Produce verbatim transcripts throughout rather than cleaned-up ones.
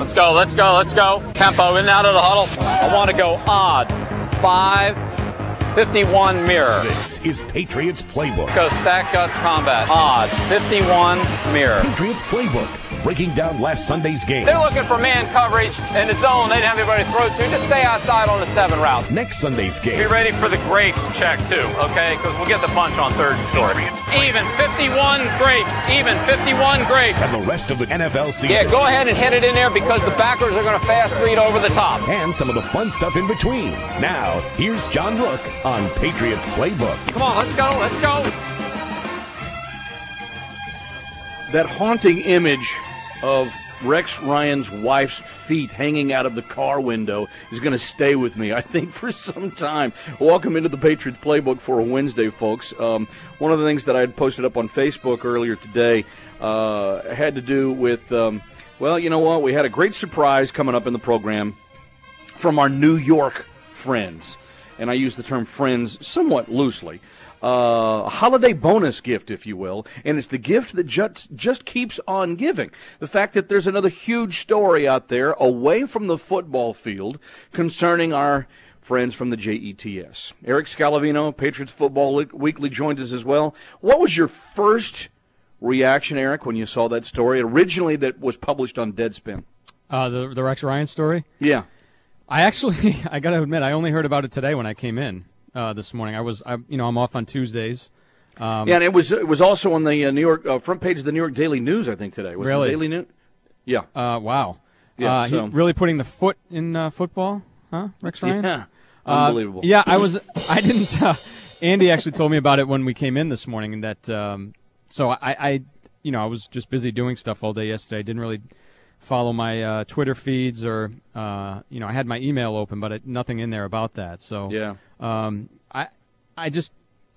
Let's go, let's go, let's go. Tempo in and out of the huddle. I want to go odd. Five, fifty-one mirror. This is Patriots Playbook. Go stack guts combat. Odd, fifty-one mirror. Patriots Playbook. Breaking down last Sunday's game. They're looking for man coverage in the zone. They didn't have anybody to throw to. Just stay outside on the seven route. Next Sunday's game. Be ready for the grapes check, too, okay? Because we'll get the punch on third and short. Even fifty-one grapes. Even fifty-one grapes. And the rest of the N F L season. Yeah, go ahead and hit it in there because the backers are going to fast read over the top. And some of the fun stuff in between. Now, here's John Rook on Patriots Playbook. Come on, let's go, let's go. That haunting image of Rex Ryan's wife's feet hanging out of the car window is going to stay with me, I think, for some time. Welcome into the Patriots Playbook for a Wednesday, folks. Um, one of the things that I had posted up on Facebook earlier today uh, had to do with, um, well, you know what? We had a great surprise coming up in the program from our New York friends. And I use the term friends somewhat loosely. Uh, a holiday bonus gift, if you will, and it's the gift that just just keeps on giving. The fact that there's another huge story out there away from the football field concerning our friends from the J E T S. Eric Scalavino, Patriots Football Weekly, joined us as well. What was your first reaction, Eric, when you saw that story, originally that was published on Deadspin? Uh, the, the Rex Ryan story? Yeah. I actually, I got to admit, I only heard about it today when I came in. Uh, this morning, I was, I, you know, I'm off on Tuesdays. Um, yeah, and it was it was also on the uh, New York uh, front page of the New York Daily News, I think today. Was really? It Daily News? Yeah. Uh, wow. Yeah. Uh, so. he really putting the foot in uh, football, huh, Rex Ryan? Yeah. Uh, Unbelievable. yeah, I was. I didn't. Uh, Andy actually told me about it when we came in this morning, and that. Um, so I, I, you know, I was just busy doing stuff all day yesterday. I didn't really follow my uh, Twitter feeds or, uh, you know, I had my email open, but it, nothing in there about that. So yeah. Um, I. I just,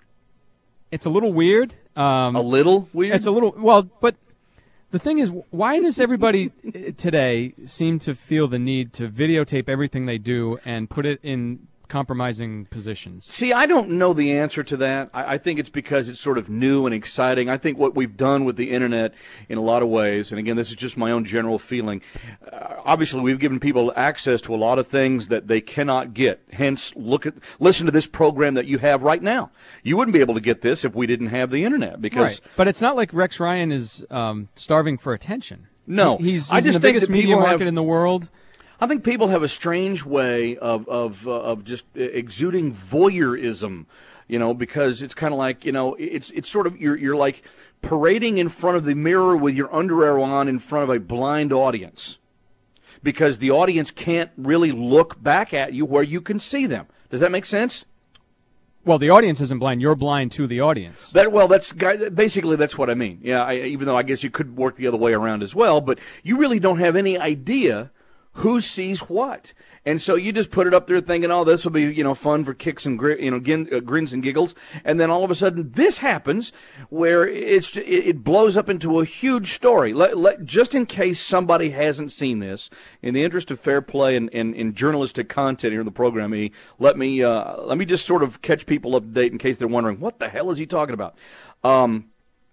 it's a little weird. Um, a little weird? It's a little, well, but the thing is, why does everybody today seem to feel the need to videotape everything they do and put it in compromising positions? See, I don't know the answer to that. I, I think it's because it's sort of new and exciting. I think what we've done with the Internet in a lot of ways, and again, this is just my own general feeling, uh, obviously we've given people access to a lot of things that they cannot get. Hence, look at, listen to this program that you have right now. You wouldn't be able to get this if we didn't have the Internet. Because, right. But it's not like Rex Ryan is um, starving for attention. No. He, he's, he's I just in the think biggest that media people market have, in the world. I think people have a strange way of of uh, of just exuding voyeurism, you know, because it's kind of like, you know, it's it's sort of you're you're like parading in front of the mirror with your underwear on in front of a blind audience, because the audience can't really look back at you where you can see them. Does that make sense? Well, the audience isn't blind. You're blind to the audience. That well, that's basically that's what I mean. Yeah, I, even though I guess you could work the other way around as well, but you really don't have any idea who sees what. And so you just put it up there thinking, oh, this will be, you know, fun for kicks and, gr- you know, gin- uh, grins and giggles. And then all of a sudden this happens where it's, it, it blows up into a huge story. Let, let, just in case somebody hasn't seen this, in the interest of fair play and, and, and journalistic content here in the program, E, let me, uh, let me just sort of catch people up to date in case they're wondering, what the hell is he talking about? Um,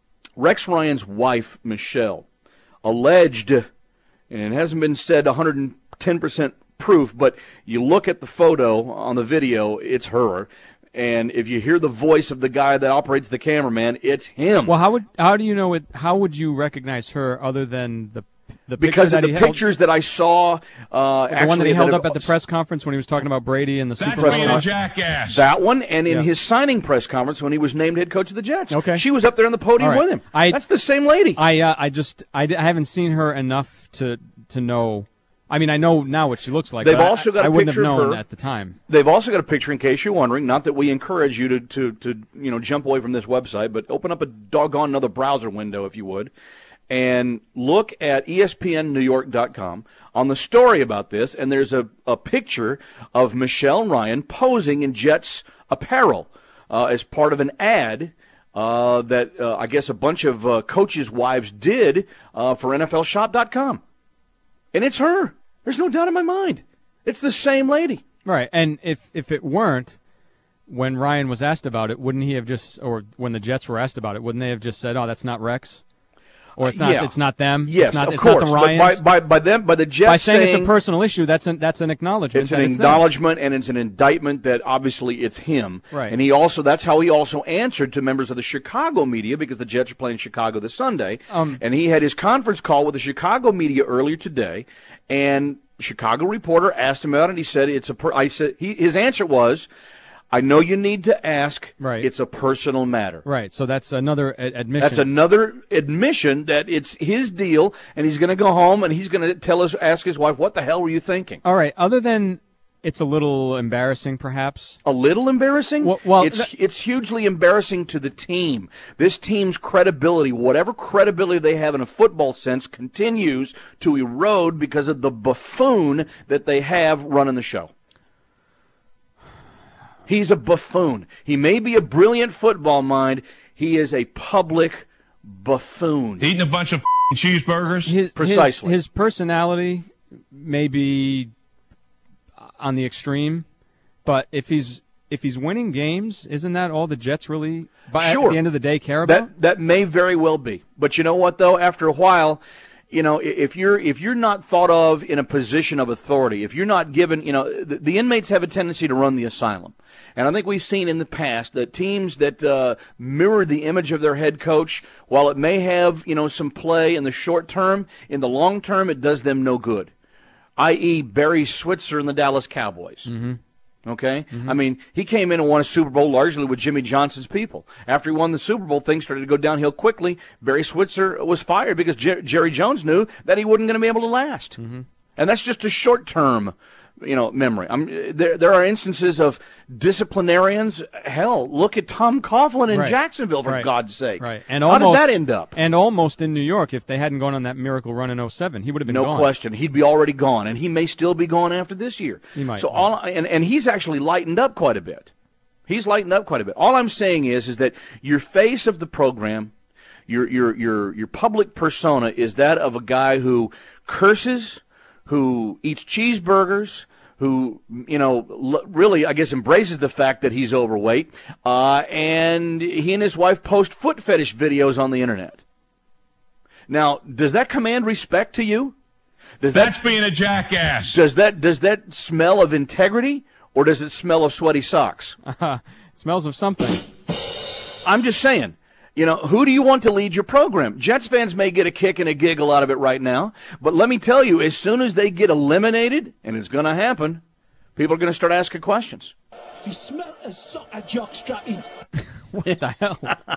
Rex Ryan's wife, Michelle, alleged, and it hasn't been said one hundred ten percent proof, but you look at the photo on the video, it's her. And if you hear the voice of the guy that operates the cameraman, it's him. Well, how would how do you know it? How would you recognize her other than the the because of that the he pictures held, that I saw? Uh, the one that he held that up at the press conference when he was talking about Brady and the That's Super Bowl. being a jackass. That one, and in Yeah. his signing press conference when he was named head coach of the Jets. Okay. She was up there on the podium All right. with him. I, That's the same lady. I uh, I just I, I haven't seen her enough to to know. I mean, I know now what she looks like. They've but also I, got a I wouldn't have picture of known her. at the time. They've also got a picture, in case you're wondering, not that we encourage you to, to, to you know, jump away from this website, but open up a doggone another browser window, if you would, and look at E S P N New York dot com on the story about this, and there's a, a picture of Michelle Ryan posing in Jets apparel uh, as part of an ad uh, that uh, I guess a bunch of uh, coaches' wives did uh, for N F L shop dot com. And it's her. There's no doubt in my mind. It's the same lady. Right, and if if it weren't, when Ryan was asked about it, wouldn't he have just, or when the Jets were asked about it, wouldn't they have just said, oh, that's not Rex? Or it's not. Yeah. It's not them. Yes, it's not, of it's course. Not the But Ryans. by, by by them, by the Jets By saying, saying it's a personal issue, that's an that's an acknowledgement. it's an that it's them. acknowledgement and it's an indictment that obviously it's him. Right. And he also that's how he also answered to members of the Chicago media because the Jets are playing Chicago this Sunday. Um, and he had his conference call with the Chicago media earlier today, and Chicago reporter asked him about it. And he said it's a. Per, I said he, his answer was, I know you need to ask. Right. It's a personal matter. Right. So that's another a- admission. That's another admission that it's his deal, and he's going to go home and he's going to tell us, ask his wife, what the hell were you thinking? All right. Other than it's a little embarrassing, perhaps. A little embarrassing? Well, well it's th- it's hugely embarrassing to the team. This team's credibility, whatever credibility they have in a football sense, continues to erode because of the buffoon that they have running the show. He's a buffoon. He may be a brilliant football mind. He is a public buffoon. Eating a bunch of cheeseburgers? His, Precisely. His, his personality may be on the extreme, but if he's if he's winning games, isn't that all the Jets really, by, Sure. at the end of the day, care about? That that may very well be. But you know what, though? After a while, you know, if you're if you're not thought of in a position of authority, if you're not given, you know, the, the inmates have a tendency to run the asylum. And I think we've seen in the past that teams that uh, mirror the image of their head coach, while it may have, you know, some play in the short term, in the long term, it does them no good. that is. Barry Switzer and the Dallas Cowboys. Mm-hmm. Okay? Mm-hmm. I mean, he came in and won a Super Bowl largely with Jimmy Johnson's people. After he won the Super Bowl, things started to go downhill quickly. Barry Switzer was fired because Jer- Jerry Jones knew that he wasn't going to be able to last. Mm-hmm. And that's just a short-term, you know, memory. I'm, there, there are instances of disciplinarians. Hell, look at Tom Coughlin in Right. Jacksonville, for Right. God's sake. Right. And How almost, did that end up? And almost in New York, if they hadn't gone on that miracle run in oh seven, he would have been No gone. question. He'd be already gone, and he may still be gone after this year. He might, So yeah. all and, and he's actually lightened up quite a bit. He's lightened up quite a bit. All I'm saying is is that your face of the program, your your your your public persona is that of a guy who curses, who eats cheeseburgers, who, you know, l- really, I guess, embraces the fact that he's overweight, uh, and he and his wife post foot fetish videos on the internet. Now, does that command respect to you? Does That's that being a jackass. does that does that smell of integrity, or does it smell of sweaty socks? It smells of something. I'm just saying. You know, who do you want to lead your program? Jets fans may get a kick and a giggle out of it right now, but let me tell you, as soon as they get eliminated, and it's going to happen, people are going to start asking questions. If you smell a sock, a jock strap in. What the hell?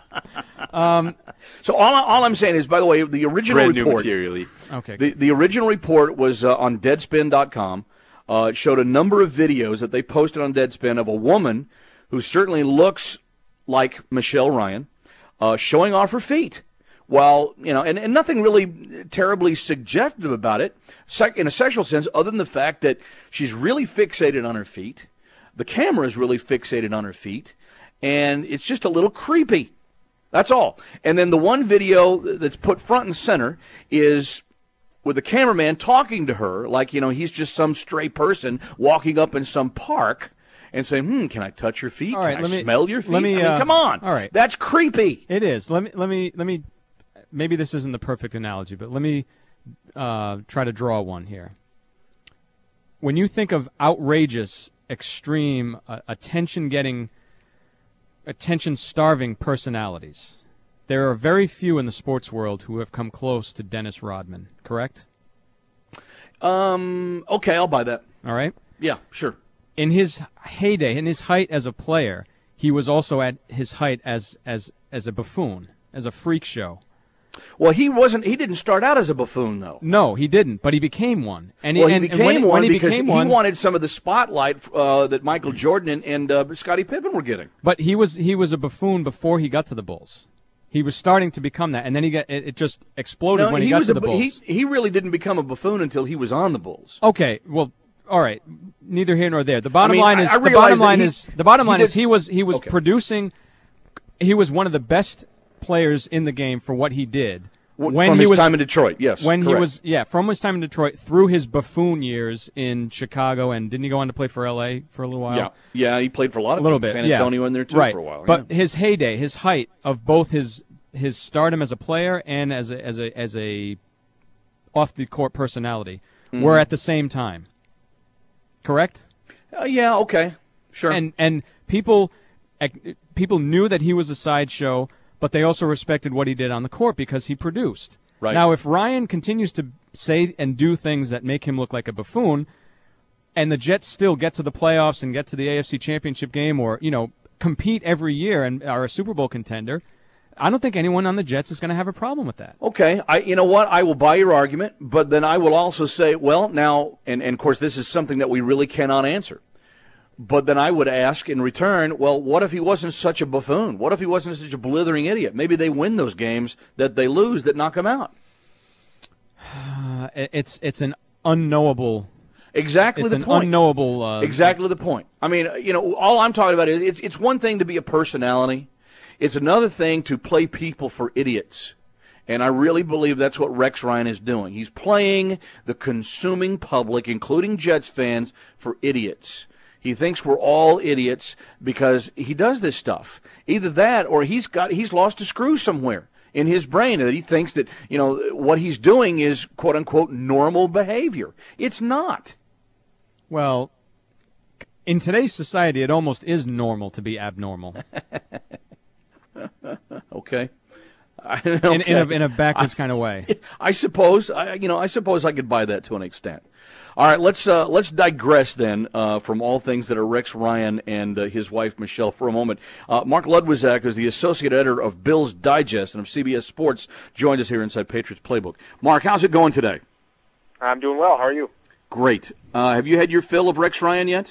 um, So all, all I'm saying is, by the way, the original Brand new report, materially. okay. the, the original report was uh, on Deadspin dot com. Uh, it showed a number of videos that they posted on Deadspin of a woman who certainly looks like Michelle Ryan, Uh, showing off her feet. Well, you know, and, and nothing really terribly suggestive about it sec- in a sexual sense, other than the fact that she's really fixated on her feet. The camera is really fixated on her feet, and it's just a little creepy. That's all. And then the one video that's put front and center is with the cameraman talking to her like, you know, he's just some stray person walking up in some park and saying, hmm, can I touch your feet? All right, can let I me- smell your feet? let me, I mean, uh, come on. all right. That's creepy. It is. Let me let me let me. Maybe this isn't the perfect analogy, but let me uh, try to draw one here. When you think of outrageous, extreme, uh, attention-getting, attention-starving personalities, there are very few in the sports world who have come close to Dennis Rodman. Correct? Um. Okay, I'll buy that. All right. Yeah, sure. In his heyday, in his height as a player, he was also at his height as as as a buffoon, as a freak show. Well, he wasn't. He didn't start out as a buffoon, though. No, he didn't, but he became one. And Well, he and, became and when, one when he because became he one, wanted some of the spotlight uh, that Michael Jordan and, and uh, Scottie Pippen were getting. but he was he was a buffoon before he got to the Bulls. He was starting to become that, and then he got it, it just exploded No, when he, he got was to a, the bu- Bulls. He, he really didn't become a buffoon until he was on the Bulls. Okay, well, all right, neither here nor there. The bottom I mean, line I- is I the realize bottom that line he- is the bottom he line did- is he was he was Okay. producing. He was one of the best players in the game for what he did. W- When From he his was time in Detroit, yes. when he correct. was yeah from his time in Detroit through his buffoon years in Chicago, and didn't he go on to play for L A for a little while? Yeah, yeah, he played for a lot a of little teams. bit, San yeah. Antonio in there too right. for a while. But yeah. his heyday, his height of both his his stardom as a player and as a as a as a off the court personality mm-hmm. were at the same time. Correct? Uh, yeah. Okay. Sure. And and people people knew that he was a sideshow, but they also respected what he did on the court because he produced. Right. Now, if Ryan continues to say and do things that make him look like a buffoon, and the Jets still get to the playoffs and get to the A F C Championship game, or you know, compete every year and are a Super Bowl contender, I don't think anyone on the Jets is going to have a problem with that. Okay, I, you know what? I will buy your argument, but then I will also say, well, now, and, and of course, this is something that we really cannot answer. But then I would ask in return, well, what if he wasn't such a buffoon? What if he wasn't such a blithering idiot? Maybe they win those games that they lose that knock him out. Uh, it's it's an unknowable. Exactly it's the an point. unknowable. Uh, exactly the point. I mean, you know, all I'm talking about is it's it's one thing to be a personality. It's another thing to play people for idiots. And I really believe that's what Rex Ryan is doing. He's playing the consuming public, including Jets fans, for idiots. He thinks we're all idiots because he does this stuff. Either that or he's got he's lost a screw somewhere in his brain that he thinks that, you know, what he's doing is, quote unquote, normal behavior. It's not. Well, in today's society, it almost is normal to be abnormal. Okay. okay. In, in, a, in a backwards I, kind of way. I suppose, I, you know, I suppose I could buy that to an extent. All right, let's uh, let's digress then uh, from all things that are Rex Ryan and uh, his wife Michelle for a moment. Uh, Mark Ludwizak is the associate editor of Bill's Digest and of C B S Sports, joined us here inside Patriots Playbook. Mark, how's it going today? I'm doing well. How are you? Great. Uh, have you had your fill of Rex Ryan yet?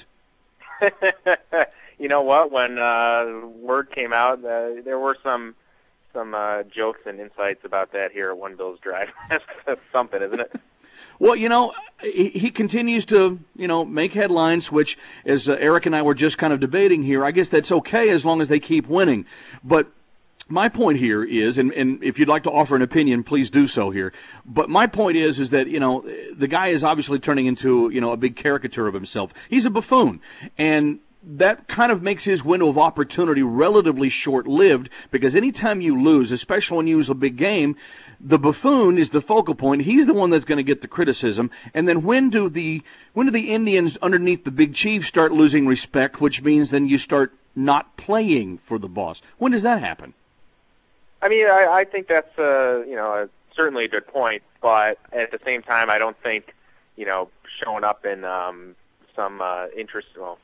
You know what? When uh, word came out, uh, there were some some uh, jokes and insights about that here at One Bills Drive. That's something, isn't it? Well, you know, he, he continues to, you know, make headlines, which, as uh, Eric and I were just kind of debating here, I guess that's okay as long as they keep winning. But my point here is, and, and if you'd like to offer an opinion, please do so here. But my point is, is that, you know, the guy is obviously turning into, you know, a big caricature of himself. He's a buffoon. And that kind of makes his window of opportunity relatively short-lived because anytime you lose, especially when you lose a big game, the buffoon is the focal point. He's the one that's going to get the criticism. And then when do the when do the Indians underneath the big chief start losing respect, which means then you start not playing for the boss? When does that happen? I mean, I, I think that's uh, you know a, certainly a good point, but at the same time, I don't think you know showing up in um, some uh, interest well.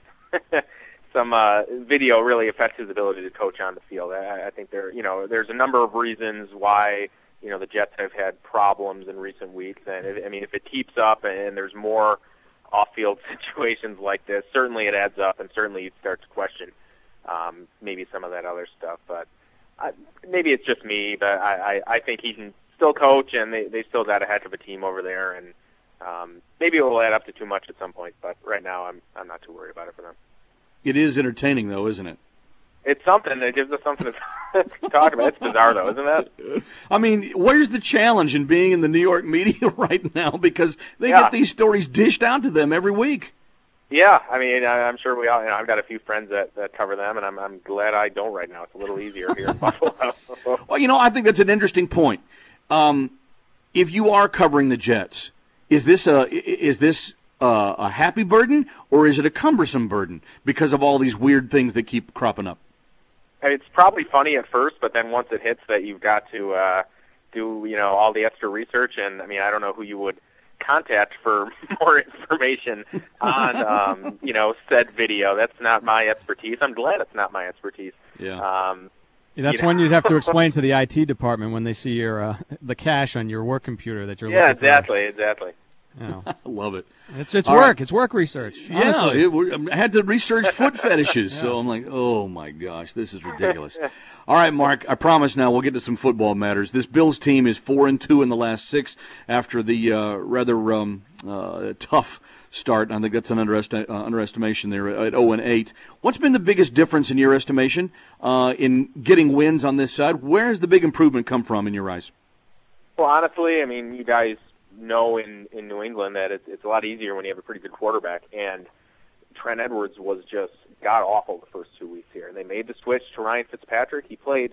some uh, video really affects his ability to coach on the field. I, I think there, you know, there's a number of reasons why, you know, the Jets have had problems in recent weeks. And it, I mean, if it keeps up and there's more off-field situations like this, certainly it adds up, and certainly you'd start to question um, maybe some of that other stuff. But I, maybe it's just me, but I, I, I think he can still coach, and they they still got a heck of a team over there, and Um, maybe it will add up to too much at some point, but right now I'm I'm not too worried about it for them. It is entertaining, though, isn't it? It's something. It gives us something to talk about. It's bizarre, though, isn't it? I mean, where's the challenge in being in the New York media right now? Because they yeah. get these stories dished out to them every week. Yeah, I mean, I'm sure we all. You know, I've got a few friends that, that cover them, and I'm I'm glad I don't right now. It's a little easier here in Buffalo. Well, you know, I think that's an interesting point. Um, if you are covering the Jets, is this a is this a, a happy burden or is it a cumbersome burden because of all these weird things that keep cropping up? It's probably funny at first, but then once it hits that you've got to uh, do you know all the extra research, and I mean, I don't know who you would contact for more information on um, you know said video. That's not my expertise. I'm glad it's not my expertise. Yeah. Um, Yeah, that's you know. when you'd have to explain to the I T department when they see your uh, the cache on your work computer that you're yeah, looking exactly, for. exactly. You know. I love it. It's it's All work. right. It's work research. Yeah, Honestly. it, we, I had to research foot fetishes, Yeah. so I'm like, oh my gosh, this is ridiculous. All right, Mark, I promise now we'll get to some football matters. This Bills team is four and two in the last six after the uh, rather um, uh, tough start. I think that's an underesti- uh, underestimation there at oh and eight. What's been the biggest difference in your estimation uh, in getting wins on this side? Where has the big improvement come from in your eyes? Well, honestly, I mean, you guys know in, in New England that it's, it's a lot easier when you have a pretty good quarterback, and Trent Edwards was just god-awful the first two weeks here. And they made the switch to Ryan Fitzpatrick. He played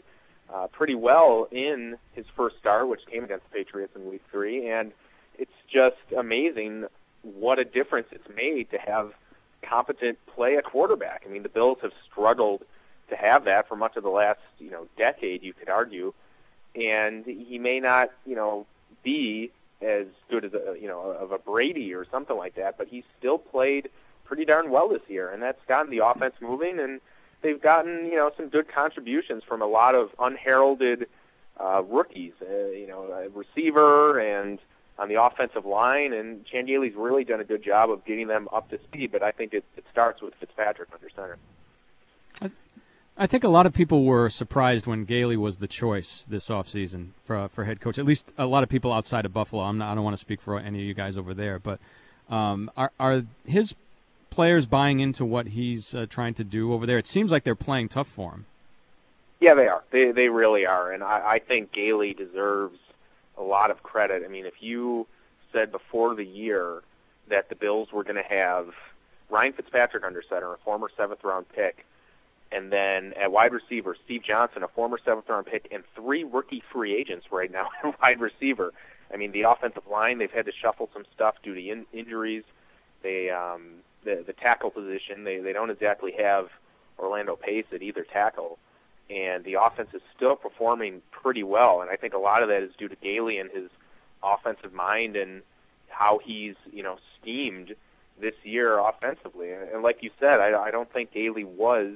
uh, pretty well in his first start, which came against the Patriots in Week Three, and it's just amazing what a difference it's made to have competent play at quarterback. I mean, the Bills have struggled to have that for much of the last, you know, decade, you could argue, and he may not, you know, be as good as a, you know, of a Brady or something like that, but he's still played pretty darn well this year, and that's gotten the offense moving, and they've gotten, you know, some good contributions from a lot of unheralded uh, rookies, uh, you know, a receiver and on the offensive line, and Chan Gailey's really done a good job of getting them up to speed, but I think it, it starts with Fitzpatrick under center. I, I think a lot of people were surprised when Gailey was the choice this offseason for for head coach, at least a lot of people outside of Buffalo. I'm not, I don't want to speak for any of you guys over there, but um, are, are his players buying into what he's uh, trying to do over there? It seems like they're playing tough for him. Yeah, they are. They they really are, and I, I think Gailey deserves a lot of credit. I mean, if you said before the year that the Bills were going to have Ryan Fitzpatrick under center, a former seventh-round pick, and then at wide receiver, Steve Johnson, a former seventh-round pick, and three rookie free agents right now at wide receiver. I mean, the offensive line, they've had to shuffle some stuff due to in- injuries. They um, the the tackle position, they they don't exactly have Orlando Pace at either tackle. And the offense is still performing pretty well, and I think a lot of that is due to Gailey and his offensive mind and how he's, you know, schemed this year offensively. And like you said, I, I don't think Gailey was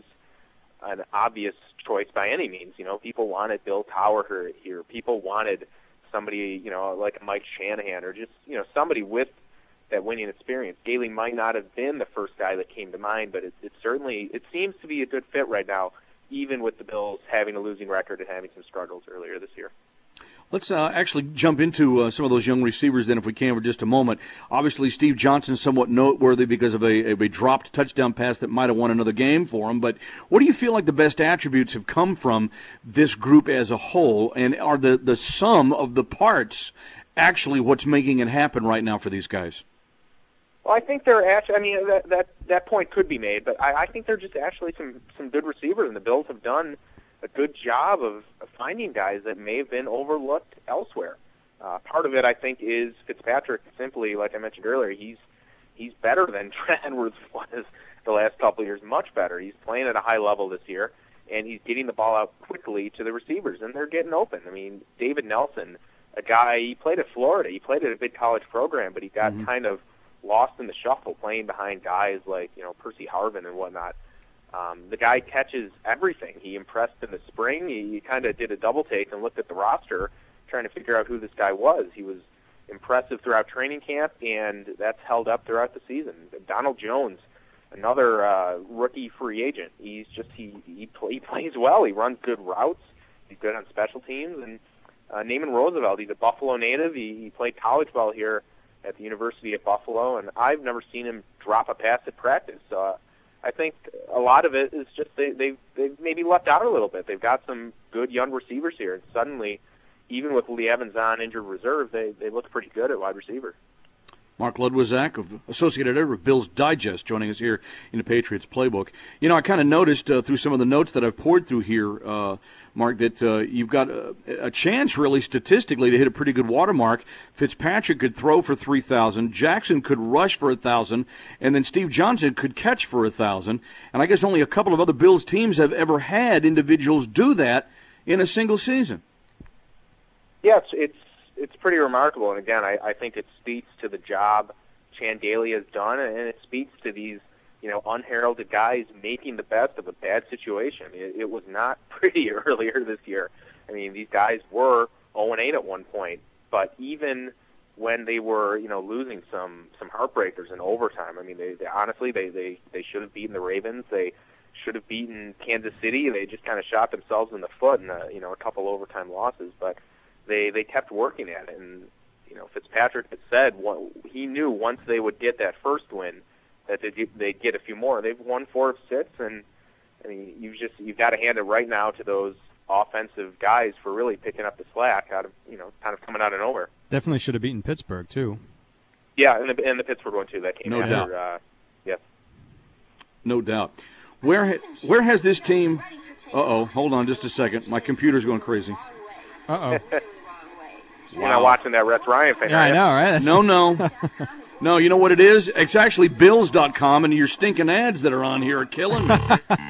an obvious choice by any means. You know, people wanted Bill Cowher here. People wanted somebody, you know, like Mike Shanahan or just, you know, somebody with that winning experience. Gailey might not have been the first guy that came to mind, but it, it certainly it seems to be a good fit right now, even with the Bills having a losing record and having some struggles earlier this year. Let's uh, actually jump into uh, some of those young receivers then, if we can, for just a moment. Obviously, Steve Johnson somewhat noteworthy because of a, a dropped touchdown pass that might have won another game for him. But what do you feel like the best attributes have come from this group as a whole, and are the, the sum of the parts actually what's making it happen right now for these guys? Well, I think they're actually, I mean, that that, that point could be made, but I, I think they're just actually some, some good receivers, and the Bills have done a good job of, of finding guys that may have been overlooked elsewhere. Uh, part of it, I think, is Fitzpatrick. Simply, like I mentioned earlier, he's he's better than Trent Edwards was the last couple of years, much better. He's playing at a high level this year, and he's getting the ball out quickly to the receivers, and they're getting open. I mean, David Nelson, a guy, he played at Florida. He played at a big college program, but he got mm-hmm. kind of lost in the shuffle playing behind guys like, you know, Percy Harvin and whatnot. Um, the guy catches everything. He impressed in the spring. He, he kind of did a double take and looked at the roster trying to figure out who this guy was. He was impressive throughout training camp, and that's held up throughout the season. Donald Jones, another uh, rookie free agent. He's just, he, he, play, he plays well. He runs good routes. He's good on special teams. And uh, Naaman Roosevelt, he's a Buffalo native. He, he played college ball here at the University of Buffalo, and I've never seen him drop a pass at practice. Uh, I think a lot of it is just they, they've, they've maybe left out a little bit. They've got some good young receivers here, and suddenly, even with Lee Evans on injured reserve, they, they look pretty good at wide receiver. Mark Ludwizak of Associated Editor of Bills Digest joining us here in the Patriots Playbook. You know, I kind of noticed uh, through some of the notes that I've poured through here, uh, Mark, that uh, you've got a, a chance really statistically to hit a pretty good watermark. Fitzpatrick could throw for three thousand, Jackson could rush for one thousand, and then Steve Johnson could catch for one thousand. And I guess only a couple of other Bills teams have ever had individuals do that in a single season. Yes, it's it's pretty remarkable, and again, I, I think it speaks to the job Chan Gailey has done, and it speaks to these, you know, unheralded guys making the best of a bad situation. It, it was not pretty earlier this year. I mean, these guys were oh and eight at one point, but even when they were, you know, losing some some heartbreakers in overtime, I mean, they, they honestly they, they they should have beaten the Ravens. They should have beaten Kansas City. They just kind of shot themselves in the foot in a, you know, a couple overtime losses, but they they kept working at it. And you know, Fitzpatrick had said well, he knew once they would get that first win that they'd, they'd get a few more. They've won four of six, and I mean, you just you've got to hand it right now to those offensive guys for really picking up the slack out of, you know, kind of coming out of nowhere. Definitely should have beaten Pittsburgh too. Yeah, and the, and the Pittsburgh one too. That came no after. Doubt. Uh, yes. No doubt. Where ha- where has this team Uh-oh, hold on just a second. My computer's going crazy. Uh-oh. You're not watching that Rex Ryan thing, Yeah, are I you? know, right? That's- No, no. No, you know what it is? It's actually Bills dot com, and your stinking ads that are on here are killing me.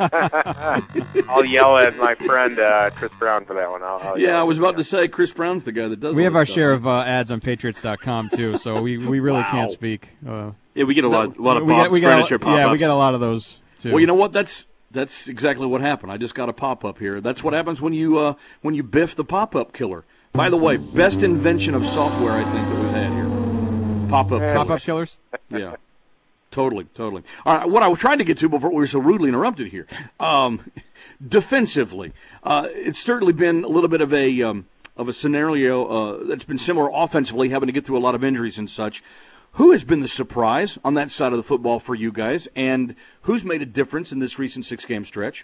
I'll yell at my friend uh, Chris Brown for that one. I'll, I'll Yeah, yell I was at about him. to say Chris Brown's the guy that does We all have this our stuff. share of uh, ads on Patriots dot com, too, so we, we really Wow. can't speak. Uh, Yeah, we get a lot, a lot of we Bob's get, we get Furniture a, pop-ups. Yeah, we get a lot of those, too. Well, you know what? That's that's exactly what happened. I just got a pop-up here. That's what happens when you uh, when you biff the pop-up killer. By the way, best invention of software I think that we've had here. Pop-up killers. Pop-up killers? Yeah. Totally, totally. All right, what I was trying to get to before we were so rudely interrupted here, um, defensively, uh, it's certainly been a little bit of a um, of a scenario uh, that's been similar offensively, having to get through a lot of injuries and such. Who has been the surprise on that side of the football for you guys, and who's made a difference in this recent six-game stretch?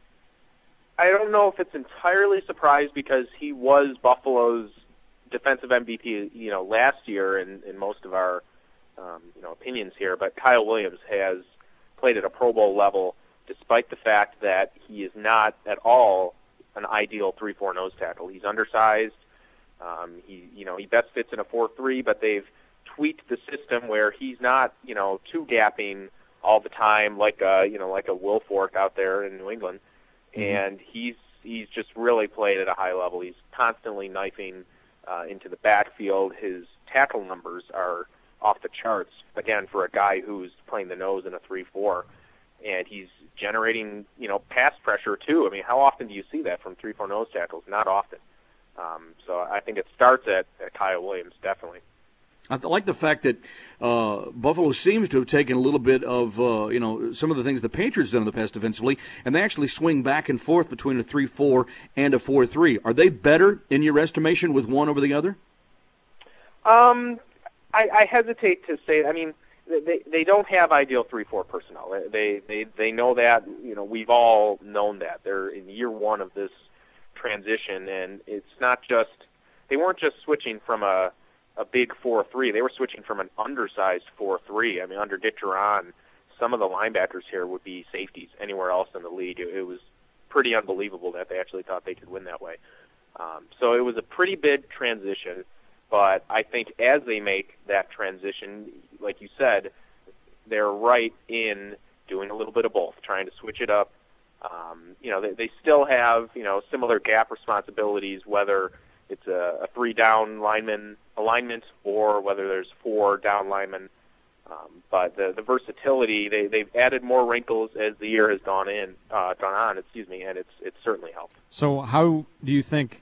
I don't know if it's entirely surprised because he was Buffalo's defensive M V P, you know, last year in, in most of our um, you know opinions here. But Kyle Williams has played at a Pro Bowl level, despite the fact that he is not at all an ideal three four nose tackle. He's undersized. Um, he you know he best fits in a four three, but they've tweaked the system where he's not you know two gapping all the time like a you know like a Will Fork out there in New England. And he's he's just really played at a high level. He's constantly knifing uh, into the backfield. His tackle numbers are off the charts, again, for a guy who's playing the nose in a three four. And he's generating, you know, pass pressure, too. I mean, how often do you see that from three four nose tackles? Not often. Um, so I think it starts at, at Kyle Williams, definitely. I like the fact that uh, Buffalo seems to have taken a little bit of, uh, you know, some of the things the Patriots done in the past defensively, and they actually swing back and forth between a three four and a four three. Are they better, in your estimation, with one over the other? Um, I, I hesitate to say. I mean, they they don't have ideal three four personnel. They they they know that. You know, we've all known that. They're in year one of this transition, and it's not just they weren't just switching from a a big four three. They were switching from an undersized four three. I mean, under Dick Duran, some of the linebackers here would be safeties anywhere else in the league. It, it was pretty unbelievable that they actually thought they could win that way. Um, so it was a pretty big transition, but I think as they make that transition, like you said, they're right in doing a little bit of both, trying to switch it up. Um, you know, they, they still have, you know, similar gap responsibilities, whether it's a, a three-down lineman alignment or whether there's four down linemen. Um, but the, the versatility, they, they've added more wrinkles as the year has gone in, uh, gone on, excuse me, and it's it's certainly helped. So how do you think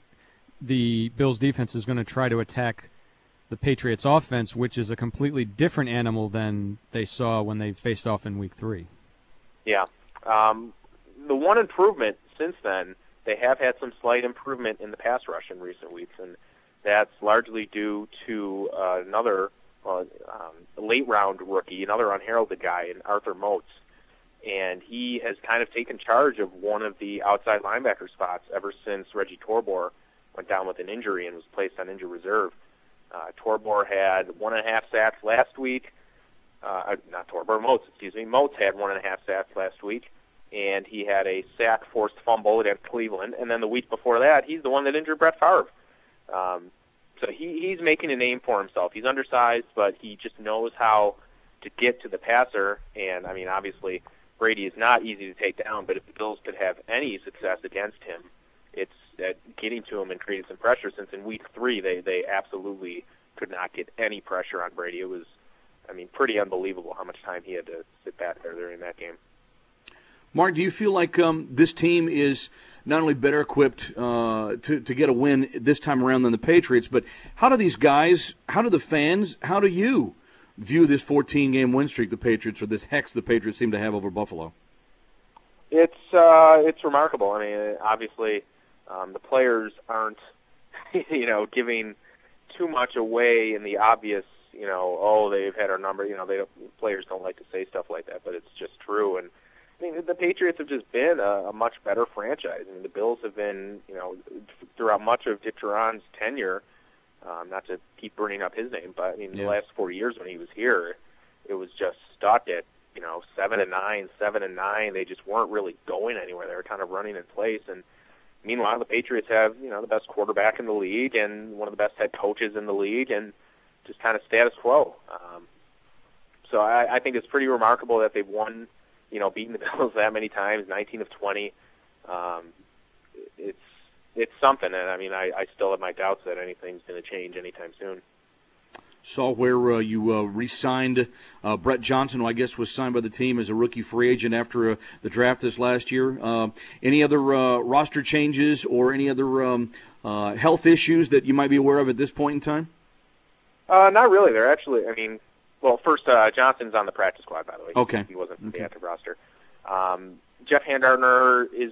the Bills' defense is going to try to attack the Patriots' offense, which is a completely different animal than they saw when they faced off in Week three? Yeah. Um, the one improvement since then, they have had some slight improvement in the pass rush in recent weeks, and that's largely due to uh, another uh, um, late-round rookie, another unheralded guy, in Arthur Moats. And he has kind of taken charge of one of the outside linebacker spots ever since Reggie Torbor went down with an injury and was placed on injured reserve. Uh, Torbor had one and a half sacks last week. Uh, not Torbor, Moats, excuse me. Moats had one and a half sacks last week. And he had a sack forced fumble against Cleveland. And then the week before that, he's the one that injured Brett Favre. Um, so he, he's making a name for himself. He's undersized, but he just knows how to get to the passer. And, I mean, obviously, Brady is not easy to take down, but if the Bills could have any success against him, it's at getting to him and creating some pressure, since in week three they, they absolutely could not get any pressure on Brady. It was, I mean, pretty unbelievable how much time he had to sit back there during that game. Mark, do you feel like um, this team is not only better equipped uh, to, to get a win this time around than the Patriots, but how do these guys, how do the fans, how do you view this fourteen-game win streak the Patriots, or this hex the Patriots seem to have over Buffalo? It's uh, it's remarkable. I mean, obviously, um, the players aren't, you know, giving too much away in the obvious, you know, oh, they've had our number. You know, they don't, players don't like to say stuff like that, but it's just true. And I mean, the Patriots have just been a, a much better franchise. I mean, the Bills have been, you know, throughout much of Dick Duran's tenure, um, not to keep burning up his name, but I mean, yeah. the last four years when he was here, it was just stuck at you know, seven and nine, seven and nine. They just weren't really going anywhere. They were kind of running in place. And meanwhile, the Patriots have, you know, the best quarterback in the league and one of the best head coaches in the league, and just kind of status quo. Um, so I, I think it's pretty remarkable that they've won, you know, beaten the Bills that many times, nineteen of twenty. Um, it's it's something, and I mean, I, I still have my doubts that anything's going to change anytime soon. Saw where uh, you uh, re-signed uh, Brett Johnson, who I guess was signed by the team as a rookie free agent after uh, the draft this last year. Uh, any other uh, roster changes or any other um, uh, health issues that you might be aware of at this point in time? Uh, not really. They're actually, I mean, well, first, uh, Johnson's on the practice squad, by the way. Okay. He wasn't okay. the active roster. Um, Jeff Handardner is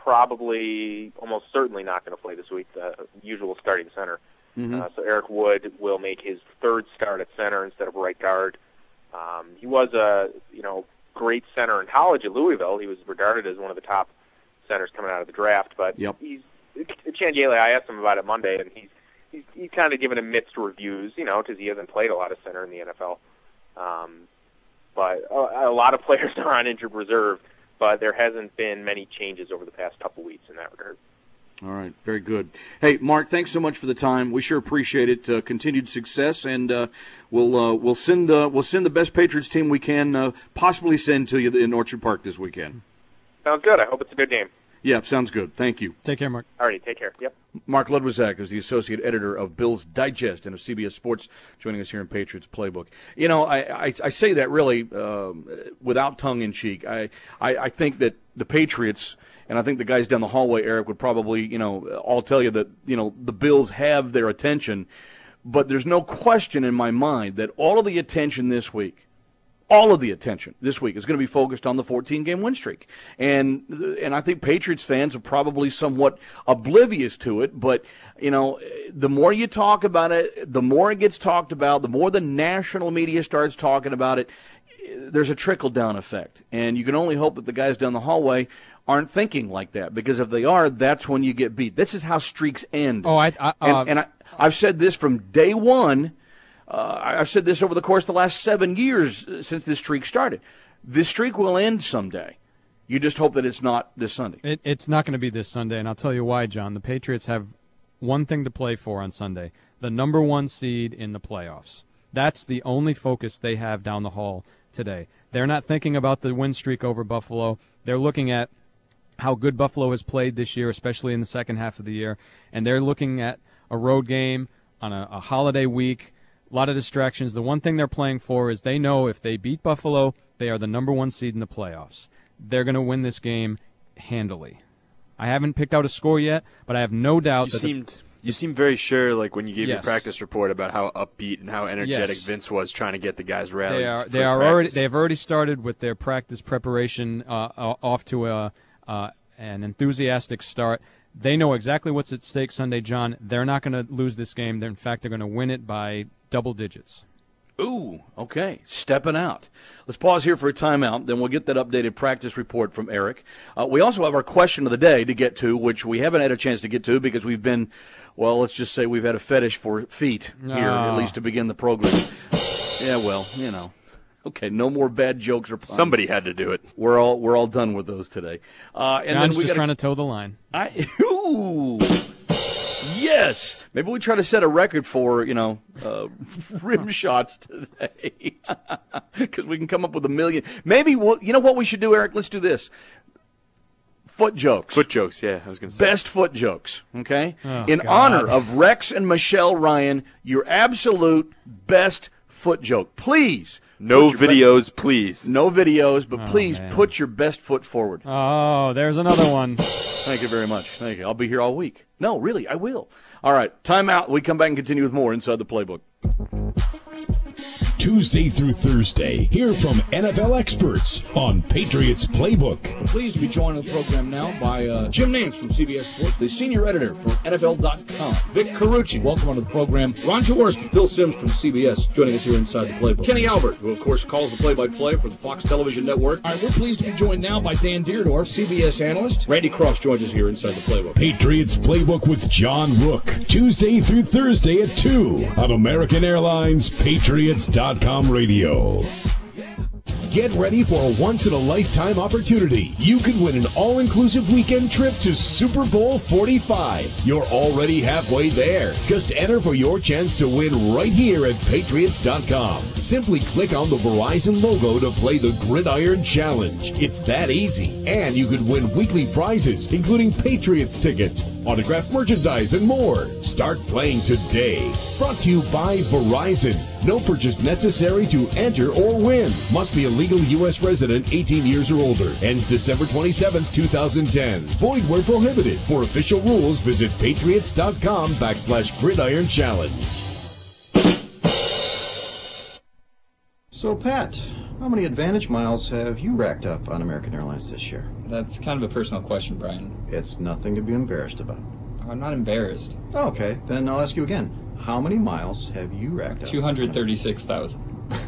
probably, almost certainly not going to play this week, the usual starting center. Mm-hmm. Uh, so Eric Wood will make his third start at center instead of right guard. Um, he was a you know great center in college at Louisville. He was regarded as one of the top centers coming out of the draft. But yep. he's Chan-Gailey, I asked him about it Monday, and he's he's, he's kind of given him mixed reviews, you know, because he hasn't played a lot of center in the N F L. Um, but a, a lot of players are on injured reserve, but there hasn't been many changes over the past couple weeks in that regard. All right, very good. Hey, Mark, thanks so much for the time. We sure appreciate it. Uh, continued success, and uh, we'll uh, we'll send uh, we'll send the best Patriots team we can uh, possibly send to you in Orchard Park this weekend. Sounds good. I hope it's a good game. Yeah, sounds good. Thank you. Take care, Mark. All righty, take care. Yep. Mark Ludwizak is the associate editor of Bills Digest and of C B S Sports, joining us here in Patriots Playbook. You know, I I, I say that really um, without tongue in cheek. I, I I think that the Patriots. And I think the guys down the hallway, Eric, would probably, you know, all tell you that, you know, the Bills have their attention. But there's no question in my mind that all of the attention this week, all of the attention this week is going to be focused on the fourteen-game win streak. And and I think Patriots fans are probably somewhat oblivious to it. But, you know, the more you talk about it, the more it gets talked about, the more the national media starts talking about it, there's a trickle-down effect. And you can only hope that the guys down the hallway aren't thinking like that, because if they are, that's when you get beat. This is how streaks end. Oh, I, I and, uh, and I, I've said this from day one. Uh, I've said this over the course of the last seven years since this streak started. This streak will end someday. You just hope that it's not this Sunday. It, it's not going to be this Sunday, and I'll tell you why, John. The Patriots have one thing to play for on Sunday: the number one seed in the playoffs. That's the only focus they have down the hall today. They're not thinking about the win streak over Buffalo. They're looking at how good Buffalo has played this year, especially in the second half of the year. And they're looking at a road game on a, a holiday week, a lot of distractions. The one thing they're playing for is they know if they beat Buffalo, they are the number one seed in the playoffs. They're going to win this game handily. I haven't picked out a score yet, but I have no doubt you that seemed the, you seemed very sure, like when you gave yes. your practice report about how upbeat and how energetic yes. Vince was trying to get the guys rallied. They are. For they are practice. already. They have already started with their practice preparation uh, off to a. Uh, an enthusiastic start. They know exactly what's at stake Sunday, John. They're not going to lose this game. They're, in fact, they're going to win it by double digits. Ooh, okay, stepping out. Let's pause here for a timeout, then we'll get that updated practice report from Eric. Uh, we also have our question of the day to get to, which we haven't had a chance to get to because we've been, well, let's just say we've had a fetish for feet here, oh. at least to begin the program. Yeah, well, you know. Okay, no more bad jokes or puns. Somebody had to do it. We're all we're all done with those today. Uh, and John's then we just gotta, trying to toe the line. I, ooh, yes. Maybe we try to set a record for, you know, uh, rim shots today, because we can come up with a million. Maybe we'll, you know what we should do, Eric? Let's do this. Foot jokes. Foot jokes, yeah, I was going to say. Best foot jokes, okay? Oh, In God. honor of Rex and Michelle Ryan, your absolute best foot joke. Please. No put your videos, be- please. No videos, but Oh, please man. put your best foot forward. Oh, there's another one. Thank you very much. Thank you. I'll be here all week. No, really, I will. All right, time out. We come back and continue with more Inside the Playbook. Tuesday through Thursday, hear from N F L experts on Patriots Playbook. We're pleased to be joined on the program now by uh, Jim Nance from C B S Sports, the senior editor from N F L dot com. Vic Carucci, welcome onto the program. Ron Jaworski, Phil Simms from C B S, joining us here inside the Playbook. Kenny Albert, who of course calls the play-by-play for the Fox Television Network. All right, we're pleased to be joined now by Dan Deerdorf, C B S analyst. Randy Cross joins us here inside the Playbook. Patriots Playbook with John Rook, Tuesday through Thursday at two on American Airlines Patriots dot com radio. Get ready for a once-in-a-lifetime opportunity. You could win an all-inclusive weekend trip to Super Bowl forty-five. You're already halfway there. Just enter for your chance to win right here at Patriots dot com. Simply click on the Verizon logo to play the Gridiron Challenge. It's that easy. And you could win weekly prizes, including Patriots tickets, autographed merchandise, and more. Start playing today. Brought to you by Verizon. No purchase necessary to enter or win. Must be a legal U S resident eighteen years or older. Ends December twenty-seventh, twenty ten. Void where prohibited. For official rules, visit Patriots dot com backslash Gridiron Challenge. So, Pat, how many Advantage miles have you racked up on American Airlines this year? That's kind of a personal question, Brian. It's nothing to be embarrassed about. I'm not embarrassed. Okay, then I'll ask you again. How many miles have you racked up? two hundred thirty-six thousand.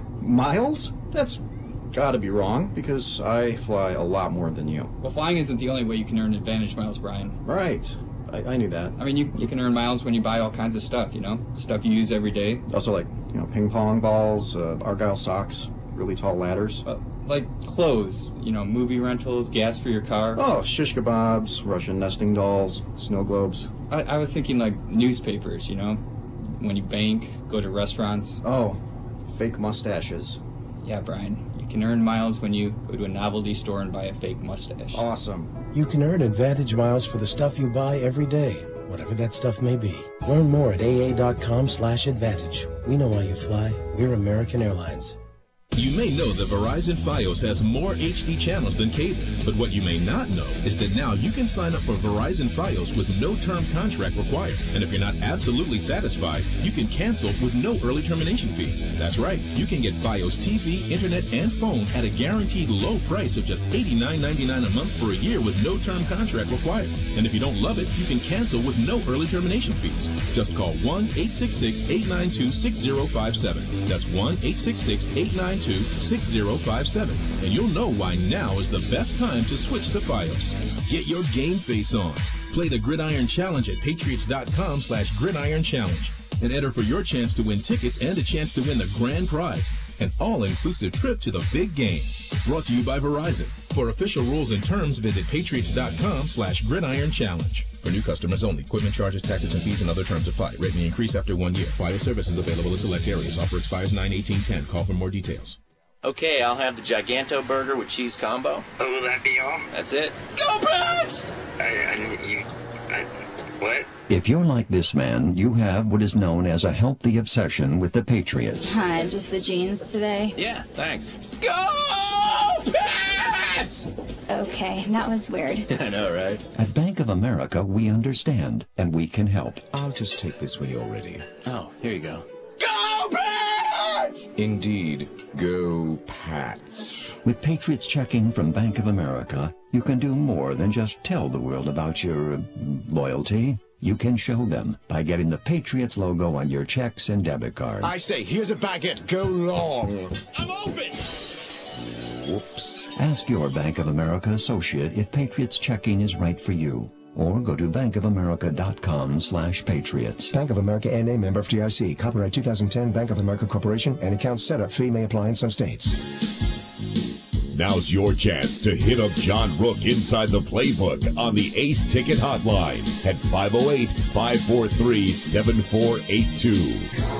Miles? That's gotta be wrong, because I fly a lot more than you. Well, flying isn't the only way you can earn Advantage miles, Brian. Right. I, I knew that. I mean, you, you can earn miles when you buy all kinds of stuff, you know? Stuff you use every day. Also, like, you know, ping pong balls, uh, Argyle socks, really tall ladders. Uh, like clothes, you know, movie rentals, gas for your car. Oh, shish kebabs, Russian nesting dolls, snow globes. I, I was thinking, like, newspapers, you know? When you bank, go to restaurants. Oh, fake mustaches. Yeah, Brian. You can earn miles when you go to a novelty store and buy a fake mustache. Awesome. You can earn Advantage miles for the stuff you buy every day, whatever that stuff may be. Learn more at A A dot com slash advantage. We know why you fly. We're American Airlines. You may know that Verizon Fios has more H D channels than cable, but what you may not know is that now you can sign up for Verizon Fios with no term contract required. And if you're not absolutely satisfied, you can cancel with no early termination fees. That's right, you can get Fios T V, internet, and phone at a guaranteed low price of just eighty-nine ninety-nine a month for a year with no term contract required. And if you don't love it, you can cancel with no early termination fees. Just call one eight six six, eight nine two, six zero five seven. That's one eight six six, eight nine two, six zero five seven, and you'll know why now is the best time to switch to Fios. Get your game face on. Play the Gridiron Challenge at Patriots dot com slash Gridiron Challenge and enter for your chance to win tickets and a chance to win the grand prize, an all-inclusive trip to the big game. Brought to you by Verizon. For official rules and terms, visit Patriots dot com slash Gridiron Challenge. For new customers only. Equipment charges, taxes, and fees and other terms apply. Rate may increase after one year. Fios service is available in select areas. Offer expires nine eighteen ten. Call for more details. Okay, I'll have the Giganto burger with cheese combo. Oh, will that be all? That's it. Go Pats! I, I, you, I, what? If you're like this man, you have what is known as a healthy obsession with the Patriots. Hi, just the jeans today? Yeah, thanks. Go Pats! Okay, that was weird. I know, right? At Bank of America, we understand, and we can help. I'll just take this when you're ready. Oh, here you go. Go Pats! Indeed. Go Pats. With Patriots checking from Bank of America, you can do more than just tell the world about your uh, loyalty. You can show them by getting the Patriots logo on your checks and debit cards. I say, here's a baguette. Go long. I'm open! Whoops. Ask your Bank of America associate if Patriots checking is right for you. Or go to bank of america dot com slash patriots. Bank of America N A member F D I C. Copyright two thousand ten Bank of America Corporation. And account setup fee may apply in some states. Now's your chance to hit up John Rook inside the playbook on the Ace Ticket Hotline at five oh eight, five four three, seven four eight two.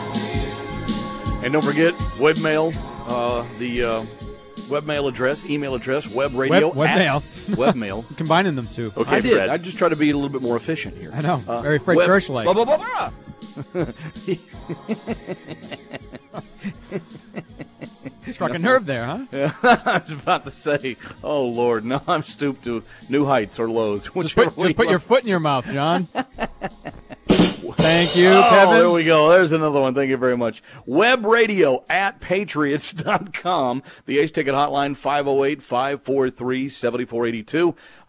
And don't forget, webmail, uh, the uh, webmail address, email address, web radio. Web, webmail. Webmail. Combining them two. Okay, I did. Fred. I just try to be a little bit more efficient here. I know. Uh, Very Fred web- Gersh-like. Blah, blah, blah, blah. Struck a nerve there, huh? Yeah, I was about to say, oh, Lord, no, I'm stooped to new heights or lows. Just put, just put your foot in your mouth, John. Thank you, oh, Kevin. There we go. There's another one. Thank you very much. Web radio at patriots dot com. The Ace Ticket Hotline, five oh eight, five four three, seven four eight two.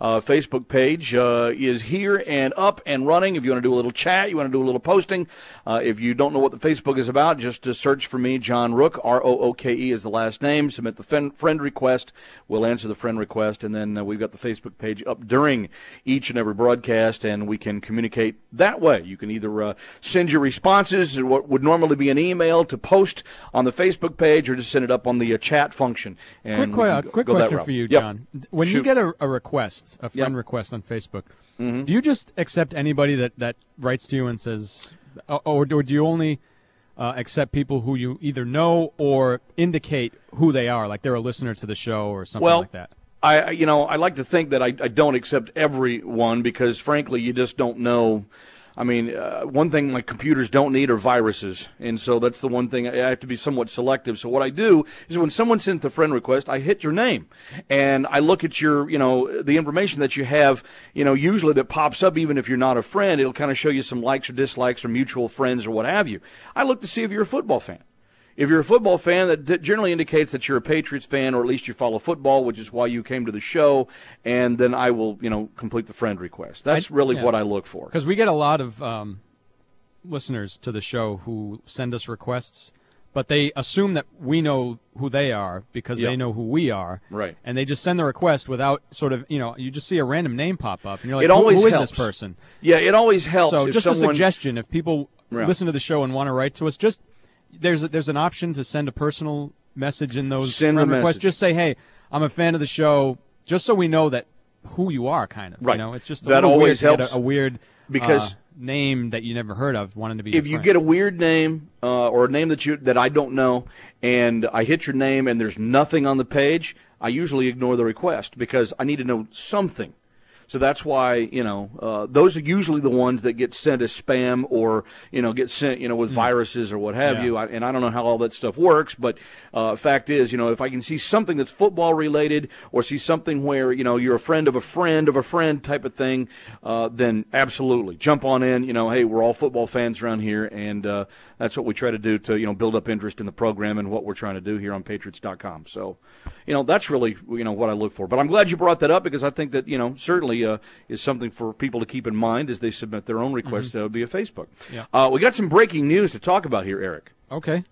uh, Facebook page uh, is here and up and running. If you want to do a little chat, you want to do a little posting. Uh, if you don't know what the Facebook is about, just uh, search for me, John Rook. R O O K E is the last name. Submit the fen- friend request. We'll answer the friend request, and then uh, we've got the Facebook page up during each and every broadcast, and we can communicate that way. You can either uh, send your responses, or what would normally be an email, to post on the Facebook page, or just send it up on the uh, chat function. And quick we can uh, go, quick go that question route. for you, Yep. John. When Shoot. you get a, a request, a friend Yep. request on Facebook, mm-hmm. do you just accept anybody that, that writes to you and says, or, or do you only uh, accept people who you either know or indicate who they are, like they're a listener to the show or something well, like that? I, you know, I like to think that I, I don't accept everyone because, frankly, you just don't know. I mean, uh, one thing my computers don't need are viruses, and so that's the one thing I have to be somewhat selective. So what I do is when someone sends the friend request, I hit your name, and I look at your, you know, the information that you have, you know, usually that pops up even if you're not a friend. It'll kind of show you some likes or dislikes or mutual friends or what have you. I look to see if you're a football fan. If you're a football fan, that generally indicates that you're a Patriots fan, or at least you follow football, which is why you came to the show, and then I will, you know, complete the friend request. That's I, really yeah. what I look for. Because we get a lot of um, listeners to the show who send us requests, but they assume that we know who they are because Yep. they know who we are. Right. And they just send the request without sort of, you know, you just see a random name pop up, and you're like, It who, always who is helps. this person? Yeah, it always helps. So if just someone, a suggestion, if people Yeah. listen to the show and want to write to us, just there's a, there's an option to send a personal message in those Send a friend requests. message. Just say, hey, I'm a fan of the show, just so we know that who you are, kind of. Right. You know, it's just a That little always weird to get helps a, a weird because uh, name that you never heard of wanting to be if your you friend. get a weird name uh, or a name that you that I don't know, and I hit your name and there's nothing on the page, I usually ignore the request because I need to know something. So that's why, you know, uh, those are usually the ones that get sent as spam or, you know, get sent, you know, with viruses or what have Yeah. you. I, and I don't know how all that stuff works, but uh, fact is, you know, if I can see something that's football related or see something where, you know, you're a friend of a friend of a friend type of thing, uh, then absolutely jump on in. You know, hey, we're all football fans around here, and uh, that's what we try to do to, you know, build up interest in the program and what we're trying to do here on Patriots dot com. So, you know, that's really, you know, what I look for. But I'm glad you brought that up because I think that, you know, certainly uh, is something for people to keep in mind as they submit their own requests Mm-hmm. uh, via Facebook. Yeah. Uh, we got some breaking news to talk about here, Eric. Okay.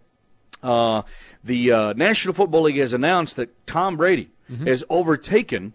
Uh, the uh, National Football League has announced that Tom Brady Mhm. has overtaken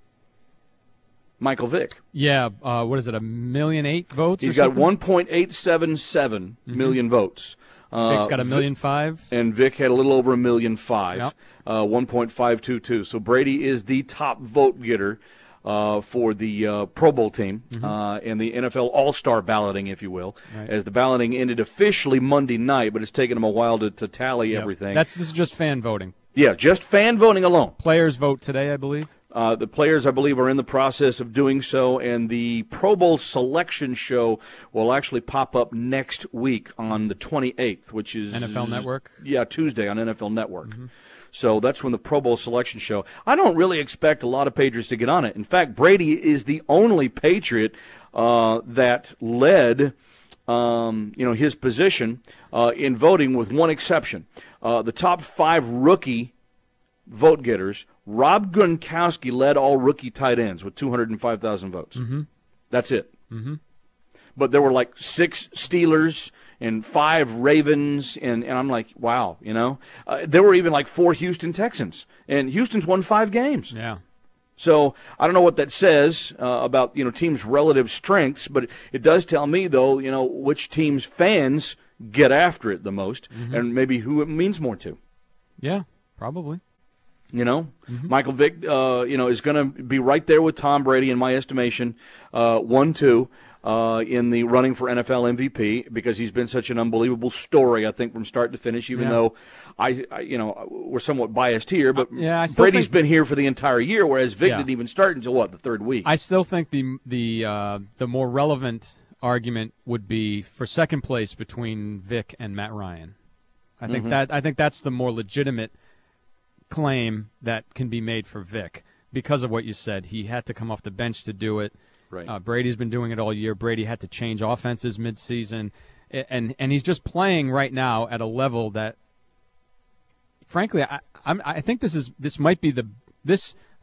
Michael Vick. Yeah, uh, what is it, a million eight votes He's or got something? one point eight seven seven Mhm. million votes. Vic's got a Vic- million five. And Vic had a little over a million five, Yep. uh, one point five two two. So Brady is the top vote getter uh, for the uh, Pro Bowl team Mhm. uh, and the N F L All-Star balloting, if you will, Right. as the balloting ended officially Monday night, but it's taken them a while to, to tally Yep. everything. That's this is just fan voting. Yeah, just fan voting alone. Players vote today, I believe. Uh, the players, I believe, are in the process of doing so, and the Pro Bowl selection show will actually pop up next week on the twenty-eighth, which is N F L Network? Yeah, Tuesday on N F L Network. Mm-hmm. So that's when the Pro Bowl selection show. I don't really expect a lot of Patriots to get on it. In fact, Brady is the only Patriot uh, that led, um, you know, his position uh, in voting, with one exception. Uh, the top five rookie vote getters, Rob Gronkowski led all rookie tight ends with two hundred five thousand votes. Mm-hmm. That's it. Mm-hmm. But there were like six Steelers and five Ravens, and, and I'm like, wow, you know. Uh, there were even like four Houston Texans, and Houston's won five games. Yeah. So I don't know what that says uh, about, you know, teams' relative strengths, but it does tell me, though, you know, which team's fans get after it the most, Mhm. and maybe who it means more to. Yeah, probably. You know, Mhm. Michael Vick, uh, you know, is going to be right there with Tom Brady, in my estimation, uh, one two uh, in the running for N F L M V P, because he's been such an unbelievable story, I think, from start to finish, even Yeah. though, I, I, you know, we're somewhat biased here, but yeah, I still Brady's think- been here for the entire year, whereas Vic Yeah. didn't even start until, what, the third week? I still think the the uh, the more relevant argument would be for second place between Vic and Matt Ryan. I think Mhm. that I think that's the more legitimate claim that can be made for Vic because of what you said. He had to come off the bench to do it. Right. Uh, Brady's been doing it all year. Brady had to change offenses midseason, A- and and he's just playing right now at a level that, frankly, I I'm, I think this is this might be the this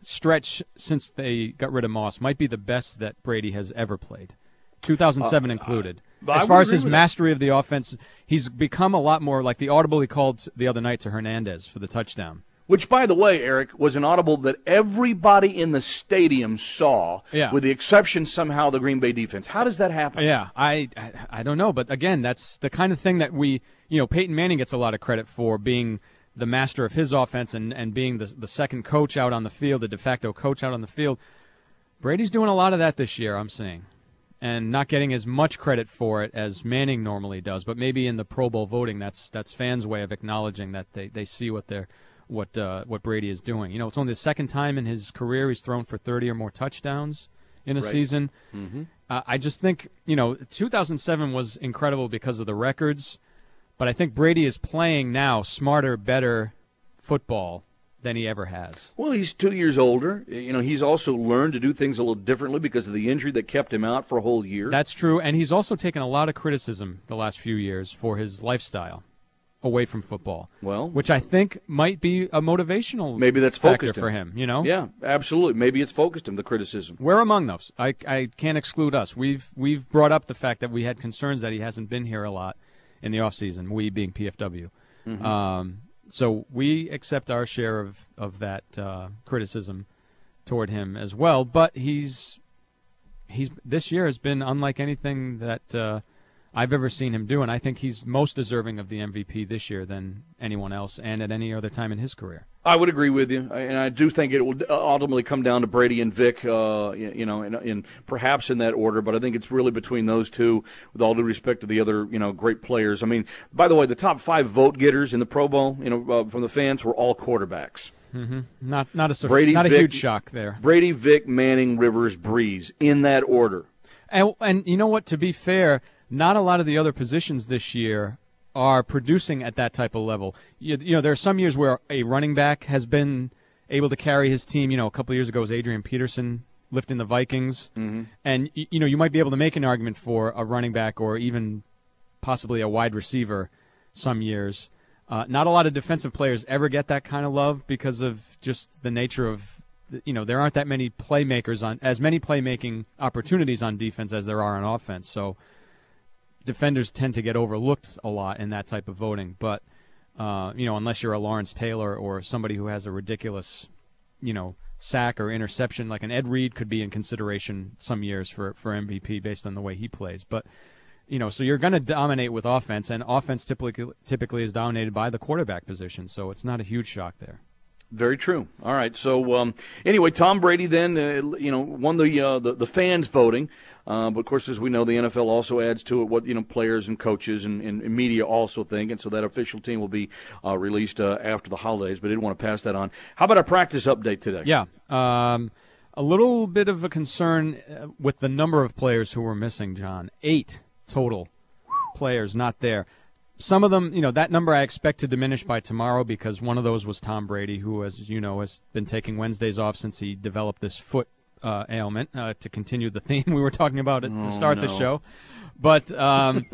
stretch since they got rid of Moss might be the best that Brady has ever played, two thousand seven uh, included. Uh, as far as his mastery of the offense, he's become a lot more like the audible he called the other night to Hernandez for the touchdown. Which, by the way, Eric, was an audible that everybody in the stadium saw, yeah. with the exception somehow of the Green Bay defense. How does that happen? Yeah, I, I I don't know, but again, that's the kind of thing that we, you know, Peyton Manning gets a lot of credit for being the master of his offense and, and being the the second coach out on the field, the de facto coach out on the field. Brady's doing a lot of that this year, I'm seeing, and not getting as much credit for it as Manning normally does, but maybe in the Pro Bowl voting, that's that's fans' way of acknowledging that they, they see what they're what uh, what Brady is doing. You know, it's only the second time in his career he's thrown for thirty or more touchdowns in a right. season. Mm-hmm. Uh, I just think, you know, two thousand seven was incredible because of the records, but I think Brady is playing now smarter, better football than he ever has. Well, he's two years older. You know, he's also learned to do things a little differently because of the injury that kept him out for a whole year. That's true, and he's also taken a lot of criticism the last few years for his lifestyle away from football. Well, which I think might be a motivational maybe that's factor focused for him. him, you know? Yeah, absolutely. Maybe it's focused him, the criticism. We're among those. I, I can't exclude us. We've we've brought up the fact that we had concerns that he hasn't been here a lot in the offseason, we being P F W. Mm-hmm. Um, so we accept our share of, of that uh, criticism toward him as well. But he's he's this year has been unlike anything that uh, I've ever seen him do, and I think he's most deserving of the M V P this year than anyone else and at any other time in his career. I would agree with you, and I do think it will ultimately come down to Brady and Vic, uh, you know, in, in perhaps in that order. But I think it's really between those two, with all due respect to the other, you know, great players. I mean, by the way, the top five vote getters in the Pro Bowl, you know, uh, from the fans were all quarterbacks. Mm-hmm. Not not a Brady, not a Vic, huge shock there. Brady, Vic, Manning, Rivers, Breeze, in that order. And and you know what? To be fair, not a lot of the other positions this year are producing at that type of level. You, you know, there are some years where a running back has been able to carry his team. You know, a couple of years ago was Adrian Peterson lifting the Vikings. Mm-hmm. And, you know, you might be able to make an argument for a running back or even possibly a wide receiver some years. Uh, not a lot of defensive players ever get that kind of love because of just the nature of, you know, there aren't that many playmakers on, as many playmaking opportunities on defense as there are on offense. So defenders tend to get overlooked a lot in that type of voting. But, uh, you know, unless you're a Lawrence Taylor or somebody who has a ridiculous, you know, sack or interception, like an Ed Reed could be in consideration some years for, for M V P based on the way he plays. But, you know, so you're going to dominate with offense, and offense typically typically is dominated by the quarterback position, so it's not a huge shock there. Very true. All right. So um, anyway, Tom Brady then, uh, you know, won the, uh, the the fans voting. Uh, but of course, as we know, the N F L also adds to it what you know players and coaches and, and media also think, and so that official team will be uh, released uh, after the holidays. But I didn't want to pass that on. How about our practice update today? Yeah, um, a little bit of a concern with the number of players who were missing. John, eight total players not there. Some of them, you know, that number I expect to diminish by tomorrow because one of those was Tom Brady, who, as you know, has been taking Wednesdays off since he developed this foot uh, ailment, uh, to continue the theme we were talking about at oh, the start no. of the show. But um,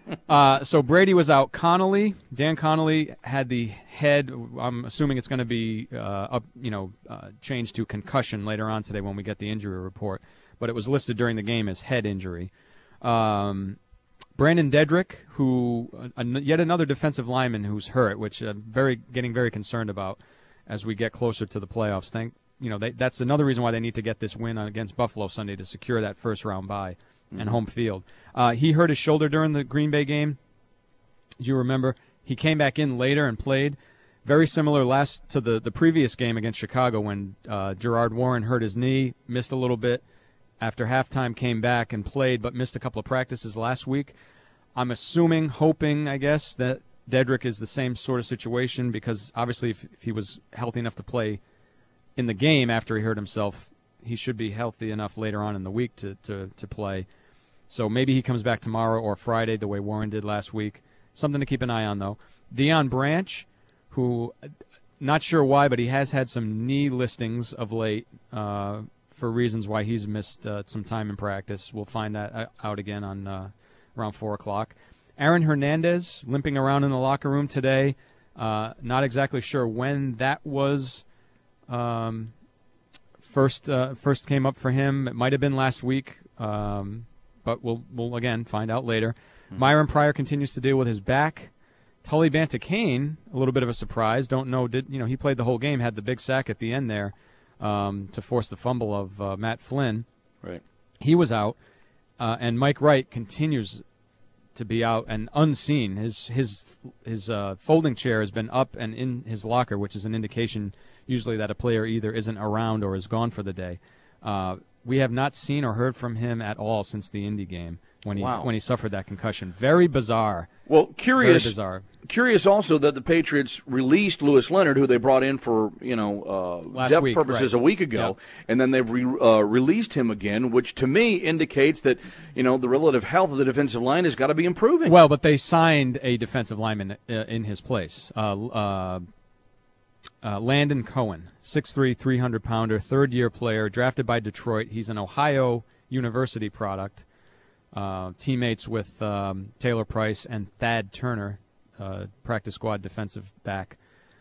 uh, so Brady was out. Connolly, Dan Connolly had the head. I'm assuming it's going to be, uh, up, you know, uh, changed to concussion later on today when we get the injury report. But it was listed during the game as head injury. Um, Brandon Dedrick, who uh, yet another defensive lineman who's hurt, which I'm very getting very concerned about as we get closer to the playoffs. Thank you know they, that's another reason why they need to get this win against Buffalo Sunday to secure that first round bye mm-hmm. and home field. Uh, he hurt his shoulder during the Green Bay game. As you remember, he came back in later and played. Very similar last to the, the previous game against Chicago when uh, Gerard Warren hurt his knee, missed a little bit. After halftime, came back and played, but missed a couple of practices last week. I'm assuming, hoping, I guess, that Dedrick is the same sort of situation because obviously if, if he was healthy enough to play in the game after he hurt himself, he should be healthy enough later on in the week to, to, to play. So maybe he comes back tomorrow or Friday the way Warren did last week. Something to keep an eye on, though. Deion Branch, who, not sure why, but he has had some knee listings of late, uh, for reasons why he's missed uh, some time in practice. We'll find that out again on uh, around four o'clock. Aaron Hernandez limping around in the locker room today. Uh, not exactly sure when that was um, first uh, first came up for him. It might have been last week, um, but we'll we'll again find out later. Mm-hmm. Myron Pryor continues to deal with his back. Tully Banta-Cain, a little bit of a surprise. Don't know. Did you know he played the whole game? Had the big sack at the end there um, to force the fumble of uh, Matt Flynn. Right. He was out, uh, and Mike Wright continues to be out and unseen. His his his uh, folding chair has been up and in his locker, which is an indication usually that a player either isn't around or is gone for the day. Uh, we have not seen or heard from him at all since the Indy game when he wow. when he suffered that concussion. Very bizarre. Well, curious. Very bizarre. Curious also that the Patriots released Lewis Leonard, who they brought in for you know uh, Last depth week, purposes right. a week ago, yep. and then they've re- uh, released him again, which to me indicates that you know the relative health of the defensive line has got to be improving. Well, but they signed a defensive lineman uh, in his place. Uh, uh, Uh, Landon Cohen, six three, three hundred pounder, third-year player, drafted by Detroit. He's an Ohio University product. Uh, teammates with um, Taylor Price and Thad Turner, uh, practice squad defensive back.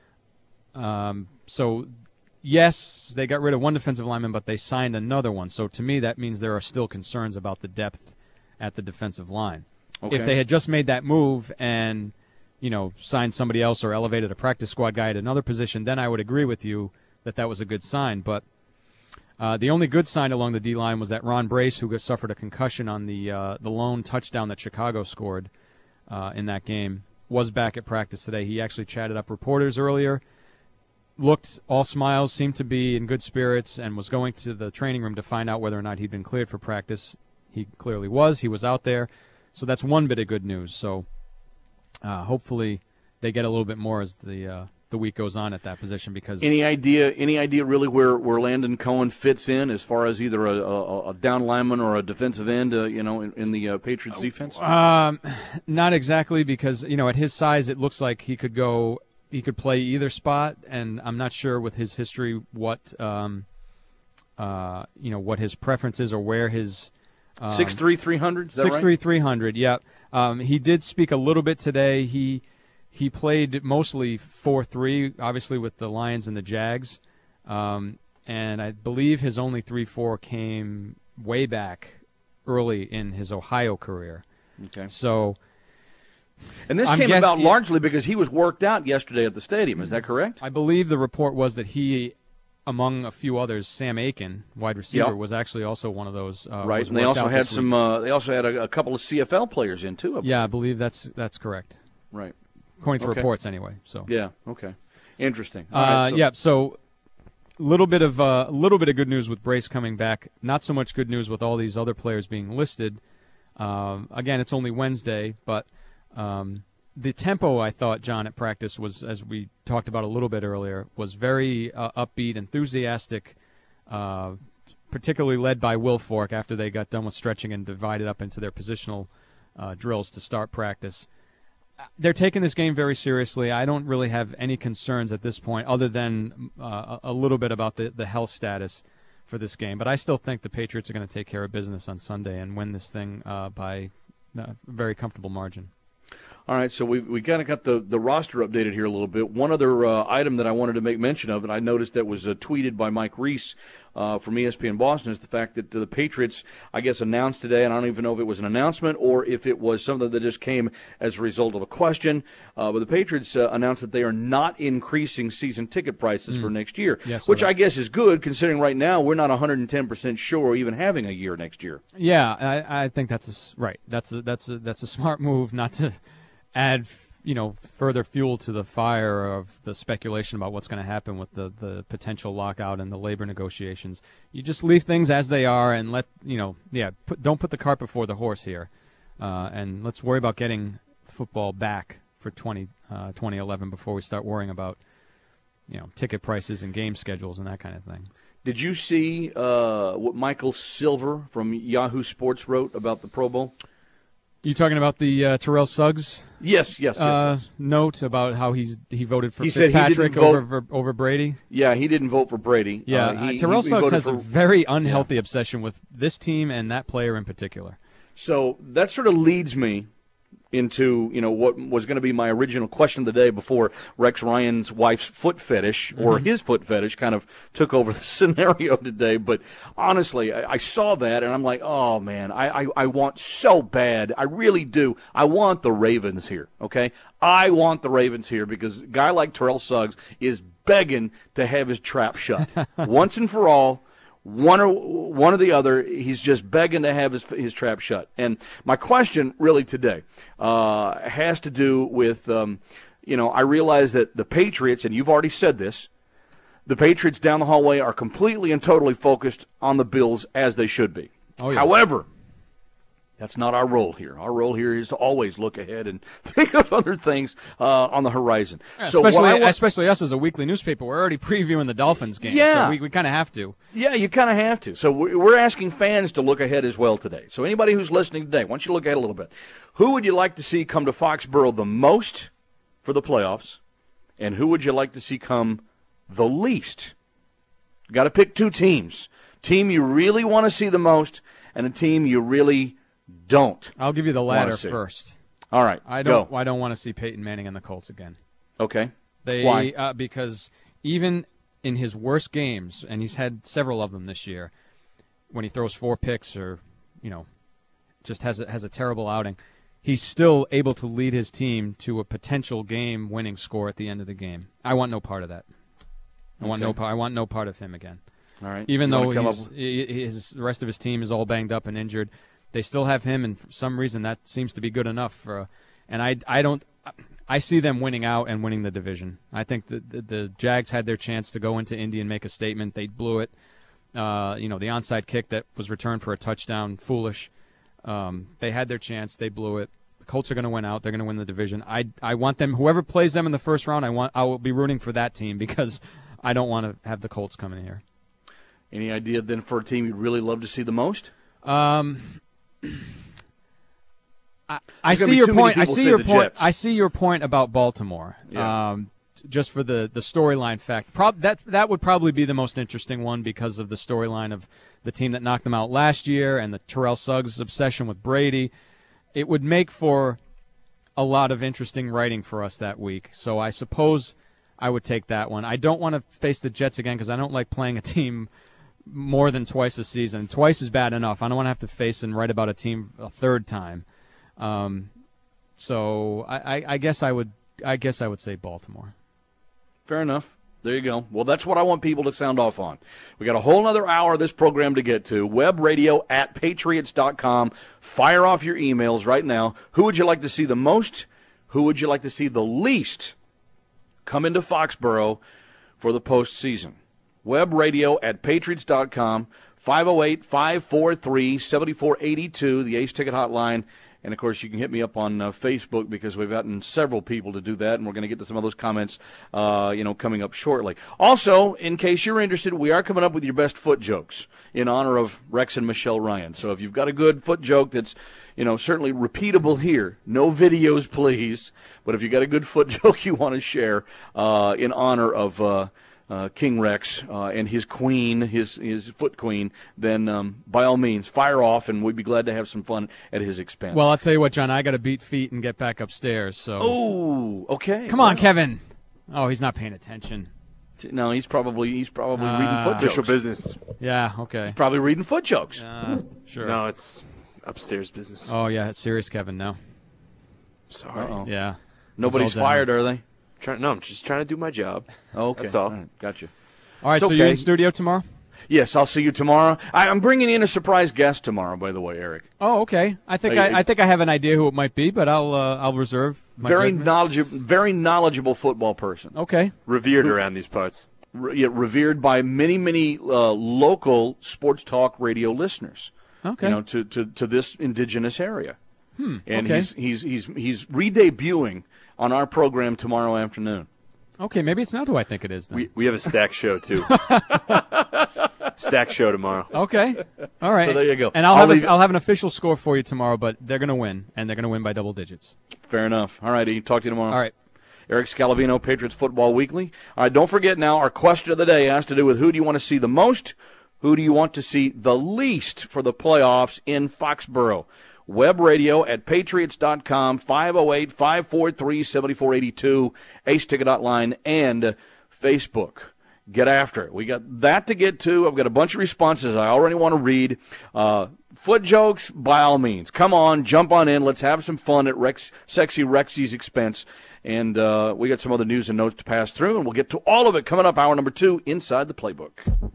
Um, so, yes, they got rid of one defensive lineman, but they signed another one. So, to me, that means there are still concerns about the depth at the defensive line. Okay. If they had just made that move and you know, signed somebody else or elevated a practice squad guy at another position, then I would agree with you that that was a good sign. But uh, the only good sign along the D-line was that Ron Brace, who suffered a concussion on the uh, the lone touchdown that Chicago scored uh, in that game, was back at practice today. He actually chatted up reporters earlier, looked all smiles, seemed to be in good spirits, and was going to the training room to find out whether or not he'd been cleared for practice. He clearly was. He was out there. So that's one bit of good news. So Uh, hopefully they get a little bit more as the uh, the week goes on at that position. Because any idea any idea really where, where Landon Cohen fits in as far as either a, a, a down lineman or a defensive end, uh, you know, in, in the uh, Patriots defense? Um, not exactly, because you know at his size it looks like he could go he could play either spot, and I'm not sure with his history what um, uh, you know what his preference is or where his um, six three, three hundred. Is that six right? three, three hundred. Yeah. Um, he did speak a little bit today. He he played mostly four three, obviously with the Lions and the Jags, um, and I believe his only three four came way back early in his Ohio career. Okay. So, and this I'm came guess- about largely because he was worked out yesterday at the stadium. Is that correct? I believe the report was that he, among a few others, Sam Aiken, wide receiver, Yep. was actually also one of those. Uh, right, was and they worked also out had this some. week. Uh, they also had a, a couple of C F L players in too. I Yeah, I believe that's that's correct. Right. According to Okay. reports, anyway. So. Yeah. Okay. Interesting. All Uh, right, so- yeah. So, little bit of a uh, little bit of good news with Brace coming back. Not so much good news with all these other players being listed. Um, again, it's only Wednesday, but um, the tempo I thought, John, at practice was, as we talked about a little bit earlier, was very uh, upbeat, enthusiastic. Uh, particularly led by Will Fork after they got done with stretching and divided up into their positional uh, drills to start practice. They're taking this game very seriously. I don't really have any concerns at this point other than uh, a little bit about the, the health status for this game. But I still think the Patriots are going to take care of business on Sunday and win this thing uh, by a very comfortable margin. All right, so we've we kind of got the, the roster updated here a little bit. One other uh, item that I wanted to make mention of, and I noticed that was uh, tweeted by Mike Reese uh, from E S P N Boston, is the fact that the Patriots, I guess, announced today, and I don't even know if it was an announcement or if it was something that just came as a result of a question, uh, but the Patriots uh, announced that they are not increasing season ticket prices Mm. for next year, Yes, which so I guess is good considering right now we're not one hundred ten percent sure even having a year next year. Yeah, I, I think that's a s right. That's a, that's a, that's a smart move not to add, you know, further fuel to the fire of the speculation about what's going to happen with the, the potential lockout and the labor negotiations. You just leave things as they are and let, you know, yeah, put, don't put the cart before the horse here. Uh, and let's worry about getting football back for twenty, uh, twenty eleven before we start worrying about, you know, ticket prices and game schedules and that kind of thing. Did you see uh, what Michael Silver from Yahoo Sports wrote about the Pro Bowl? You talking about the uh, Terrell Suggs? Yes, yes, yes, uh, yes. Note about how he's he voted for He said he Fitzpatrick didn't vote- over over Brady. Yeah, he didn't vote for Brady. Yeah, Uh, he- uh, Terrell he- he Suggs voted has for- a very unhealthy obsession with this team and that player in particular. So that sort of leads me into, you know, what was going to be my original question of the day before Rex Ryan's wife's foot fetish, or Mhm. his foot fetish, kind of took over the scenario today. But honestly, I, I saw that, and I'm like, oh, man, I, I, I want so bad. I really do. I want the Ravens here, okay? I want the Ravens here because a guy like Terrell Suggs is begging to have his trap shut. Once and for all, one or one or the other, he's just begging to have his his trap shut. And my question really today uh, has to do with, um, you know, I realize that the Patriots, and you've already said this, the Patriots down the hallway are completely and totally focused on the Bills as they should be. Oh, yeah. However, that's not our role here. Our role here is to always look ahead and think of other things uh, on the horizon. Yeah, so what especially, I wa- especially us as a weekly newspaper, we're already previewing the Dolphins game. Yeah. So we, we kind of have to. Yeah, you kind of have to. So we're we're asking fans to look ahead as well today. So anybody who's listening today, why don't you look ahead a little bit? Who would you like to see come to Foxborough the most for the playoffs, and who would you like to see come the least? Got to pick two teams. Team you really want to see the most, and a team you really don't. I'll give you the wanna latter see. first. All right, I don't. go. I don't want to see Peyton Manning and the Colts again. Okay. They Why? Uh, because even in his worst games, and he's had several of them this year, when he throws four picks or, you know, just has a, has a terrible outing, he's still able to lead his team to a potential game-winning score at the end of the game. I want no part of that. I want Okay. no part. I want no part of him again. All right. Even You though wanna come he's, up- he- his the rest of his team is all banged up and injured, they still have him, and for some reason that seems to be good enough. For, and I, I don't, I see them winning out and winning the division. I think the, the the Jags had their chance to go into Indy and make a statement. They blew it. Uh, you know, the onside kick that was returned for a touchdown, foolish. Um, they had their chance. They blew it. The Colts are going to win out. They're going to win the division. I, I want them. Whoever plays them in the first round, I want. I will be rooting for that team because I don't want to have the Colts coming here. Any idea then for a team you'd really love to see the most? Um. I, I There's gonna see be your too many point. I people see say your the point. Jets. I see your point about Baltimore. Yeah. Um, t- just for the, the storyline fact, Prob- that that would probably be the most interesting one because of the storyline of the team that knocked them out last year and the Terrell Suggs obsession with Brady. It would make for a lot of interesting writing for us that week. So I suppose I would take that one. I don't want to face the Jets again because I don't like playing a team more than twice a season. Twice is bad enough. I don't want to have to face and write about a team a third time. Um, so I, I, I guess I would. I guess I would say Baltimore. Fair enough. There you go. Well, that's what I want people to sound off on. We got a whole other hour of this program to get to. Web radio at patriots dot com. Fire off your emails right now. Who would you like to see the most? Who would you like to see the least come into Foxborough for the postseason? Web radio at patriots dot com. five oh eight, five four three, seven four eight two, the Ace Ticket Hotline. And, of course, you can hit me up on uh, Facebook because we've gotten several people to do that, and we're going to get to some of those comments, uh, you know, coming up shortly. Also, in case you're interested, we are coming up with your best foot jokes in honor of Rex and Michelle Ryan. So if you've got a good foot joke that's, you know, certainly repeatable here, no videos, please. But if you got a good foot joke you want to share uh, in honor of uh, uh, King Rex uh, and his queen, his his foot queen, then um, by all means, fire off, and we'd be glad to have some fun at his expense. Well, I'll tell you what, John. I got to beat feet and get back upstairs. So. Oh, okay. Come on, Well. Kevin. Oh, he's not paying attention. No, he's probably he's probably Uh, reading foot Official jokes. business. Yeah. Okay. He's probably reading foot jokes. Uh, sure. No, it's upstairs business. Oh yeah, it's serious, Kevin. No. Sorry. Uh-oh. Yeah. Nobody's It's all down. fired, are they? Trying, no, I'm just trying to do my job. Oh, okay. That's all. All right. Gotcha. All right. It's So you're okay. in studio tomorrow? Yes, I'll see you tomorrow. I, I'm bringing in a surprise guest tomorrow, by the way, Eric. Oh, okay. I think Hey, I, I think I have an idea who it might be, but I'll uh, I'll reserve. My Very judgment. knowledgeable, very knowledgeable football person. Okay. Revered around these parts. Re- yeah, revered by many, many uh, local sports talk radio listeners. Okay. You know, to, to, to this indigenous area. Hmm. And okay. he's he's he's he's re-debuting on our program tomorrow afternoon. Okay. Maybe it's not who I think it is. Then. We we have a stack show too. Stack show tomorrow. Okay. All right. So there you go. And I'll, I'll have leave a, it- I'll have an official score for you tomorrow, but they're going to win, and they're going to win by double digits. Fair enough. All righty. Talk to you tomorrow. All right. Eric Scalavino, Patriots Football Weekly. All right, don't forget now, our question of the day has to do with who do you want to see the most, who do you want to see the least for the playoffs in Foxborough. web radio at patriots dot com, five oh eight, five four three, seven four eight two, Ace Ticket Hotline, and Facebook. Get after it. We got that to get to. I've got a bunch of responses I already want to read. Uh, foot jokes, by all means. Come on, jump on in. Let's have some fun at Rex, Sexy Rexy's expense. And uh, we got some other news and notes to pass through, and we'll get to all of it coming up hour number two inside the Playbook.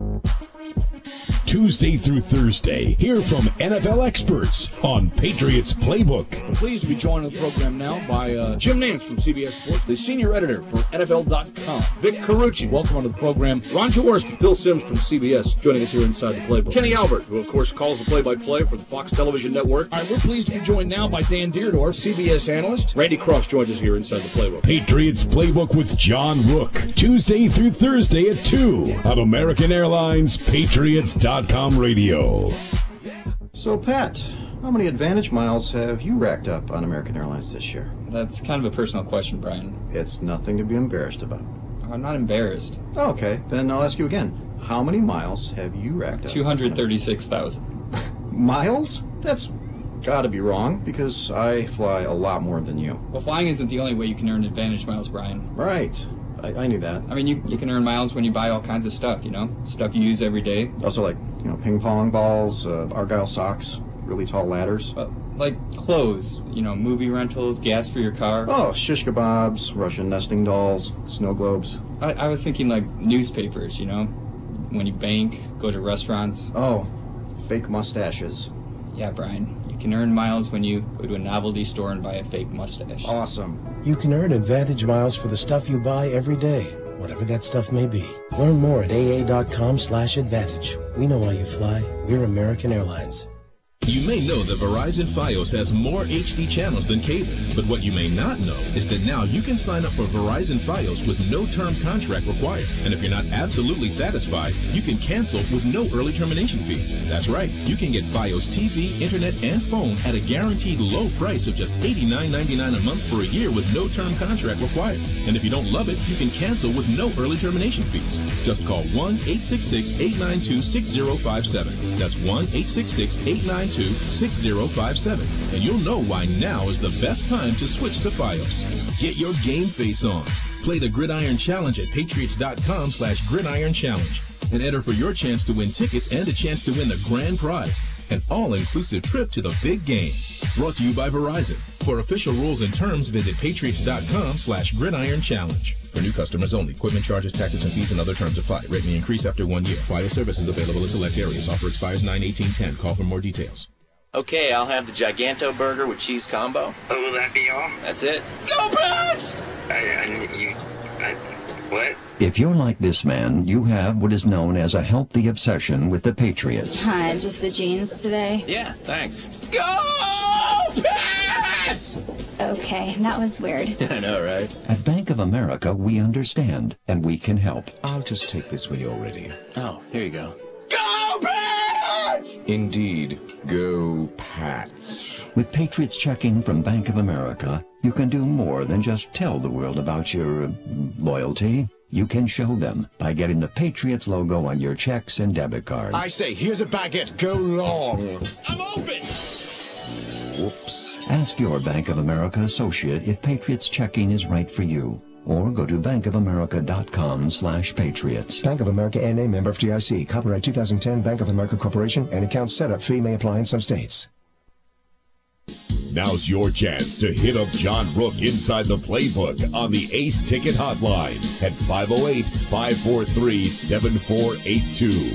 Tuesday through Thursday, hear from N F L experts on Patriots Playbook. I'm pleased to be joined on the program now by uh, Jim Nance from C B S Sports, the senior editor for N F L dot com. Vic Carucci, welcome onto the program. Ron Jaworski, Phil Simms from C B S, joining us here inside the Playbook. Kenny Albert, who of course calls the play-by-play for the Fox Television Network. All right, we're pleased to be joined now by Dan Deerdorf, C B S analyst. Randy Cross joins us here inside the Playbook. Patriots Playbook with John Rook, Tuesday through Thursday at two on American Airlines Patriots dot com radio. So, Pat, how many Advantage miles have you racked up on American Airlines this year? That's kind of a personal question, Brian. It's nothing to be embarrassed about. I'm not embarrassed. Okay, then I'll ask you again. How many miles have you racked up? two hundred thirty-six thousand. Miles? That's gotta be wrong, because I fly a lot more than you. Well, flying isn't the only way you can earn Advantage miles, Brian. Right. I, I knew that. I mean, you, you can earn miles when you buy all kinds of stuff, you know? Stuff you use every day. Also, like, you know, ping pong balls, uh, Argyle socks, really tall ladders. Uh, like clothes, you know, movie rentals, gas for your car. Oh, shish kebabs, Russian nesting dolls, snow globes. I, I was thinking, like, newspapers, you know? When you bank, go to restaurants. Oh, fake mustaches. Yeah, Brian. You can earn miles when you go to a novelty store and buy a fake mustache. Awesome. You can earn Advantage miles for the stuff you buy every day, whatever that stuff may be. Learn more at A A dot com slash advantage. We know why you fly. We're American Airlines. You may know that Verizon Fios has more H D channels than cable, but what you may not know is that now you can sign up for Verizon Fios with no term contract required. And if you're not absolutely satisfied, you can cancel with no early termination fees. That's right, you can get Fios T V, internet, and phone at a guaranteed low price of just eighty-nine ninety-nine a month for a year with no term contract required. And if you don't love it, you can cancel with no early termination fees. Just call one eight six six, eight nine two, six zero five seven. That's one eight six six, eight nine two, six zero five seven, and you'll know why now is the best time to switch to Fios. Get your game face on. Play the Gridiron Challenge at patriots dot com slash gridiron challenge and enter for your chance to win tickets and a chance to win the grand prize, an all-inclusive trip to the big game. Brought to you by Verizon. For official rules and terms, visit patriots dot com slash gridiron challenge. For new customers only. Equipment charges, taxes, and fees and other terms apply. Rate may increase after one year. Fios services available in select areas. Offer expires nine eighteen ten. Call for more details. Okay, I'll have the Giganto burger with cheese combo. Oh, will that be all? That's it. Go Pats! I, I, you, I, what? If you're like this man, you have what is known as a healthy obsession with the Patriots. Hi, just the jeans today? Yeah, thanks. Go Pats! Okay, that was weird. I know, right? At Bank of America, we understand, and we can help. I'll just take this when you're ready. Oh, here you go. Go Pats! Indeed, go Pats. With Patriots checking from Bank of America, you can do more than just tell the world about your uh, loyalty. You can show them by getting the Patriots logo on your checks and debit cards. I say, here's a baguette. Go long. I'm open! Whoops. Ask your Bank of America associate if Patriots checking is right for you. Or go to bank of america dot com slash patriots. Bank of America N A member F D I C. Copyright two thousand ten Bank of America Corporation and account setup fee may apply in some states. Now's your chance to hit up John Rook inside the playbook on the Ace Ticket Hotline at five oh eight, five four three, seven four eight two.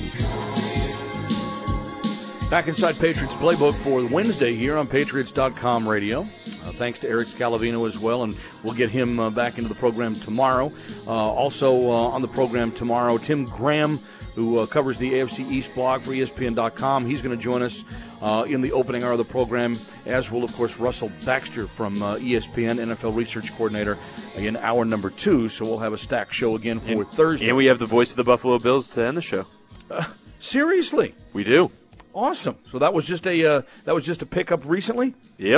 Back inside Patriots Playbook for Wednesday here on patriots dot com radio. Uh, thanks to Eric Scalavino as well, and we'll get him uh, back into the program tomorrow. Uh, also uh, on the program tomorrow, Tim Graham, who uh, covers the A F C East blog for E S P N dot com. He's going to join us uh, in the opening hour of the program, as will, of course, Russell Baxter from uh, E S P N, N F L Research Coordinator, in hour number two. So we'll have a stacked show again for and, Thursday. And we have the voice of the Buffalo Bills to end the show. Uh, seriously? We do. Awesome. So that was just a uh, that was just a pickup recently? Yep.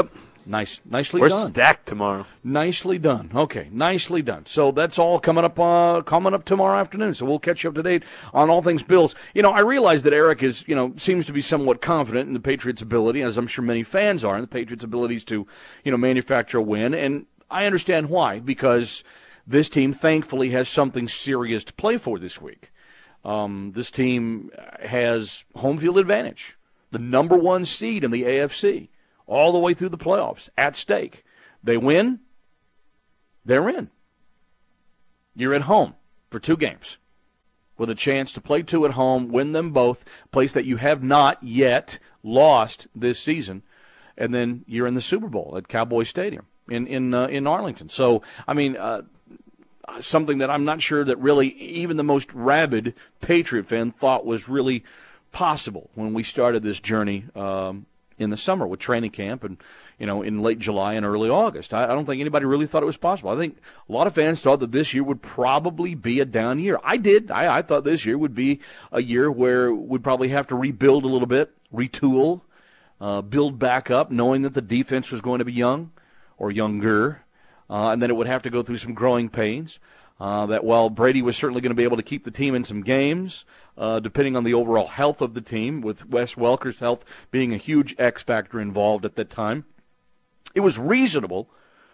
Nice, nicely We're done. stacked tomorrow. Nicely done. Okay, nicely done. So that's all coming up uh, coming up tomorrow afternoon. So we'll catch you up to date on all things Bills. You know, I realize that Eric is, you know, seems to be somewhat confident in the Patriots' ability, as I'm sure many fans are, in the Patriots' abilities to, you know, manufacture a win. And I understand why, because this team, thankfully, has something serious to play for this week. Um, this team has home field advantage, the number one seed in the A F C. All the way through the playoffs, at stake. They win, they're in. You're at home for two games with a chance to play two at home, win them both, a place that you have not yet lost this season, and then you're in the Super Bowl at Cowboy Stadium in in uh, in Arlington. So, I mean, uh, something that I'm not sure that really even the most rabid Patriot fan thought was really possible when we started this journey um in the summer with training camp and, you know, in late July and early August. I, I don't think anybody really thought it was possible. I think a lot of fans thought that this year would probably be a down year. I did. I, I thought this year would be a year where we'd probably have to rebuild a little bit, retool, uh, build back up, knowing that the defense was going to be young or younger, uh, and then it would have to go through some growing pains. Uh, that while Brady was certainly going to be able to keep the team in some games, uh, depending on the overall health of the team, with Wes Welker's health being a huge X factor involved at that time, it was reasonable,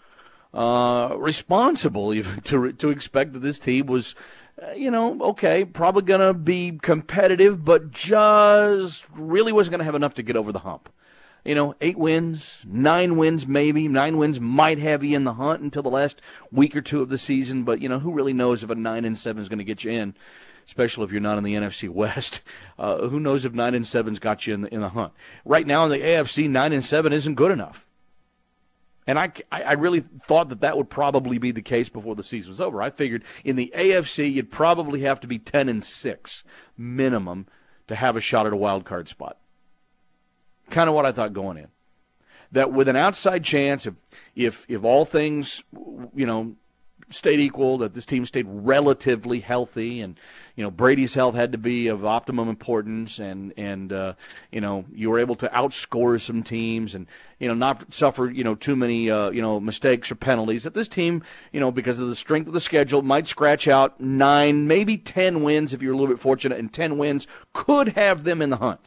uh, responsible even to to expect that this team was, uh, you know, okay, probably going to be competitive, but just really wasn't going to have enough to get over the hump. You know, eight wins, nine wins maybe. Nine wins might have you in the hunt until the last week or two of the season. But, you know, who really knows if a nine and seven is going to get you in, especially if you're not in the N F C West. Uh, who knows if nine and seven's got you in the, in the hunt. Right now in the A F C, nine and seven isn't good enough. And I, I really thought that that would probably be the case before the season was over. I figured in the A F C, you'd probably have to be ten and six minimum to have a shot at a wild card spot. Kind of what I thought going in. That with an outside chance, if if if all things, you know, stayed equal, that this team stayed relatively healthy, and, you know, Brady's health had to be of optimum importance, and and uh, you know, you were able to outscore some teams, and, you know, not suffer, you know, too many uh, you know mistakes or penalties. That this team, you know, because of the strength of the schedule, might scratch out nine, maybe ten wins if you're a little bit fortunate, and ten wins could have them in the hunt.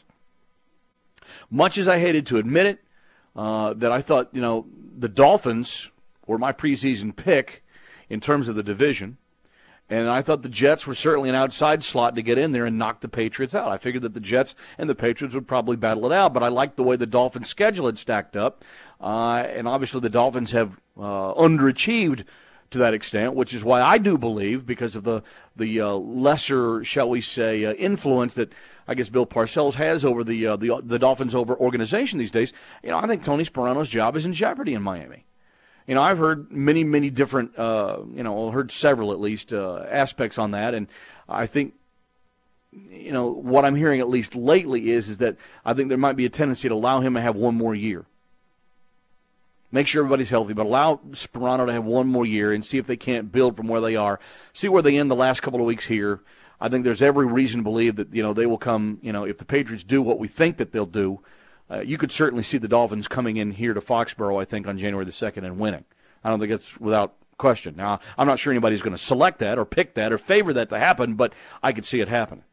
Much as I hated to admit it, uh, that I thought, you know, the Dolphins were my preseason pick in terms of the division, and I thought the Jets were certainly an outside slot to get in there and knock the Patriots out. I figured that the Jets and the Patriots would probably battle it out, but I liked the way the Dolphins' schedule had stacked up, uh, and obviously the Dolphins have uh, underachieved to that extent, which is why I do believe, because of the the uh, lesser, shall we say, uh, influence that I guess Bill Parcells has over the uh, the the Dolphins over organization these days. You know, I think Tony Sparano's job is in jeopardy in Miami. You know, I've heard many, many different, uh, you know, heard several at least uh, aspects on that, and I think, you know, what I'm hearing at least lately is is that I think there might be a tendency to allow him to have one more year. Make sure everybody's healthy, but allow Sparano to have one more year and see if they can't build from where they are. See where they end the last couple of weeks here. I think there's every reason to believe that, you know, they will come, you know, if the Patriots do what we think that they'll do, uh, you could certainly see the Dolphins coming in here to Foxborough, I think, on January the second and winning. I don't think that's without question. Now, I'm not sure anybody's going to select that or pick that or favor that to happen, but I could see it happening.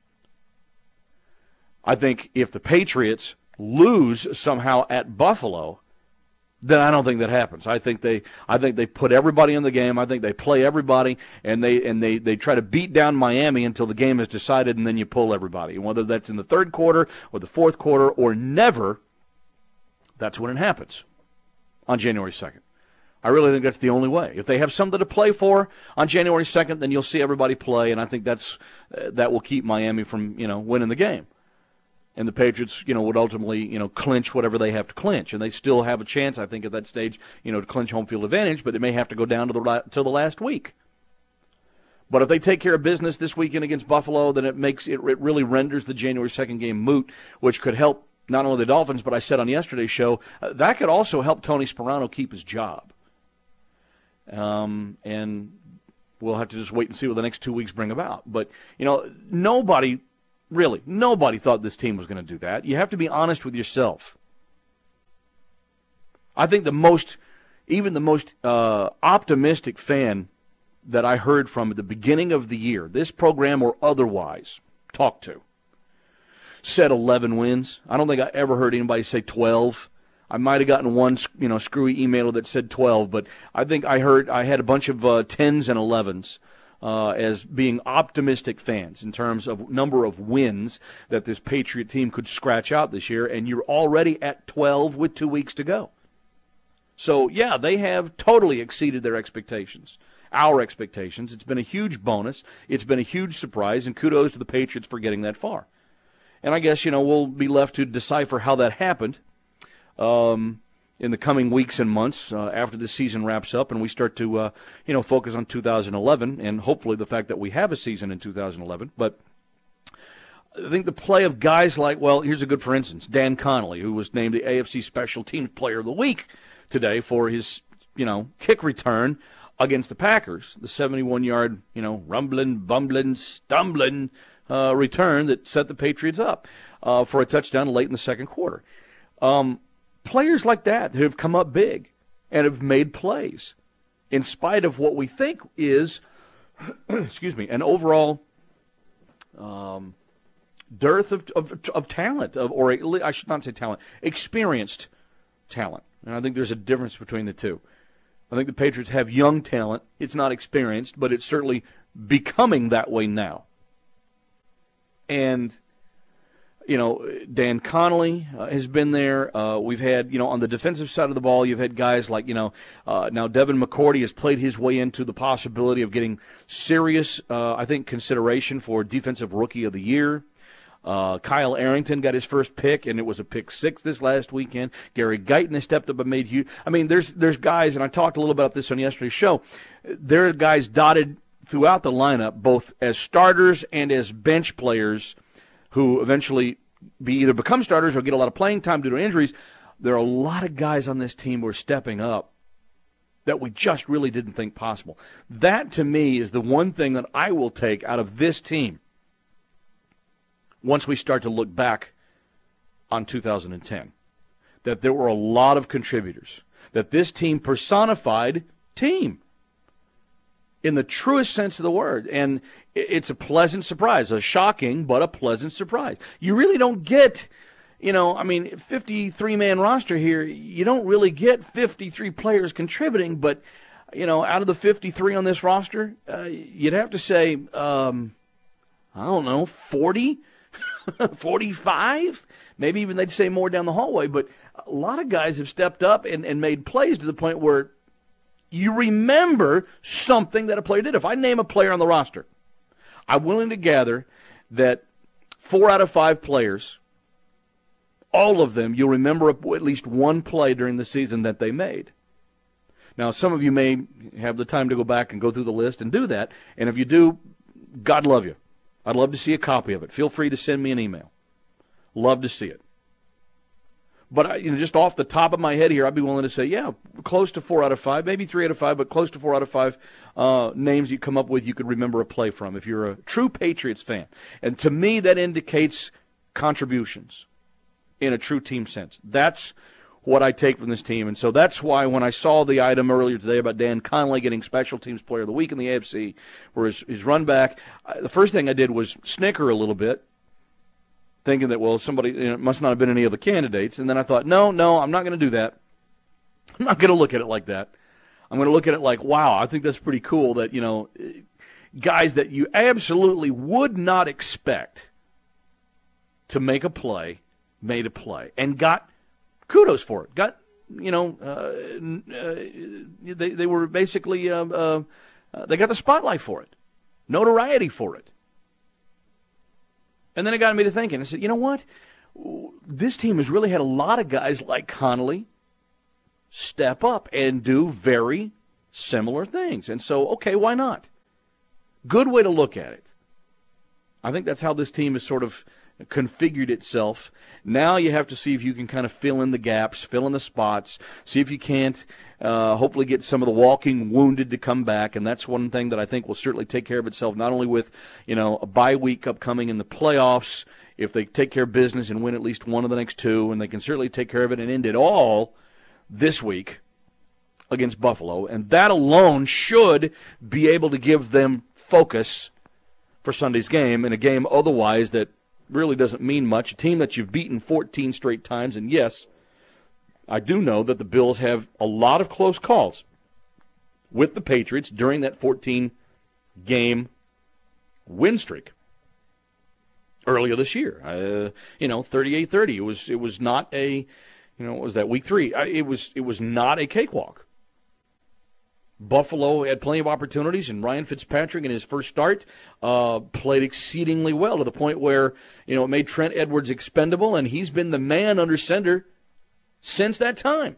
I think if the Patriots lose somehow at Buffalo, then I don't think that happens. I think they, I think they put everybody in the game. I think they play everybody, and they and they, they try to beat down Miami until the game is decided, and then you pull everybody. And whether that's in the third quarter or the fourth quarter or never, that's when it happens on January second. I really think that's the only way. If they have something to play for on January second, then you'll see everybody play, and I think that's uh, that will keep Miami from, you know, winning the game. And the Patriots, you know, would ultimately, you know, clinch whatever they have to clinch, and they still have a chance, I think, at that stage, you know, to clinch home field advantage. But they may have to go down to the to the last week. But if they take care of business this weekend against Buffalo, then it makes it, it really renders the January second game moot, which could help not only the Dolphins, but I said on yesterday's show uh, that could also help Tony Sparano keep his job. Um, and we'll have to just wait and see what the next two weeks bring about. But you know, nobody. Really, nobody thought this team was going to do that. You have to be honest with yourself. I think the most, even the most uh, optimistic fan that I heard from at the beginning of the year, this program or otherwise, talked to, said eleven wins. I don't think I ever heard anybody say twelve. I might have gotten one, you know, screwy email that said twelve, but I think I heard I had a bunch of uh, tens and elevens uh, as being optimistic fans in terms of number of wins that this Patriot team could scratch out this year, and you're already at twelve with two weeks to go. So, yeah, they have totally exceeded their expectations, our expectations. It's been a huge bonus. It's been a huge surprise, and kudos to the Patriots for getting that far. And I guess, you know, we'll be left to decipher how that happened um, in the coming weeks and months uh, after the season wraps up and we start to, uh, you know, focus on two thousand eleven and hopefully the fact that we have a season in two thousand eleven. But I think the play of guys like, well, here's a good for instance, Dan Connolly, who was named the A F C Special Teams Player of the Week today for his, you know, kick return against the Packers, the seventy-one-yard, you know, rumbling, bumbling, stumbling uh, return that set the Patriots up uh, for a touchdown late in the second quarter. Um, players like that who have come up big and have made plays in spite of what we think is, excuse me, an overall um, dearth of, of, of talent, of, or a, I should not say talent, experienced talent. And I think there's a difference between the two. I think the Patriots have young talent. It's not experienced, but it's certainly becoming that way now. And, you know, Dan Connolly uh, has been there. Uh, we've had, you know, on the defensive side of the ball, you've had guys like, you know, uh, now Devin McCourty has played his way into the possibility of getting serious, uh, I think, consideration for Defensive Rookie of the Year. Uh, Kyle Arrington got his first pick, and it was a pick six this last weekend. Gary Guyton has stepped up and made huge. I mean, there's there's guys, and I talked a little about this on yesterday's show. There are guys dotted throughout the lineup, both as starters and as bench players, who eventually be either become starters or get a lot of playing time due to injuries. There are a lot of guys on this team who are stepping up that we just really didn't think possible. That, to me, is the one thing that I will take out of this team once we start to look back on two thousand ten, that there were a lot of contributors, that this team personified team in the truest sense of the word. And it's a pleasant surprise, a shocking but a pleasant surprise. You really don't get, you know, I mean, fifty-three man roster here, you don't really get fifty-three players contributing, but, you know, out of the fifty-three on this roster, uh, you'd have to say, um, I don't know, forty? forty-five? Maybe even they'd say more down the hallway, but a lot of guys have stepped up and, and made plays to the point where you remember something that a player did. If I name a player on the roster, I'm willing to gather that four out of five players, all of them, you'll remember at least one play during the season that they made. Now, some of you may have the time to go back and go through the list and do that, and if you do, God love you. I'd love to see a copy of it. Feel free to send me an email. Love to see it. But I, you know, just off the top of my head here, I'd be willing to say, yeah, close to four out of five, maybe three out of five, but close to four out of five uh, names you come up with you could remember a play from if you're a true Patriots fan. And to me, that indicates contributions in a true team sense. That's what I take from this team. And so that's why when I saw the item earlier today about Dan Connolly getting Special Teams Player of the Week in the A F C for his, his run back, uh, the first thing I did was snicker a little bit, thinking that, well, somebody, you know, it must not have been any of the candidates. And then I thought, no, no, I'm not going to do that. I'm not going to look at it like that. I'm going to look at it like, wow, I think that's pretty cool that, you know, guys that you absolutely would not expect to make a play, made a play, and got kudos for it. Got, you know, uh, uh, they they were basically, uh, uh, uh, they got the spotlight for it, notoriety for it. And then it got me to thinking. I said, you know what? This team has really had a lot of guys like Connolly step up and do very similar things. And so, okay, why not? Good way to look at it. I think that's how this team has sort of configured itself. Now you have to see if you can kind of fill in the gaps, fill in the spots, see if you can't uh, hopefully get some of the walking wounded to come back, and that's one thing that I think will certainly take care of itself, not only with, you know, a bye week upcoming in the playoffs, if they take care of business and win at least one of the next two, and they can certainly take care of it and end it all this week against Buffalo, and that alone should be able to give them focus for Sunday's game, in a game otherwise that really doesn't mean much. A team that you've beaten fourteen straight times, and yes, I do know that the Bills have a lot of close calls with the Patriots during that fourteen-game win streak earlier this year. Uh, you know, thirty-eight thirty. It was it was not a, you know, what was that, week three? It was it was not a cakewalk. Buffalo had plenty of opportunities, and Ryan Fitzpatrick in his first start uh, played exceedingly well to the point where, you know, it made Trent Edwards expendable, and he's been the man under center since that time.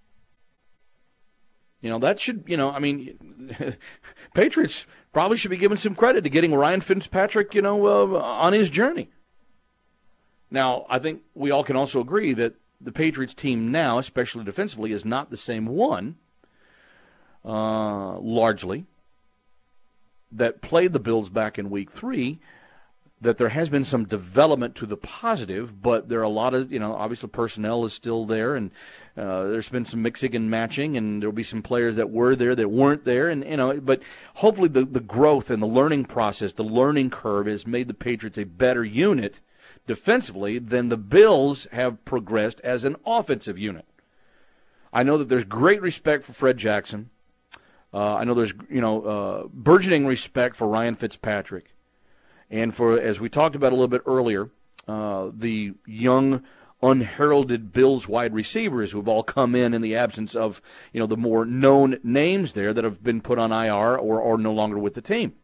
You know, that should, you know, I mean, Patriots probably should be given some credit to getting Ryan Fitzpatrick, you know, uh, on his journey. Now, I think we all can also agree that the Patriots team now, especially defensively, is not the same one, uh, largely, that played the Bills back in week three, that there has been some development to the positive, but there are a lot of, you know, obviously personnel is still there, and uh, there's been some mixing and matching, and there'll be some players that were there that weren't there, and, you know, but hopefully the, the growth and the learning process, the learning curve has made the Patriots a better unit defensively than the Bills have progressed as an offensive unit. I know that there's great respect for Fred Jackson. Uh, I know there's, you know, uh, burgeoning respect for Ryan Fitzpatrick. And for, as we talked about a little bit earlier, uh, the young, unheralded Bills wide receivers who have all come in in the absence of, you know, the more known names there that have been put on I R or, or no longer with the team.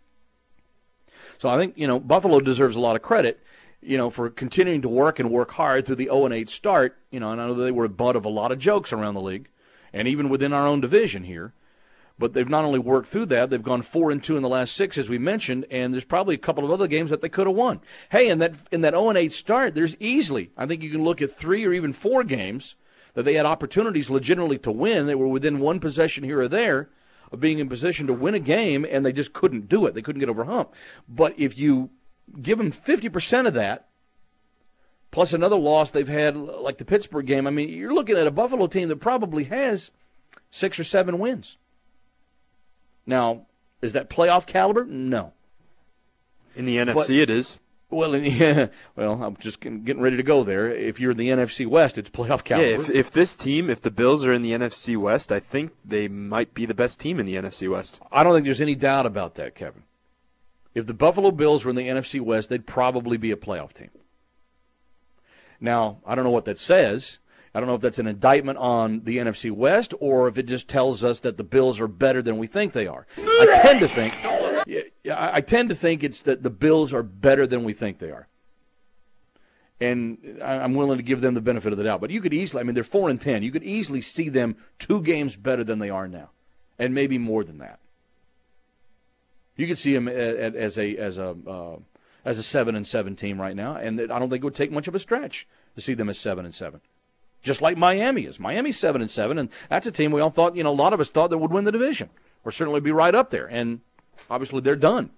So I think, you know, Buffalo deserves a lot of credit, you know, for continuing to work and work hard through the oh and eight start. You know, and I know they were a butt of a lot of jokes around the league, and even within our own division here. But they've not only worked through that, they've gone four and two in the last six, as we mentioned, and there's probably a couple of other games that they could have won. Hey, in that in that oh and eight start, there's easily, I think you can look at three or even four games that they had opportunities legitimately to win. They were within one possession here or there of being in position to win a game, and they just couldn't do it. They couldn't get over hump. But if you give them fifty percent of that, plus another loss they've had, like the Pittsburgh game, I mean, you're looking at a Buffalo team that probably has six or seven wins. Now, is that playoff caliber? No. In the N F C, but, it is. Well, yeah, well, I'm just getting ready to go there. If you're in the N F C West, it's playoff caliber. Yeah, if, if this team, if the Bills are in the N F C West, I think they might be the best team in the N F C West. I don't think there's any doubt about that, Kevin. If the Buffalo Bills were in the N F C West, they'd probably be a playoff team. Now, I don't know what that says. I don't know if that's an indictment on the N F C West or if it just tells us that the Bills are better than we think they are. I tend to think, I tend to think it's that the Bills are better than we think they are, and I'm willing to give them the benefit of the doubt. But you could easily, I mean, they're four and ten. You could easily see them two games better than they are now, and maybe more than that. You could see them as a as a uh, as a seven and seven team right now, and I don't think it would take much of a stretch to see them as seven and seven. Just like Miami is. Miami's seven and seven, and that's a team we all thought, you know, a lot of us thought that would win the division, or certainly be right up there. And obviously they're done.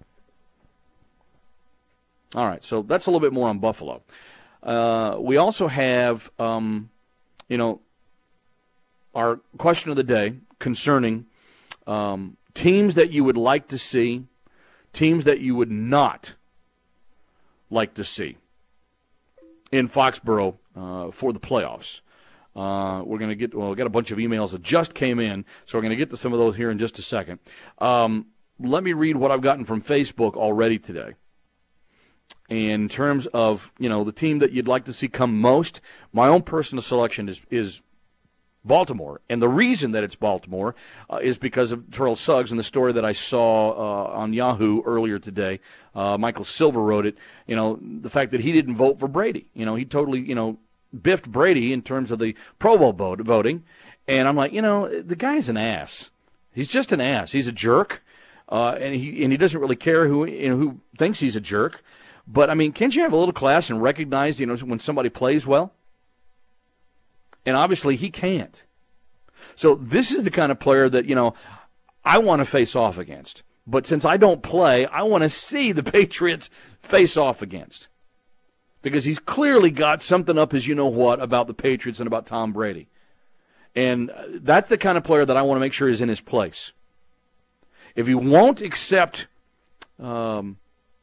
All right, so that's a little bit more on Buffalo. Uh, we also have, um, you know, our question of the day concerning um, teams that you would like to see, teams that you would not like to see in Foxborough uh, for the playoffs. Uh, we're going to get, well, we've got a bunch of emails that just came in, so we're going to get to some of those here in just a second. Um, let me read what I've gotten from Facebook already today. In terms of, you know, the team that you'd like to see come most, my own personal selection is, is Baltimore. And the reason that it's Baltimore uh, is because of Terrell Suggs and the story that I saw uh, on Yahoo earlier today. Uh, Michael Silver wrote it, you know, the fact that he didn't vote for Brady. You know, he totally, you know, biffed Brady in terms of the Pro Bowl vote, voting. And I'm like, you know, the guy's an ass. He's just an ass. He's a jerk. Uh, and he and he doesn't really care who, you know, who thinks he's a jerk. But, I mean, can't you have a little class and recognize, you know, when somebody plays well? And obviously he can't. So this is the kind of player that, you know, I want to face off against. But since I don't play, I want to see the Patriots face off against. Because he's clearly got something up his you-know-what about the Patriots and about Tom Brady. And that's the kind of player that I want to make sure is in his place. If he won't accept, um,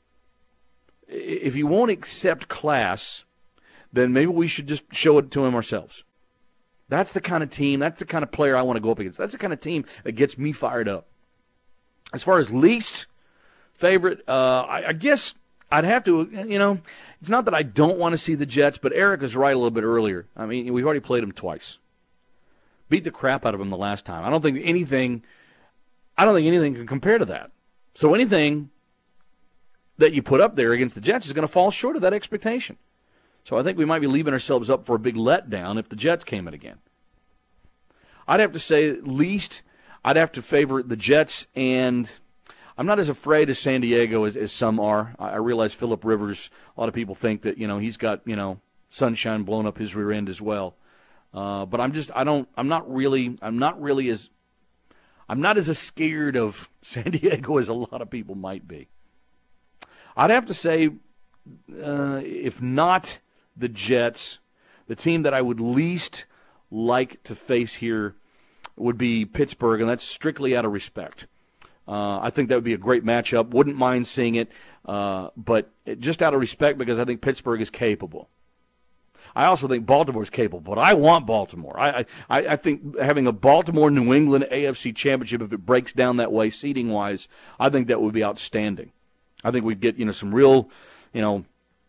if he won't accept class, then maybe we should just show it to him ourselves. That's the kind of team, that's the kind of player I want to go up against. That's the kind of team that gets me fired up. As far as least favorite, uh, I, I guess I'd have to, you know, it's not that I don't want to see the Jets, but Eric was right a little bit earlier. I mean, we've already played them twice. Beat the crap out of them the last time. I don't think anything, I don't think anything can compare to that. So anything that you put up there against the Jets is going to fall short of that expectation. So I think we might be leaving ourselves up for a big letdown if the Jets came in again. I'd have to say at least I'd have to favor the Jets, and I'm not as afraid of San Diego as, as some are. I, I realize Phillip Rivers, a lot of people think that, you know, he's got, you know, sunshine blowing up his rear end as well. Uh, but I'm just, I don't, I'm not really, I'm not really as, I'm not as scared of San Diego as a lot of people might be. I'd have to say, uh, if not the Jets, the team that I would least like to face here would be Pittsburgh, and that's strictly out of respect. Uh, I think that would be a great matchup. Wouldn't mind seeing it, uh, but just out of respect because I think Pittsburgh is capable. I also think Baltimore is capable, but I want Baltimore. I, I, I think having a Baltimore-New England A F C championship, if it breaks down that way, seeding-wise, I think that would be outstanding. I think we'd get, you know, some real, you know,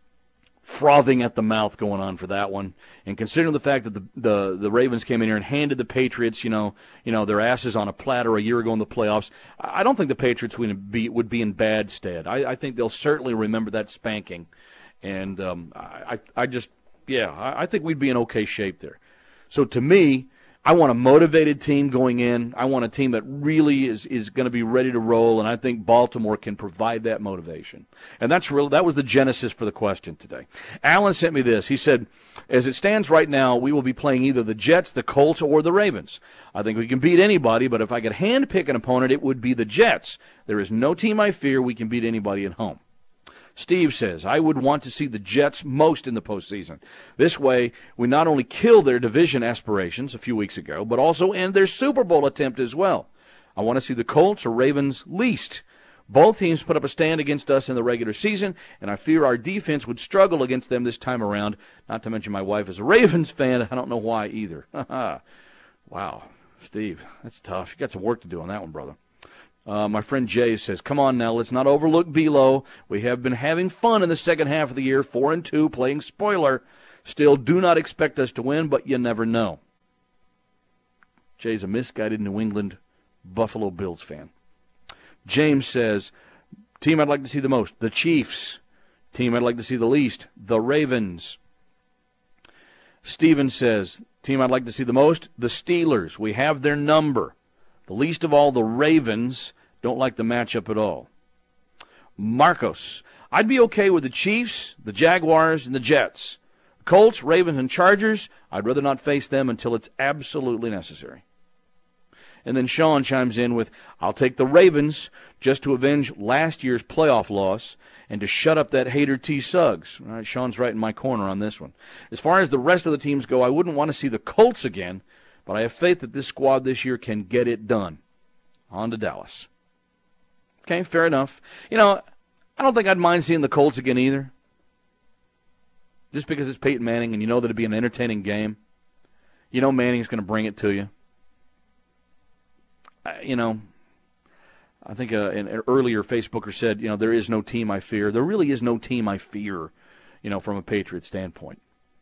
frothing at the mouth going on for that one. And considering the fact that the, the the Ravens came in here and handed the Patriots, you know, you know, their asses on a platter a year ago in the playoffs, I don't think the Patriots would be would be in bad stead. I, I think they'll certainly remember that spanking, and um, I I just yeah I, I think we'd be in okay shape there. So to me, I want a motivated team going in. I want a team that really is, is going to be ready to roll, and I think Baltimore can provide that motivation. And that's real. That was the genesis for the question today. Alan sent me this. He said, as it stands right now, we will be playing either the Jets, the Colts, or the Ravens. I think we can beat anybody, but if I could handpick an opponent, it would be the Jets. There is no team I fear we can beat anybody at home. Steve says, I would want to see the Jets most in the postseason. This way, we not only kill their division aspirations a few weeks ago, but also end their Super Bowl attempt as well. I want to see the Colts or Ravens least. Both teams put up a stand against us in the regular season, and I fear our defense would struggle against them this time around. Not to mention my wife is a Ravens fan. I don't know why either. Wow, Steve, that's tough. You got some work to do on that one, brother. Uh, my friend Jay says, come on now, let's not overlook B-Lo. We have been having fun in the second half of the year, four and two, playing spoiler. Still do not expect us to win, but you never know. Jay's a misguided New England Buffalo Bills fan. James says, team I'd like to see the most, the Chiefs. Team I'd like to see the least, the Ravens. Steven says, team I'd like to see the most, the Steelers. We have their number. The least of all, the Ravens. Don't like the matchup at all. Marcos, I'd be okay with the Chiefs, the Jaguars, and the Jets. Colts, Ravens, and Chargers, I'd rather not face them until it's absolutely necessary. And then Sean chimes in with, I'll take the Ravens just to avenge last year's playoff loss and to shut up that hater T. Suggs. All right, Sean's right in my corner on this one. As far as the rest of the teams go, I wouldn't want to see the Colts again, but I have faith that this squad this year can get it done. On to Dallas. Okay, fair enough. You know, I don't think I'd mind seeing the Colts again either. Just because it's Peyton Manning and you know that it'd be an entertaining game. You know Manning's going to bring it to you. I, you know, I think uh, an, an earlier Facebooker said, you know, there is no team I fear. There really is no team I fear, you know, from a Patriot standpoint.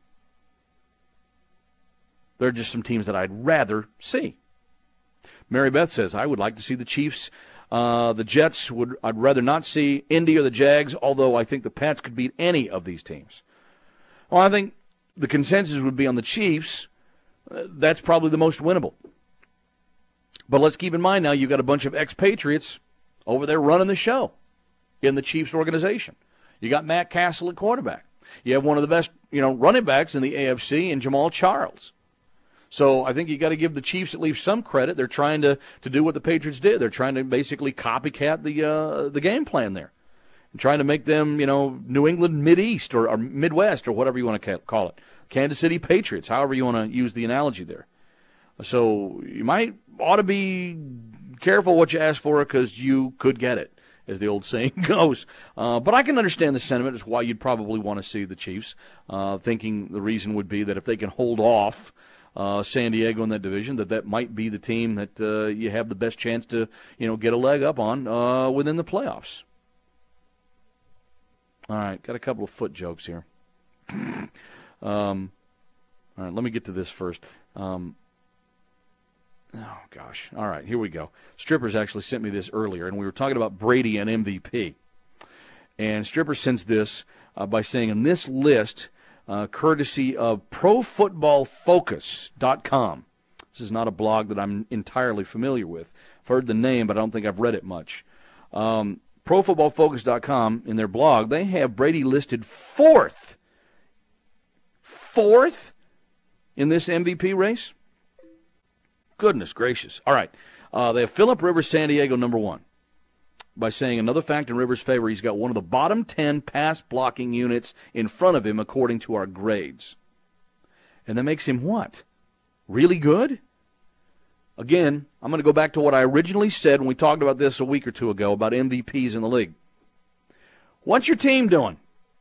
There are just some teams that I'd rather see. Mary Beth says, I would like to see the Chiefs. Uh, the Jets, would I'd rather not see Indy or the Jags, although I think the Pats could beat any of these teams. Well, I think the consensus would be on the Chiefs. Uh, that's probably the most winnable. But let's keep in mind now you've got a bunch of expatriates over there running the show in the Chiefs organization. You got Matt Castle at quarterback. You have one of the best, you know, running backs in the A F C in Jamal Charles. So I think you got to give the Chiefs at least some credit. They're trying to, to do what the Patriots did. They're trying to basically copycat the uh, the game plan there, and trying to make them, you know, New England Mid-East or, or Midwest or whatever you want to call it, Kansas City Patriots, however you want to use the analogy there. So you might ought to be careful what you ask for because you could get it, as the old saying goes. Uh, but I can understand the sentiment as why you'd probably want to see the Chiefs, uh, thinking the reason would be that if they can hold off uh, San Diego in that division, that that might be the team that uh, you have the best chance to, you know, get a leg up on uh, within the playoffs. All right, got a couple of foot jokes here. um, all right, let me get to this first. Um, Oh, gosh. All right, here we go. Strippers actually sent me this earlier, and we were talking about Brady and M V P. And Stripper sends this uh, by saying, in this list, uh, courtesy of pro football focus dot com. This is not a blog that I'm entirely familiar with. I've heard the name, but I don't think I've read it much. Um, pro football focus dot com, in their blog, they have Brady listed fourth. Fourth in this M V P race? Goodness gracious. All right. Uh, they have Phillip Rivers, San Diego, number one, by saying another fact in Rivers' favor, he's got one of the bottom ten pass blocking units in front of him according to our grades. And that makes him what? Really good? Again, I'm going to go back to what I originally said when we talked about this a week or two ago about M V Ps in the league. What's your team doing?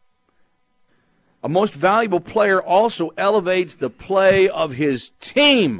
A most valuable player also elevates the play of his team.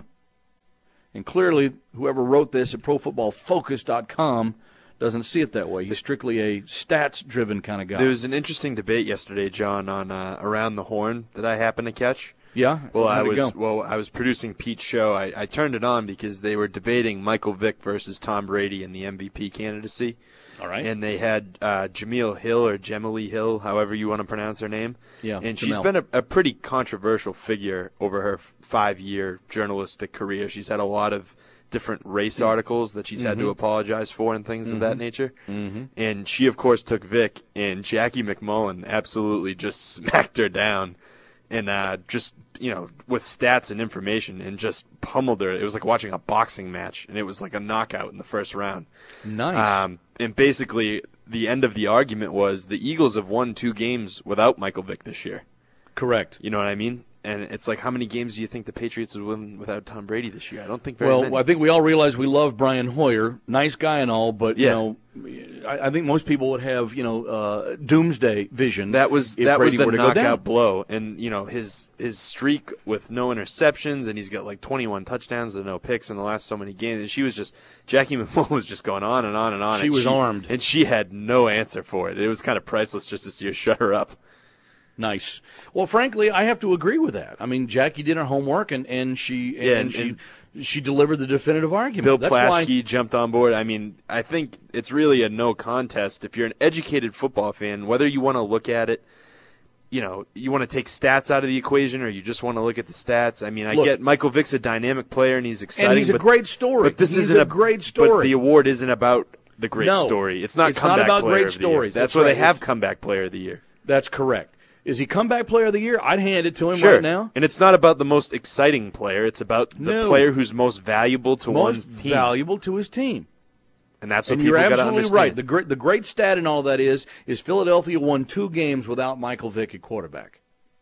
And clearly, whoever wrote this at pro football focus dot com doesn't see it that way. He's strictly a stats-driven kind of guy. There was an interesting debate yesterday, John, on uh, Around the Horn that I happened to catch. Yeah? Well, I was go? well, I was producing Pete's show. I, I turned it on because they were debating Michael Vick versus Tom Brady in the M V P candidacy. All right. And they had uh, Jameel Hill or Jemily Hill, however you want to pronounce her name. Yeah. And Jamel. she's been a, a pretty controversial figure over her five-year journalistic career. She's had a lot of different race articles that she's mm-hmm. had to apologize for and things mm-hmm. of that nature. Mm-hmm. And she, of course, took Vic, and Jackie McMullen absolutely just smacked her down and uh, just, you know, with stats and information and just pummeled her. It was like watching a boxing match, and it was like a knockout in the first round. Nice. Um, and basically, the end of the argument was the Eagles have won two games without Michael Vick this year. Correct. You know what I mean? And it's like, how many games do you think the Patriots would win without Tom Brady this year? I don't think very well, many. Well, I think we all realize we love Brian Hoyer. Nice guy and all, but, yeah. you know, I, I think most people would have, you know, uh, doomsday visions. That was if that Brady was were the to go down. knockout blow. And, you know, his his streak with no interceptions, and he's got like twenty-one touchdowns and no picks in the last so many games. And she was just, Jackie McMullen was just going on and on and on. She and was she, armed. And she had no answer for it. It was kind of priceless just to see her shut her up. Nice. Well, frankly, I have to agree with that. I mean, Jackie did her homework, and, and she and, Yeah, and and- she she delivered the definitive argument. Bill That's Plaschke why. jumped on board. I mean, I think it's really a no contest. If you're an educated football fan, whether you want to look at it, you know, you want to take stats out of the equation or you just want to look at the stats. I mean, I Look, get Michael Vick's a dynamic player and he's exciting. and he's a but, great story. But this He's isn't a great story. But the award isn't about the great No, story. It's not it's comeback not about player great of the year. stories. That's, That's why right. they have It's- comeback player of the year. That's correct. Is he comeback player of the year? I'd hand it to him Sure. right now. And it's not about the most exciting player. It's about the No. player who's most valuable to Most one's team. valuable to his team. And that's what And people you're got to absolutely understand. right. The great, the great stat in all that is, is Philadelphia won two games without Michael Vick at quarterback.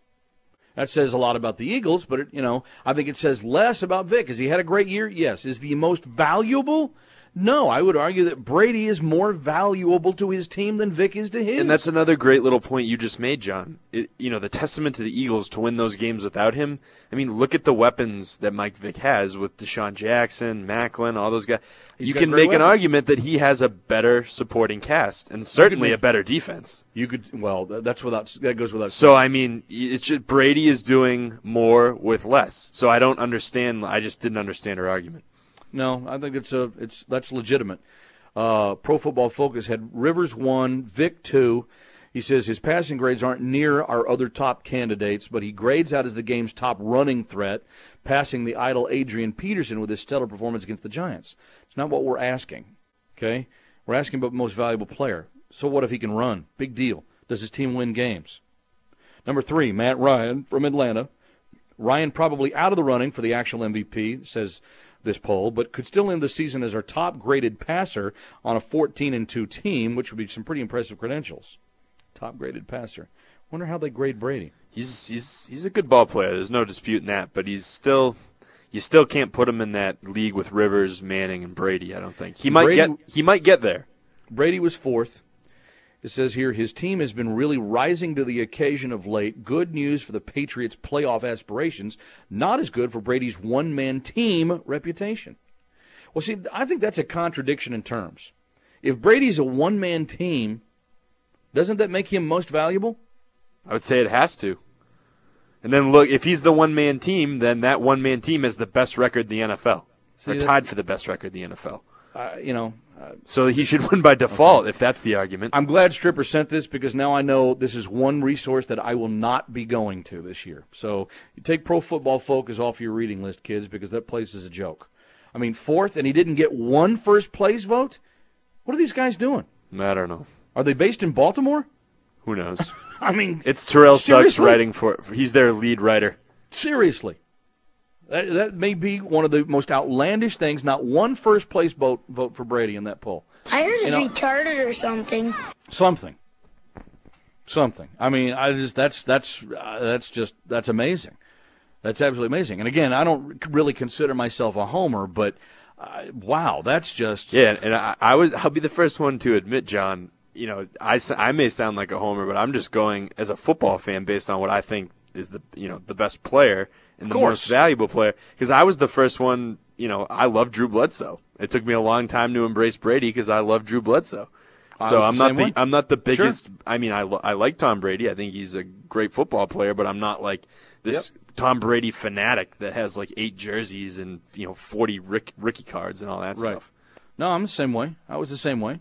That says a lot about the Eagles, but, it, you know, I think it says less about Vick. Has he had a great year? Yes. Is he most valuable? No. I would argue that Brady is more valuable to his team than Vick is to his. And that's another great little point you just made, John. It, you know, the testament to the Eagles to win those games without him. I mean, look at the weapons that Mike Vick has with Deshaun Jackson, Macklin, all those guys. He's you got can great make an weapons. argument that he has a better supporting cast and certainly make- a better defense. You could, well, th- that's without, that goes without So, I mean, it should, Brady is doing more with less. So I don't understand. I just didn't understand her argument. No, I think it's a it's that's legitimate. Uh, Pro Football Focus had Rivers one, Vic two. He says his passing grades aren't near our other top candidates, but he grades out as the game's top running threat, passing the idle Adrian Peterson with his stellar performance against the Giants. It's not what we're asking, okay? We're asking about most valuable player. So what if he can run? Big deal. Does his team win games? Number three, Matt Ryan from Atlanta. Ryan probably out of the running for the actual M V P, says this poll, but could still end the season as our top-graded passer on a fourteen and two team, which would be some pretty impressive credentials. Top-graded passer. Wonder how they grade Brady. He's he's he's a good ball player. There's no disputing that, but he's still you still can't put him in that league with Rivers, Manning, and Brady. I don't think he might Brady, get. He might get there. Brady was fourth. It says here his team has been really rising to the occasion of late. Good news for the Patriots' playoff aspirations. Not as good for Brady's one-man team reputation. Well, see, I think that's a contradiction in terms. If Brady's a one-man team, doesn't that make him most valuable? I would say it has to. And then look, if he's the one-man team, then that one-man team has the best record in the N F L. See, or tied for the best record in the N F L. Uh, you know. Uh, so he should win by default, okay. if that's the argument. I'm glad Stripper sent this because now I know this is one resource that I will not be going to this year. So you take Pro Football Focus off your reading list, kids, because that place is a joke. I mean, fourth, and he didn't get one first-place vote? What are these guys doing? I don't know. Are they based in Baltimore? Who knows? I mean, it's Terrell seriously? Suggs writing for. He's their lead writer. Seriously, that, that may be one of the most outlandish things. Not one first place vote vote for Brady in that poll. I heard he's you know, retarded or something. Something, something. I mean, I just that's that's uh, that's just that's amazing. That's absolutely amazing. And again, I don't really consider myself a homer, but uh, wow, that's just yeah. And I, I was I'll be the first one to admit, John. You know, I, I may sound like a homer, but I'm just going as a football fan based on what I think is the you know the best player and the most valuable player. Because I was the first one. You know, I love Drew Bledsoe. It took me a long time to embrace Brady because I love Drew Bledsoe. So I'm not the way. I'm not the biggest. Sure. I mean, I I like Tom Brady. I think he's a great football player, but I'm not like this yep. Tom Brady fanatic that has like eight jerseys and you know forty Rick, Ricky cards and all that right. stuff. No, I'm the same way. I was the same way.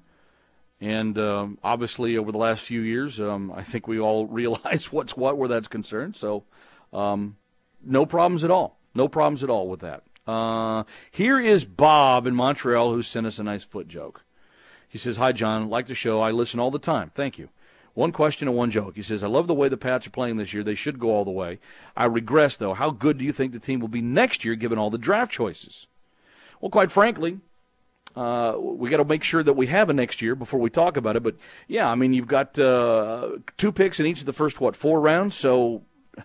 And um, obviously, over the last few years, um, I think we all realize what's what where that's concerned. So, um, no problems at all. No problems at all with that. Uh, here is Bob in Montreal who sent us a nice foot joke. He says, "Hi, John. Like the show. I listen all the time. Thank you. One question and one joke." He says, "I love the way the Pats are playing this year. They should go all the way. I regress, though. How good do you think the team will be next year, given all the draft choices?" Well, quite frankly, Uh, we got to make sure that we have a next year before we talk about it. But, yeah, I mean, you've got uh, two picks in each of the first, what, four rounds? So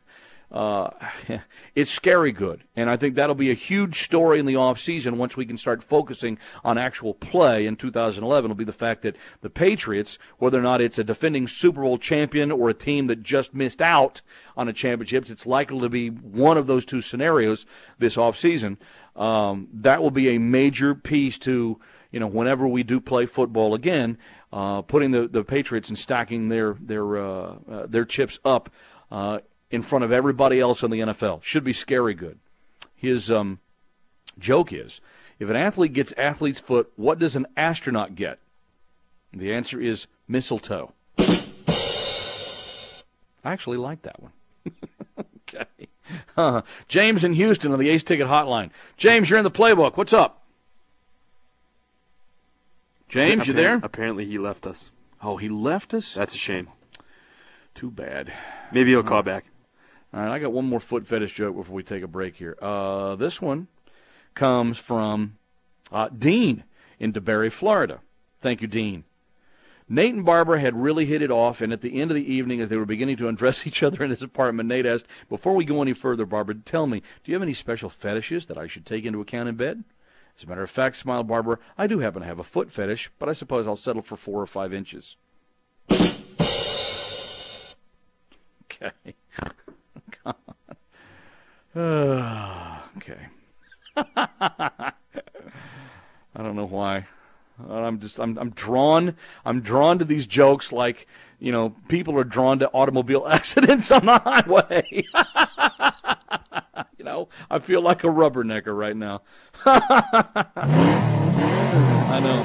uh, it's scary good. And I think that'll be a huge story in the offseason once we can start focusing on actual play in two thousand eleven. Will be the fact that the Patriots, whether or not it's a defending Super Bowl champion or a team that just missed out on a championship, it's likely to be one of those two scenarios this offseason. Um, that will be a major piece to, you know, whenever we do play football again, uh, putting the, the Patriots and stacking their their uh, uh, their chips up uh, in front of everybody else in the N F L. Should be scary good. His um, joke is, if an athlete gets athlete's foot, what does an astronaut get? The answer is mistletoe. I actually like that one. Okay. Uh, James in Houston on the Ace Ticket Hotline. James, you're in the playbook. What's up? James, Appar- you there? Apparently he left us. Oh, he left us? That's a shame. Too bad. Maybe he'll call back. All right, I got one more foot fetish joke before we take a break here. Uh, this one comes from uh, Dean in DeBerry, Florida. Thank you, Dean. Nate and Barbara had really hit it off, and at the end of the evening, as they were beginning to undress each other in his apartment, Nate asked, "Before we go any further, Barbara, tell me, do you have any special fetishes that I should take into account in bed?" As a matter of fact, smiled Barbara, "I do happen to have a foot fetish, but I suppose I'll settle for four or five inches." Okay. uh, okay. I don't know why. I'm just I'm I'm drawn I'm drawn to these jokes like, you know, people are drawn to automobile accidents on the highway. You know, I feel like a rubbernecker right now. I know.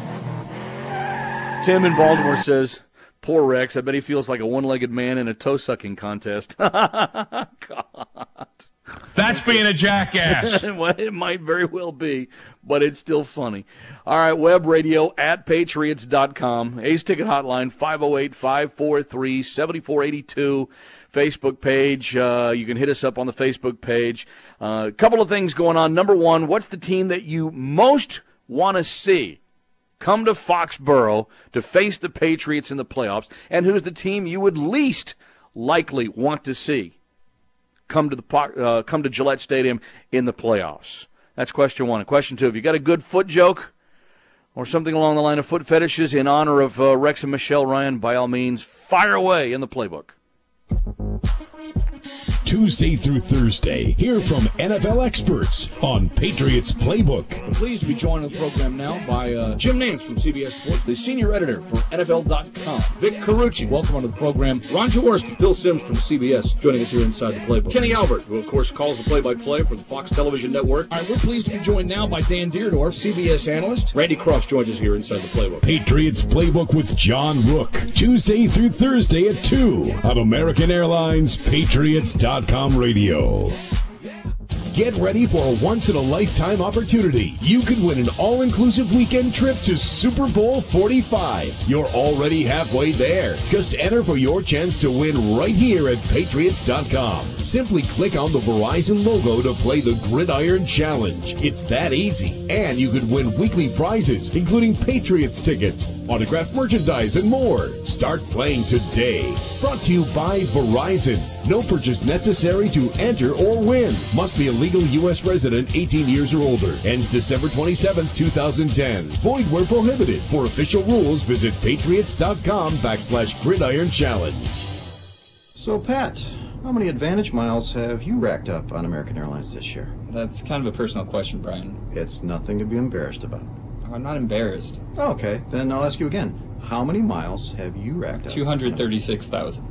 Tim in Baltimore says, "Poor Rex, I bet he feels like a one-legged man in a toe-sucking contest." God. That's being a jackass. Well, it might very well be, but it's still funny. All right, web radio at patriots dot com. Ace Ticket Hotline, five oh eight, five four three, seven four eight two. Facebook page. Uh, you can hit us up on the Facebook page. A uh, couple of things going on. Number one, what's the team that you most want to see come to Foxborough to face the Patriots in the playoffs? And who's the team you would least likely want to see come to the uh, come to Gillette Stadium in the playoffs? That's question one. And question two, if you got a good foot joke or something along the line of foot fetishes in honor of uh, Rex and Michelle Ryan, by all means, fire away in the playbook. Tuesday through Thursday, hear from N F L experts on Patriots Playbook. I'm pleased to be joined on the program now by uh, Jim Nance from C B S Sports, the senior editor for N F L dot com. Vic Carucci, welcome onto the program. Ron Jaworski, Phil Simms from C B S, joining us here inside the playbook. Kenny Albert, who of course calls the play-by-play for the Fox Television Network. All right, we're pleased to be joined now by Dan Deerdorf, C B S analyst. Randy Cross joins us here inside the playbook. Patriots Playbook with John Rook, Tuesday through Thursday at two on American Airlines Patriots dot com radio. Get ready for a once-in-a-lifetime opportunity. You could win an all-inclusive weekend trip to Super Bowl forty-five. You're already halfway there. Just enter for your chance to win right here at Patriots dot com. Simply click on the Verizon logo to play the Gridiron Challenge. It's that easy. And you could win weekly prizes, including Patriots tickets, autographed merchandise, and more. Start playing today. Brought to you by Verizon. No purchase necessary to enter or win. Must be a legal U S resident eighteen years or older. Ends December twenty-seventh, twenty ten. Void where prohibited. For official rules, visit Patriots dot com backslash Gridiron Challenge. So, Pat, how many Advantage miles have you racked up on American Airlines this year? That's kind of a personal question, Brian. It's nothing to be embarrassed about. I'm not embarrassed. Okay, then I'll ask you again. How many miles have you racked up? two hundred thirty-six thousand.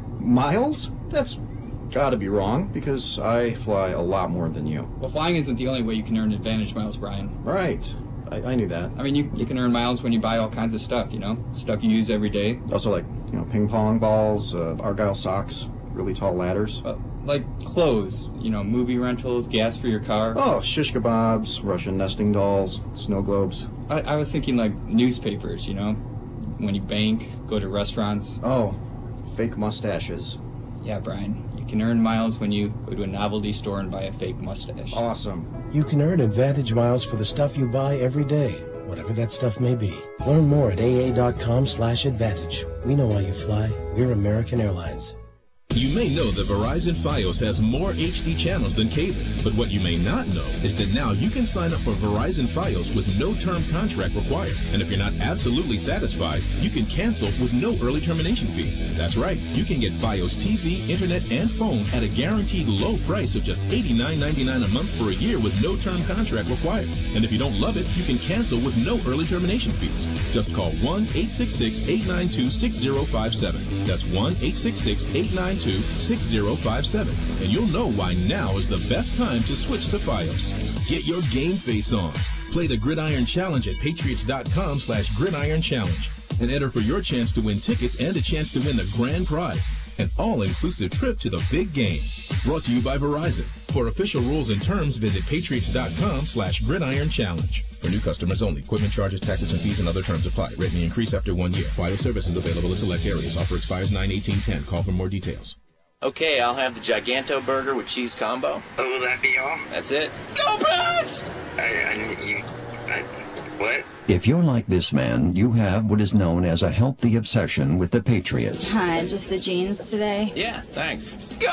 Miles? That's got to be wrong, because I fly a lot more than you. Well, flying isn't the only way you can earn Advantage miles, Brian. Right. I, I knew that. I mean, you, you can earn miles when you buy all kinds of stuff, you know? Stuff you use every day. Also, like, you know, ping pong balls, uh, Argyle socks, really tall ladders. Uh, like clothes, you know, movie rentals, gas for your car. Oh, shish kebabs, Russian nesting dolls, snow globes. I, I was thinking, like, newspapers, you know? When you bank, go to restaurants. Oh, fake mustaches. Yeah, Brian. You can earn miles when you go to a novelty store and buy a fake mustache. Awesome. You can earn Advantage miles for the stuff you buy every day, whatever that stuff may be. Learn more at A A dot com slash advantage. We know why you fly. We're American Airlines. You may know that Verizon Fios has more H D channels than cable, but what you may not know is that now you can sign up for Verizon Fios with no term contract required. And if you're not absolutely satisfied, you can cancel with no early termination fees. That's right, you can get Fios T V, internet, and phone at a guaranteed low price of just eighty-nine ninety-nine a month for a year with no term contract required. And if you don't love it, you can cancel with no early termination fees. Just call one eight six six, eight nine two, six zero five seven. That's one eight six six, eight nine two, six zero five seven, and you'll know why now is the best time to switch to Fios. Get your game face on. Play the Gridiron Challenge at Patriots dot com slash Gridiron Challenge and enter for your chance to win tickets and a chance to win the grand prize, an all-inclusive trip to the big game. Brought to you by Verizon. For official rules and terms, visit Patriots dot com slash Gridiron Challenge. For new customers only. Equipment charges, taxes, and fees and other terms apply. Rate may increase after one year. Fios service is available in select areas. Offer expires nine eighteen ten. Call for more details. Okay, I'll have the Giganto burger with cheese combo. Oh, will that be all? That's it. Go Pats! I, I, you, I, what? If you're like this man, you have what is known as a healthy obsession with the Patriots. Hi, just the jeans today? Yeah, thanks.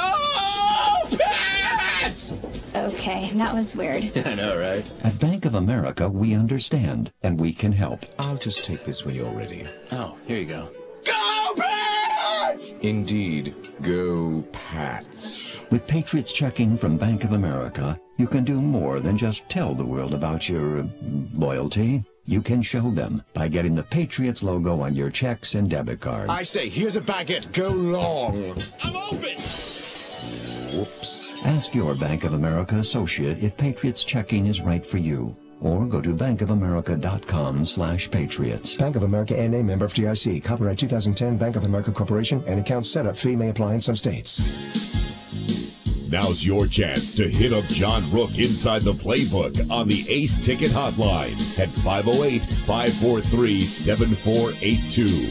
Go Pats! Okay, that was weird. I know, right? At Bank of America, we understand, and we can help. I'll just take this when you're ready. Oh, here you go. Go Pats! Indeed. Go Pats. With Patriots checking from Bank of America, you can do more than just tell the world about your uh, loyalty. You can show them by getting the Patriots logo on your checks and debit cards. I say, here's a baguette. Go long. I'm open! Whoops. Ask your Bank of America associate if Patriots checking is right for you. Or go to bank of america dot com slash patriots. Bank of America N A member F D I C. Copyright two thousand ten Bank of America Corporation and account setup fee may apply in some states. Now's your chance to hit up John Rook inside the playbook on the Ace Ticket Hotline at five oh eight, five four three, seven four eight two.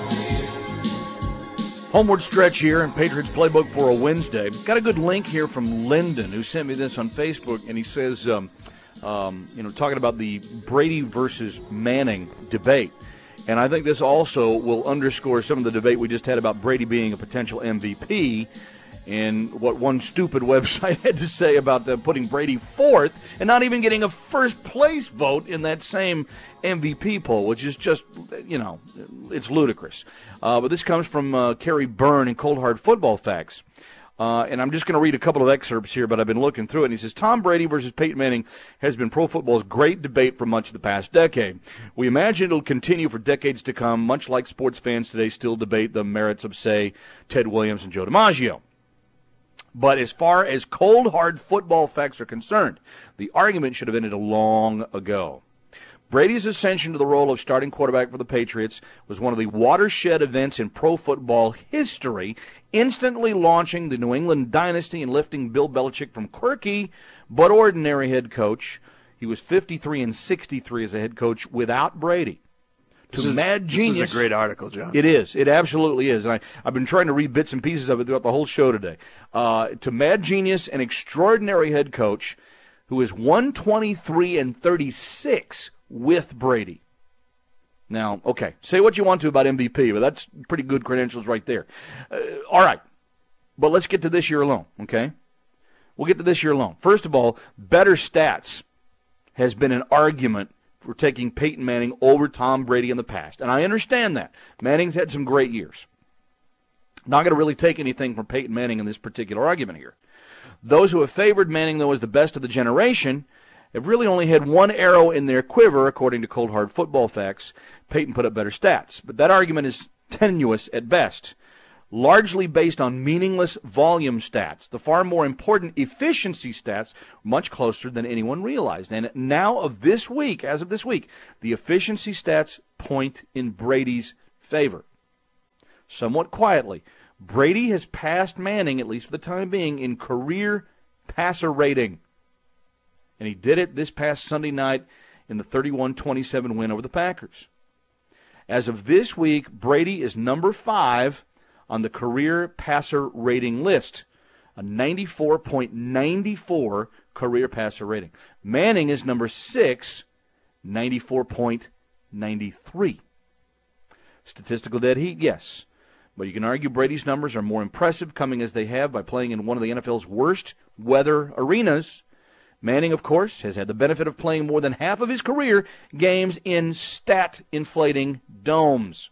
Homeward stretch here in Patriots Playbook for a Wednesday. Got a good link here from Lyndon, who sent me this on Facebook, and he says, um, um, you know, talking about the Brady versus Manning debate. And I think this also will underscore some of the debate we just had about Brady being a potential M V P. and what one stupid website had to say about uh, putting Brady fourth and not even getting a first-place vote in that same M V P poll, which is just, you know, it's ludicrous. Uh, but this comes from uh, Kerry Byrne in Cold Hard Football Facts. Uh, and I'm just going to read a couple of excerpts here, but I've been looking through it. And he says, Tom Brady versus Peyton Manning has been pro football's great debate for much of the past decade. We imagine it'll continue for decades to come, much like sports fans today still debate the merits of, say, Ted Williams and Joe DiMaggio. But as far as cold, hard football facts are concerned, the argument should have ended long ago. Brady's ascension to the role of starting quarterback for the Patriots was one of the watershed events in pro football history, instantly launching the New England dynasty and lifting Bill Belichick from quirky but ordinary head coach. He was fifty-three and sixty-three as a head coach without Brady. To This is, mad genius. This is a great article, John. It is. It absolutely is. And I, I've been trying to read bits and pieces of it throughout the whole show today. Uh, to mad genius and extraordinary head coach who is one twenty-three and thirty-six with Brady. Now, okay, say what you want to about M V P, but that's pretty good credentials right there. Uh, all right, but let's get to this year alone, okay? We'll get to this year alone. First of all, better stats has been an argument for taking Peyton Manning over Tom Brady in the past, and I understand that. Manning's had some great years. Not going to really take anything from Peyton Manning in this particular argument here. Those who have favored Manning, though, as the best of the generation have really only had one arrow in their quiver, according to Cold Hard Football Facts. Peyton put up better stats. But that argument is tenuous at best, largely based on meaningless volume stats. The far more important efficiency stats much closer than anyone realized. And now of this week, as of this week, the efficiency stats point in Brady's favor. Somewhat quietly, Brady has passed Manning, at least for the time being, in career passer rating. And he did it this past Sunday night in the thirty-one twenty-seven win over the Packers. As of this week, Brady is number five on the career passer rating list, a ninety-four point nine four career passer rating. Manning is number six, ninety-four point nine three. Statistical dead heat, yes. But you can argue Brady's numbers are more impressive, coming as they have by playing in one of the N F L's worst weather arenas. Manning, of course, has had the benefit of playing more than half of his career games in stat-inflating domes.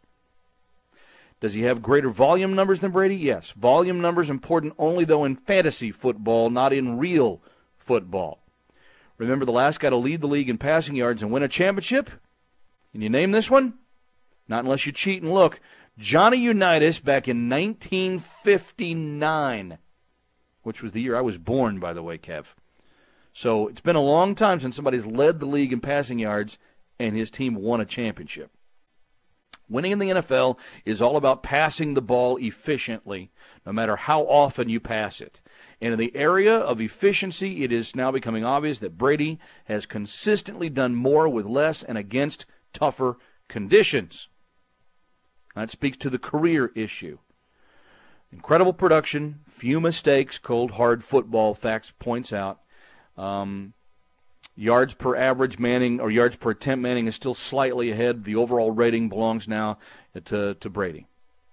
Does he have greater volume numbers than Brady? Yes. Volume numbers important only, though, in fantasy football, not in real football. Remember the last guy to lead the league in passing yards and win a championship? Can you name this one? Not unless you cheat and look. Johnny Unitas back in nineteen fifty-nine, which was the year I was born, by the way, Kev. So it's been a long time since somebody's led the league in passing yards and his team won a championship. Winning in the N F L is all about passing the ball efficiently, no matter how often you pass it. And in the area of efficiency, it is now becoming obvious that Brady has consistently done more with less and against tougher conditions. That speaks to the career issue. Incredible production, few mistakes, Cold Hard Football Facts points out. Um, yards per average Manning, or yards per attempt Manning is still slightly ahead. The overall rating belongs now to, to Brady.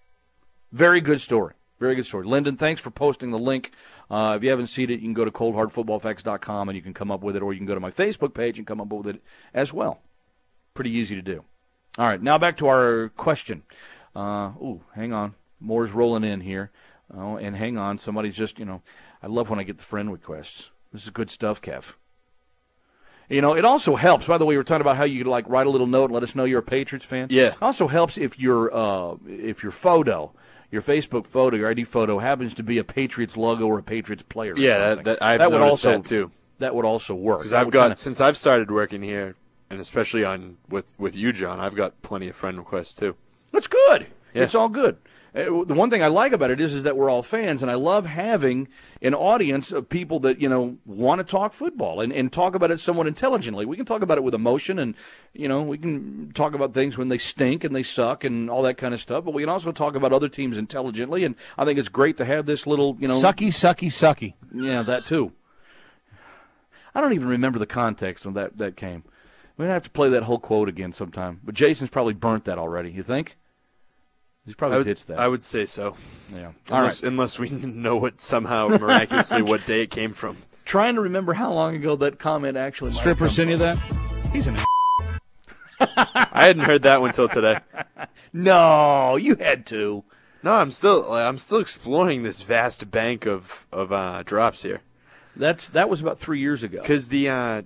Very good story. Very good story. Lyndon, thanks for posting the link. Uh, if you haven't seen it, you can go to cold hard football facts dot com and you can come up with it, or you can go to my Facebook page and come up with it as well. Pretty easy to do. All right, now back to our question. Uh, ooh, hang on. More's rolling in here. Oh, and hang on. Somebody's just, you know, I love when I get the friend requests. This is good stuff, Kev. You know, it also helps. By the way, we were talking about how you could, like, write a little note and let us know you're a Patriots fan. Yeah. It also helps if your uh, if your photo, your Facebook photo, your I D photo happens to be a Patriots logo or a Patriots player. Or yeah, something. that, that, I've that would noticed also, that too. That would also work. Because I've would got kinda, since I've started working here, and especially on with with you, John, I've got plenty of friend requests too. That's good. Yeah. It's all good. Uh, the one thing I like about it is, is that we're all fans, and I love having an audience of people that, you know, want to talk football and, and talk about it somewhat intelligently. We can talk about it with emotion, and, you know, we can talk about things when they stink and they suck and all that kind of stuff, but we can also talk about other teams intelligently, and I think it's great to have this little, you know. Sucky, sucky, sucky. Yeah, that too. I don't even remember the context when that, that came. We're going to have to play that whole quote again sometime, but Jason's probably burnt that already, you think? He's probably I would, ditched that. I would say so. Yeah. All unless, right. Unless we know what somehow miraculously what day it came from. Trying to remember how long ago that comment actually. Stripper send you that? He's an. I hadn't heard that one until today. No, you had to. No, I'm still I'm still exploring this vast bank of of uh, drops here. That's that was about three years ago. Because the uh,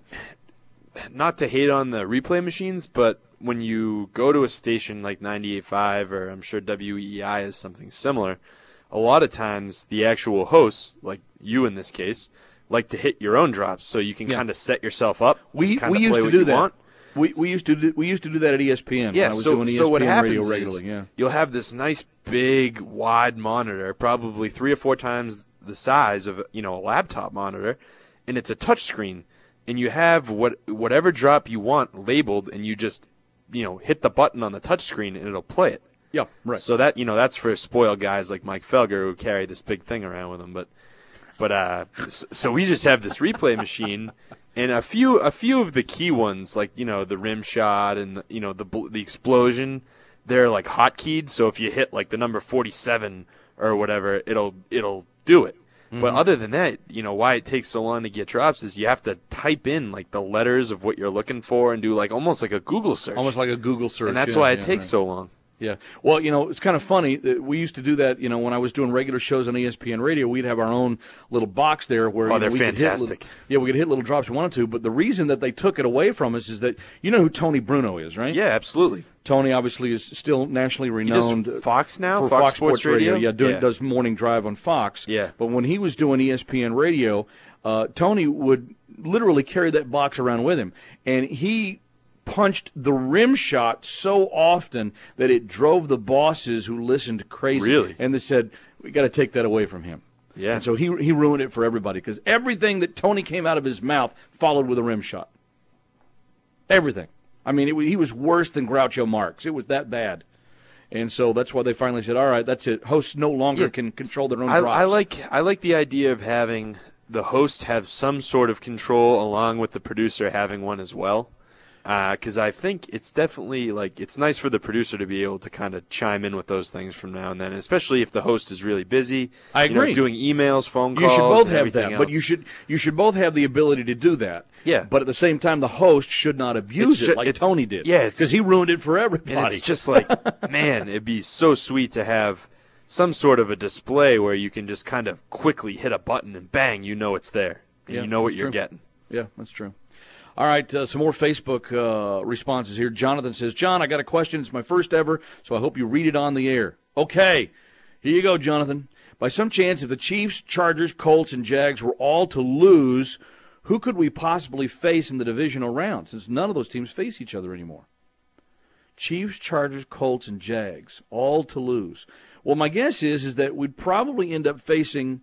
not to hate on the replay machines, but when you go to a station like ninety-eight point five, or I'm sure W E I is something similar, a lot of times the actual hosts, like you in this case, like to hit your own drops, so you can Yeah. kind of set yourself up. We kinda we used play to what do you that. want. We we used to do, we used to do that at E S P N. Yeah, when I was so, doing E S P N so what happens radio is regularly. Yeah. you'll have this nice big wide monitor, probably three or four times the size of you know a laptop monitor, and it's a touch screen, and you have what whatever drop you want labeled, and you just you know hit the button on the touch screen and it'll play it. Yeah, right. So that you know that's for spoiled guys like Mike Felger who carry this big thing around with them, but but uh, so we just have this replay machine. And a few, a few of the key ones, like you know the rim shot and you know the the explosion, they're like hotkeyed. So if you hit like the number forty-seven or whatever, it'll it'll do it. Mm-hmm. But other than that, you know why it takes so long to get drops is you have to type in like the letters of what you're looking for and do like almost like a Google search. Almost like a Google search. And that's yeah, why it yeah, takes right. so long. Yeah. Well, you know, it's kind of funny. That we used to do that, you know, when I was doing regular shows on E S P N Radio, we'd have our own little box there where Oh, you know, they're we could hit fantastic. little, yeah, we could hit little drops we wanted to, but the reason that they took it away from us is that you know who Tony Bruno is, right? Yeah, absolutely. Tony obviously is still nationally renowned. He does Fox now? For Fox, Fox Sports, Sports Radio. Radio? Yeah, doing, Yeah. does Morning Drive on Fox. Yeah. But when he was doing E S P N Radio, uh, Tony would literally carry that box around with him. And he punched the rim shot so often that it drove the bosses who listened crazy. Really? And they said, we got to take that away from him. Yeah. And so he he ruined it for everybody because everything that Tony came out of his mouth followed with a rim shot. Everything. I mean, it, he was worse than Groucho Marx. It was that bad. And so that's why they finally said, all right, that's it. Hosts no longer Yeah. can control their own I, drops. I like I like the idea of having the host have some sort of control along with the producer having one as well. Because I think it's definitely like it's nice for the producer to be able to kind of chime in with those things from now and then, especially if the host is really busy. I you know, agree. doing emails, phone calls. You should both and have everything that, but else. you should you should both have the ability to do that. Yeah. But at the same time, the host should not abuse It's it ju- like it's- Tony did. yeah, it's- because he ruined it for everybody. And it's just like, man, it'd be so sweet to have some sort of a display where you can just kind of quickly hit a button and bang, you know it's there. And Yeah, you know what that's you're true. getting. Yeah, that's true. All right, uh, some more Facebook uh, responses here. Jonathan says, John, I got a question. It's my first ever, so I hope you read it on the air. Okay, here you go, Jonathan. By some chance, if the Chiefs, Chargers, Colts, and Jags were all to lose, who could we possibly face in the divisional round, since none of those teams face each other anymore? Chiefs, Chargers, Colts, and Jags, all to lose. Well, my guess is is that we'd probably end up facing...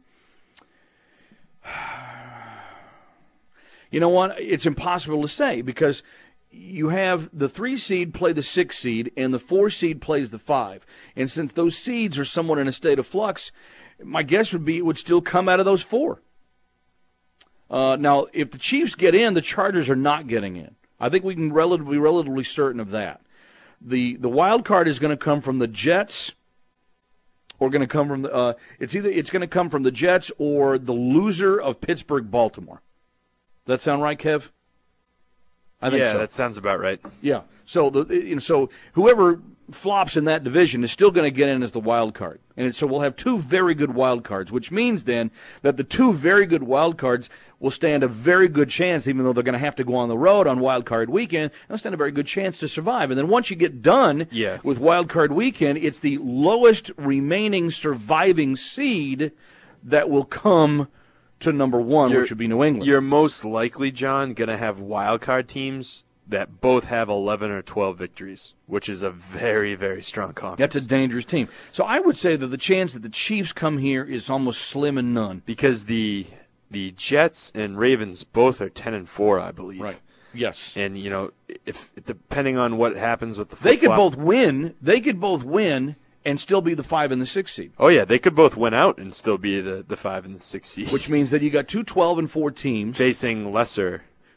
You know what? It's impossible to say because you have the three seed play the six seed and the four seed plays the five. And since those seeds are somewhat in a state of flux, my guess would be it would still come out of those four. Uh, now, if the Chiefs get in, the Chargers are not getting in. I think we can relatively, be relatively certain of that. The the wild card is going to come from the Jets, or going to come from the. Uh, it's either it's going to come from the Jets or the loser of Pittsburgh, Baltimore. That sound right, Kev? I think yeah, so. that sounds about right. Yeah. So the you know, so whoever flops in that division is still going to get in as the wild card, and so we'll have two very good wild cards, which means then that the two very good wild cards will stand a very good chance, even though they're going to have to go on the road on wild card weekend. They'll stand a very good chance to survive. And then once you get done Yeah. with wild card weekend, it's the lowest remaining surviving seed that will come to number one, You're- which would be New England. You're most likely, John, going to have wild card teams that both have eleven or twelve victories, which is a very, very strong conference. That's a dangerous team. So I would say that the chance that the Chiefs come here is almost slim and none. Because the the Jets and Ravens both are ten and four, I believe. Right. Yes. And you know, if depending on what happens with the They could flip-flop- both win. They could both win and still be the five and the six seed. Oh yeah, they could both win out and still be the, the five and the six seed. Which means that you got two twelve and four teams facing lesser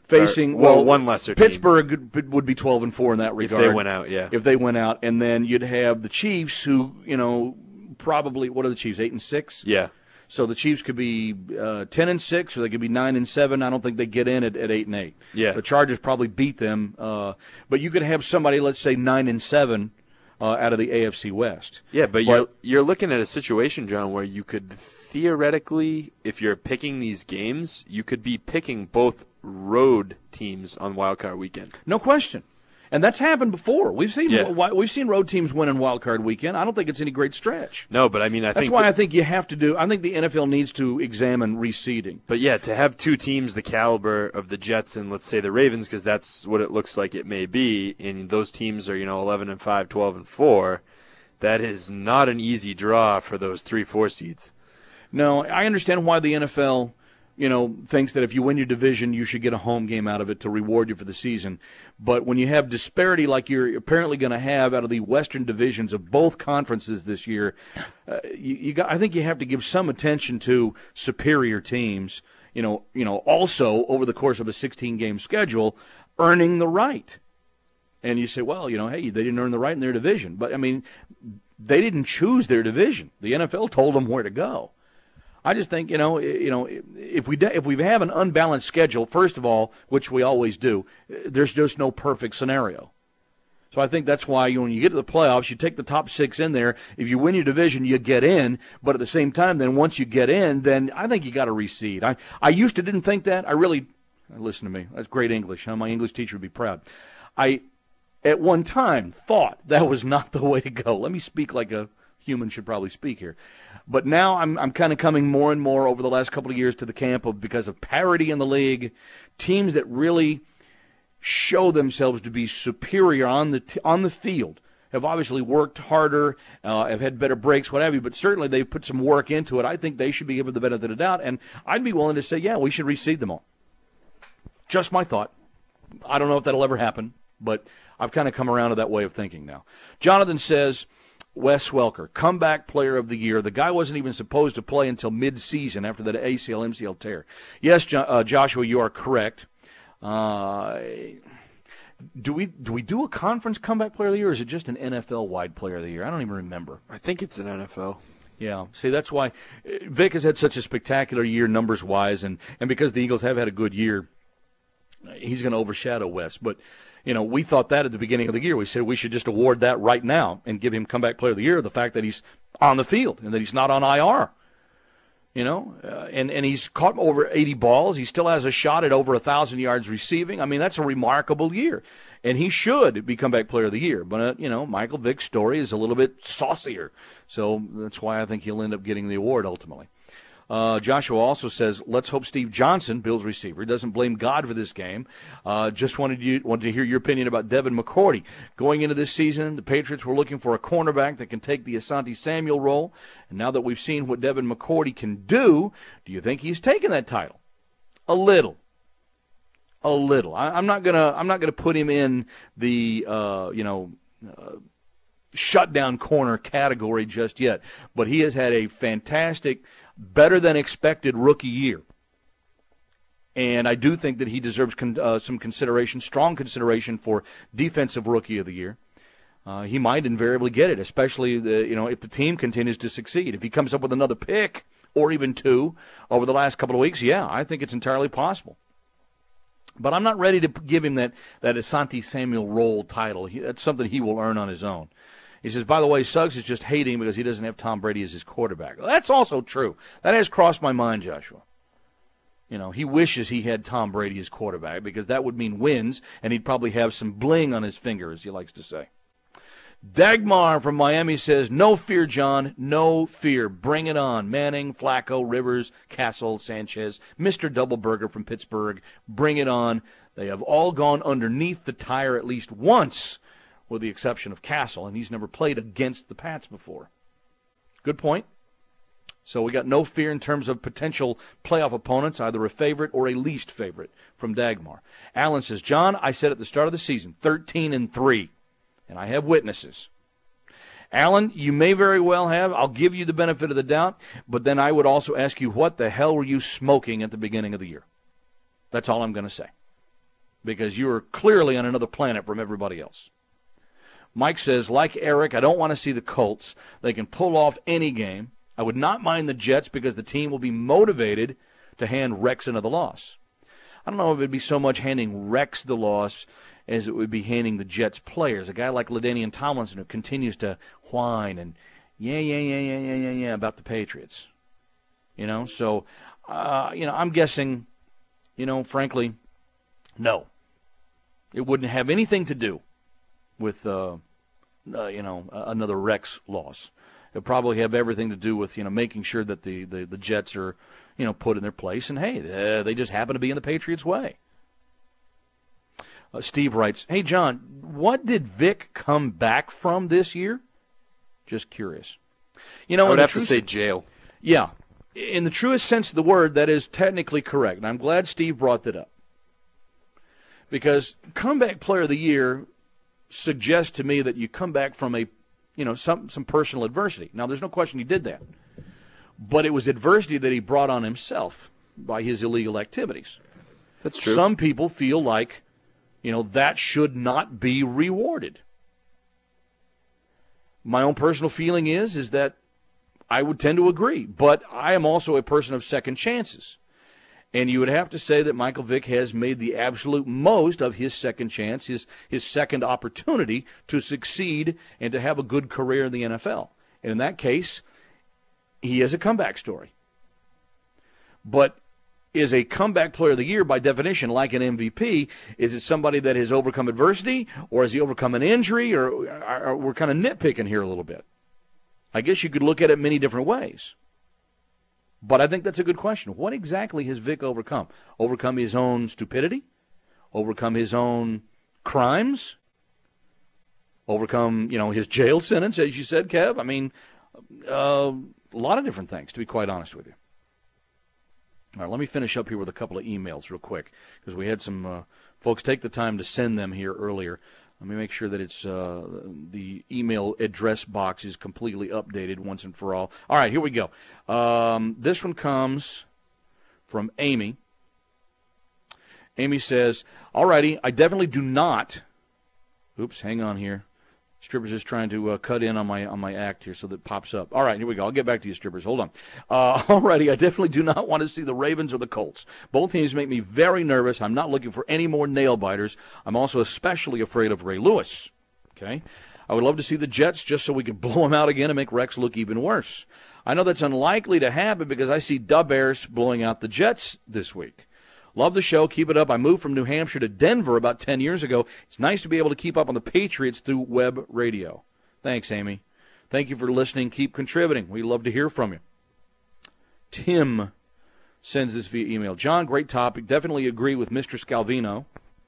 facing or, well, well one lesser Pittsburgh team. Pittsburgh would be twelve and four in that regard. If they went out, yeah. If they went out, and then you'd have the Chiefs, who you know probably what are the Chiefs eight and six? Yeah. So the Chiefs could be uh, ten and six, or they could be nine and seven. I don't think they get in at, at eight and eight. Yeah. The Chargers probably beat them, uh, but you could have somebody, let's say nine and seven, uh, out of the A F C West. Yeah, but, but you're you're looking at a situation, John, where you could theoretically, if you're picking these games, you could be picking both road teams on Wild Card Weekend. No question. And that's happened before. We've seen Yeah. we've seen road teams win in Wild Card Weekend. I don't think it's any great stretch. No, but I mean, I That's think why that, I think you have to do. I think the N F L needs to examine reseeding. But yeah, to have two teams the caliber of the Jets and let's say the Ravens, because that's what it looks like it may be, and those teams are you know eleven and five, twelve and four. That is not an easy draw for those three, four seeds. No, I understand why the N F L, you know, thinks that if you win your division, you should get a home game out of it to reward you for the season. But when you have disparity like you're apparently going to have out of the Western divisions of both conferences this year, uh, you, you got, I think you have to give some attention to superior teams. You know, you know, also over the course of a sixteen-game schedule, earning the right. And you say, well, you know, hey, they didn't earn the right in their division. But I mean, they didn't choose their division. The N F L told them where to go. I just think, you know, you know, if we if we have an unbalanced schedule, first of all, which we always do, there's just no perfect scenario. So I think that's why you, when you get to the playoffs, you take the top six in there. If you win your division, you get in. But at the same time, then once you get in, then I think you got to reseed. I I used to didn't think that. I really, listen to me. That's great English. Huh? My English teacher would be proud. I, at one time, thought that was not the way to go. Let me speak like a human should probably speak here. But now I'm I'm kind of coming more and more over the last couple of years to the camp of, because of parity in the league, teams that really show themselves to be superior on the t- on the field have obviously worked harder, uh, have had better breaks, what have you, but certainly they've put some work into it. I think they should be given the benefit of the doubt, and I'd be willing to say, yeah, we should reseed them all. Just my thought. I don't know if that'll ever happen, but I've kind of come around to that way of thinking now. Jonathan says, Wes Welker, comeback player of the year. The guy wasn't even supposed to play until mid-season after that A C L M C L tear. Yes, jo- uh, Joshua, you are correct. Uh, do we do we do a conference comeback player of the year, or is it just an N F L-wide player of the year? I don't even remember. I think it's an N F L. Yeah, see, that's why Vic has had such a spectacular year numbers-wise, and, and because the Eagles have had a good year, he's going to overshadow Wes. But you know, we thought that at the beginning of the year. We said we should just award that right now and give him comeback player of the year, the fact that he's on the field and that he's not on I R. You know, uh, and, and he's caught over eighty balls. He still has a shot at over one thousand yards receiving. I mean, that's a remarkable year. And he should be comeback player of the year. But, uh, you know, Michael Vick's story is a little bit saucier. So that's why I think he'll end up getting the award ultimately. Uh, Joshua also says, let's hope Steve Johnson, Bills receiver, doesn't blame God for this game. Uh, just wanted you wanted to hear your opinion about Devin McCourty. Going into this season, the Patriots were looking for a cornerback that can take the Asante Samuel role. And now that we've seen what Devin McCourty can do, do you think he's taken that title? A little. A little. I, I'm not gonna. I'm not gonna put him in the uh, you know. Uh, shutdown corner category just yet, but he has had a fantastic, better than expected rookie year, and I do think that he deserves con- uh, some consideration, strong consideration for defensive rookie of the year. Uh, he might invariably get it, especially the, you know if the team continues to succeed. If he comes up with another pick or even two over the last couple of weeks, yeah, I think it's entirely possible. But I'm not ready to give him that that Asante Samuel role title. He, that's something he will earn on his own. He says, by the way, Suggs is just hating because he doesn't have Tom Brady as his quarterback. Well, that's also true. That has crossed my mind, Joshua. You know, he wishes he had Tom Brady as quarterback because that would mean wins, and he'd probably have some bling on his finger, as he likes to say. Dagmar from Miami says, no fear, John, no fear. Bring it on. Manning, Flacco, Rivers, Castle, Sanchez, Mister Doubleburger from Pittsburgh. Bring it on. They have all gone underneath the tire at least once, with the exception of Castle, and he's never played against the Pats before. Good point. So we got no fear in terms of potential playoff opponents, either a favorite or a least favorite from Dagmar. Allen says, John, I said at the start of the season, thirteen and three, and I have witnesses. Allen, you may very well have. I'll give you the benefit of the doubt, but then I would also ask you, what the hell were you smoking at the beginning of the year? That's all I'm going to say. because you are clearly on another planet from everybody else. Mike says, like Eric, I don't want to see the Colts. They can pull off any game. I would not mind the Jets because the team will be motivated to hand Rex another loss. I don't know if it would be so much handing Rex the loss as it would be handing the Jets players. A guy like LaDainian Tomlinson who continues to whine and yeah, yeah, yeah, yeah, yeah, yeah, yeah about the Patriots. You know, so, uh, you know, I'm guessing, you know, frankly, no. It wouldn't have anything to do with, uh, uh, you know, another Rex loss. It'll probably have everything to do with, you know, making sure that the, the, the Jets are, you know, put in their place. And, hey, uh, they just happen to be in the Patriots' way. Uh, Steve writes, hey, John, what did Vic come back from this year? Just curious. You know, I would have truth, to say jail. Yeah. In the truest sense of the word, that is technically correct. And I'm glad Steve brought that up. Because comeback player of the year suggests to me that you come back from a, you know, some, some personal adversity. Now, there's no question he did that. But it was adversity that he brought on himself by his illegal activities. That's true. Some people feel like, you know, that should not be rewarded. My own personal feeling is, is that I would tend to agree. But I am also a person of second chances. And you would have to say that Michael Vick has made the absolute most of his second chance, his his second opportunity to succeed and to have a good career in the N F L. And in that case, he is a comeback story. But is a comeback player of the year, by definition, like an M V P, is it somebody that has overcome adversity, or has he overcome an injury, or, or, or we're kind of nitpicking here a little bit? I guess you could look at it many different ways. But I think that's a good question. What exactly has Vic overcome? Overcome his own stupidity? Overcome his own crimes? Overcome, you know, his jail sentence, as you said, Kev? I mean, uh, a lot of different things, to be quite honest with you. All right, let me finish up here with a couple of emails real quick, because we had some uh, folks take the time to send them here earlier. Let me make sure that it's uh, the email address box is completely updated once and for all. All right, here we go. Um, this one comes from Amy. Amy says, all righty, I definitely do not. Oops, hang on here. Strippers is trying to uh, cut in on my on my act here so that it pops up. All right, here we go. I'll get back to you, Strippers. Hold on. Uh, all righty, I definitely do not want to see the Ravens or the Colts. Both teams make me very nervous. I'm not looking for any more nail-biters. I'm also especially afraid of Ray Lewis. Okay? I would love to see the Jets just so we could blow them out again and make Rex look even worse. I know that's unlikely to happen because I see Dub Bears blowing out the Jets this week. Love the show. Keep it up. I moved from New Hampshire to Denver about ten years ago. It's nice to be able to keep up on the Patriots through web radio. Thanks, Amy. Thank you for listening. Keep contributing. We love to hear from you. Tim sends this via email. John, great topic. Definitely agree with Mister Scalvino.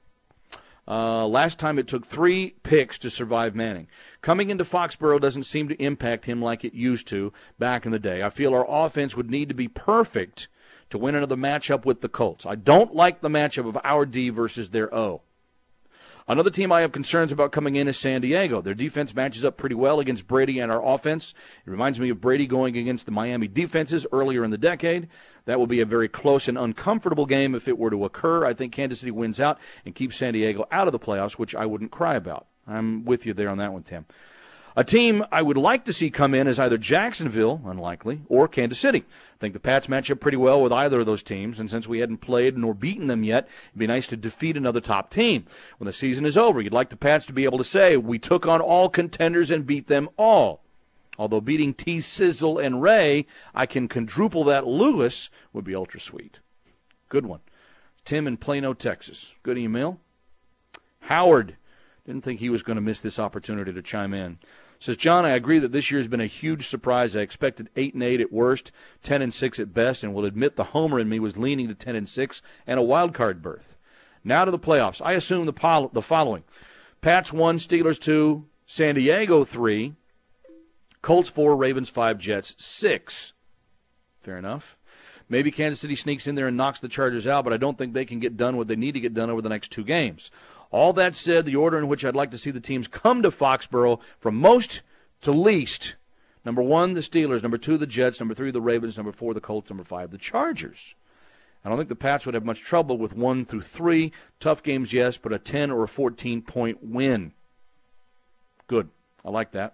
Uh, last time it took three picks to survive Manning. Coming into Foxborough doesn't seem to impact him like it used to back in the day. I feel our offense would need to be perfect to win another matchup with the Colts. I don't like the matchup of our D versus their O. Another team I have concerns about coming in is San Diego. Their defense matches up pretty well against Brady and our offense. It reminds me of Brady going against the Miami defenses earlier in the decade. That will be a very close and uncomfortable game if it were to occur. I think Kansas City wins out and keeps San Diego out of the playoffs, which I wouldn't cry about. I'm with you there on that one, Tim. A team I would like to see come in is either Jacksonville, unlikely, or Kansas City. I think the Pats match up pretty well with either of those teams, and since we hadn't played nor beaten them yet, it'd be nice to defeat another top team. When the season is over, you'd like the Pats to be able to say, we took on all contenders and beat them all. Although beating T. Sizzle and Ray, I can quadruple that Lewis, would be ultra sweet. Good one. Tim in Plano, Texas. Good email. Howard. Didn't think he was going to miss this opportunity to chime in. Says, John, I agree that this year has been a huge surprise. I expected eight and eight at worst, ten and six at best, and will admit the homer in me was leaning to ten and six and a wild card berth. Now to the playoffs. I assume the pol- the following: Pats one, Steelers two, San Diego three, Colts four, Ravens five, Jets six. Fair enough. Maybe Kansas City sneaks in there and knocks the Chargers out, but I don't think they can get done what they need to get done over the next two games. All that said, the order in which I'd like to see the teams come to Foxborough from most to least: number one, the Steelers; number two, the Jets; number three, the Ravens; number four, the Colts; number five, the Chargers. I don't think the Pats would have much trouble with one through three. Tough games, yes, but a ten or a fourteen-point win. Good. I like that.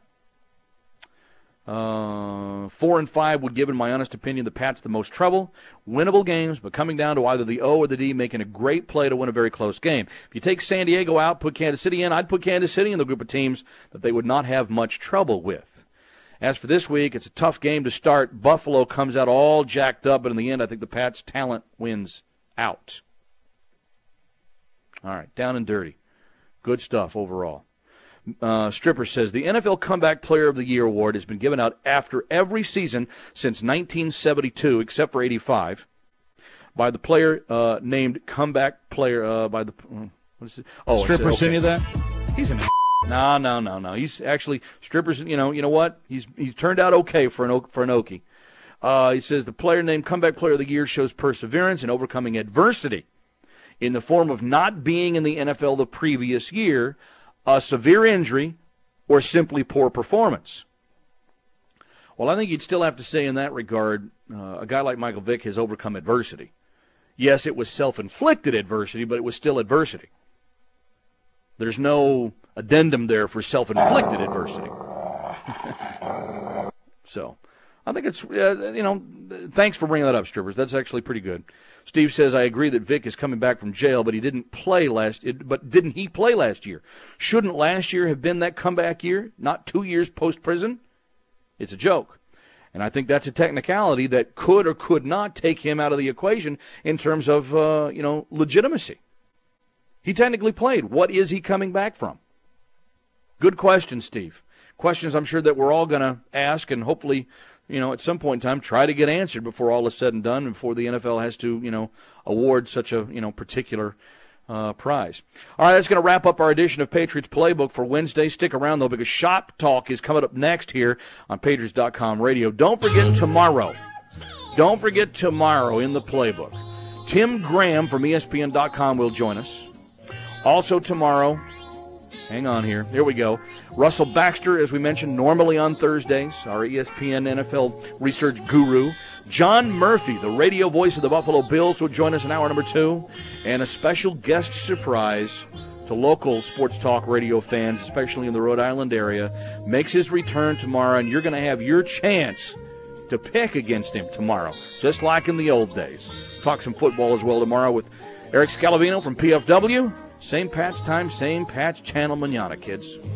Uh, four and five would give, in my honest opinion, the Pats the most trouble. Winnable games, but coming down to either the O or the D, making a great play to win a very close game. If you take San Diego out, put Kansas City in, I'd put Kansas City in the group of teams that they would not have much trouble with. As for this week, it's a tough game to start. Buffalo comes out all jacked up, but in the end, I think the Pats' talent wins out. All right, down and dirty. Good stuff overall. Uh, Stripper says, the N F L Comeback Player of the Year award has been given out after every season since nineteen seventy-two, except for eighty-five, by the player uh, named Comeback Player uh, by the what is it? Oh, Stripper okay. sent you that? He's an No, no, no, no. He's actually Stripper's. You know, you know what? He's he's turned out okay for an for an Okie. Uh, he says the player named Comeback Player of the Year shows perseverance in overcoming adversity in the form of not being in the N F L the previous year, a severe injury, or simply poor performance. Well, I think you'd still have to say in that regard, uh, a guy like Michael Vick has overcome adversity. Yes, it was self-inflicted adversity, but it was still adversity. There's no addendum there for self-inflicted adversity. So, I think it's, uh, you know, thanks for bringing that up, Strippers. That's actually pretty good. Steve says, I agree that Vic is coming back from jail, but he didn't play last, but didn't he play last year? Shouldn't last year have been that comeback year, not two years post-prison? It's a joke. And I think that's a technicality that could or could not take him out of the equation in terms of, uh, you know, legitimacy. He technically played. What is he coming back from? Good question, Steve. Questions I'm sure that we're all going to ask and hopefully, you know, at some point in time try to get answered before all is said and done and before the N F L has to, you know, award such a, you know, particular uh, prize. All right, that's going to wrap up our edition of Patriots Playbook for Wednesday. Stick around, though, because Shop Talk is coming up next here on Patriots dot com radio. Don't forget tomorrow. Don't forget tomorrow in the Playbook. Tim Graham from E S P N dot com will join us. Also tomorrow, hang on here, here we go. Russell Baxter, as we mentioned, normally on Thursdays, our E S P N N F L research guru. John Murphy, the radio voice of the Buffalo Bills, will join us in hour number two. And a special guest surprise to local sports talk radio fans, especially in the Rhode Island area, makes his return tomorrow, and you're going to have your chance to pick against him tomorrow, just like in the old days. Talk some football as well tomorrow with Eric Scalavino from P F W. Same Pat's time, same Pat's channel, manana, kids.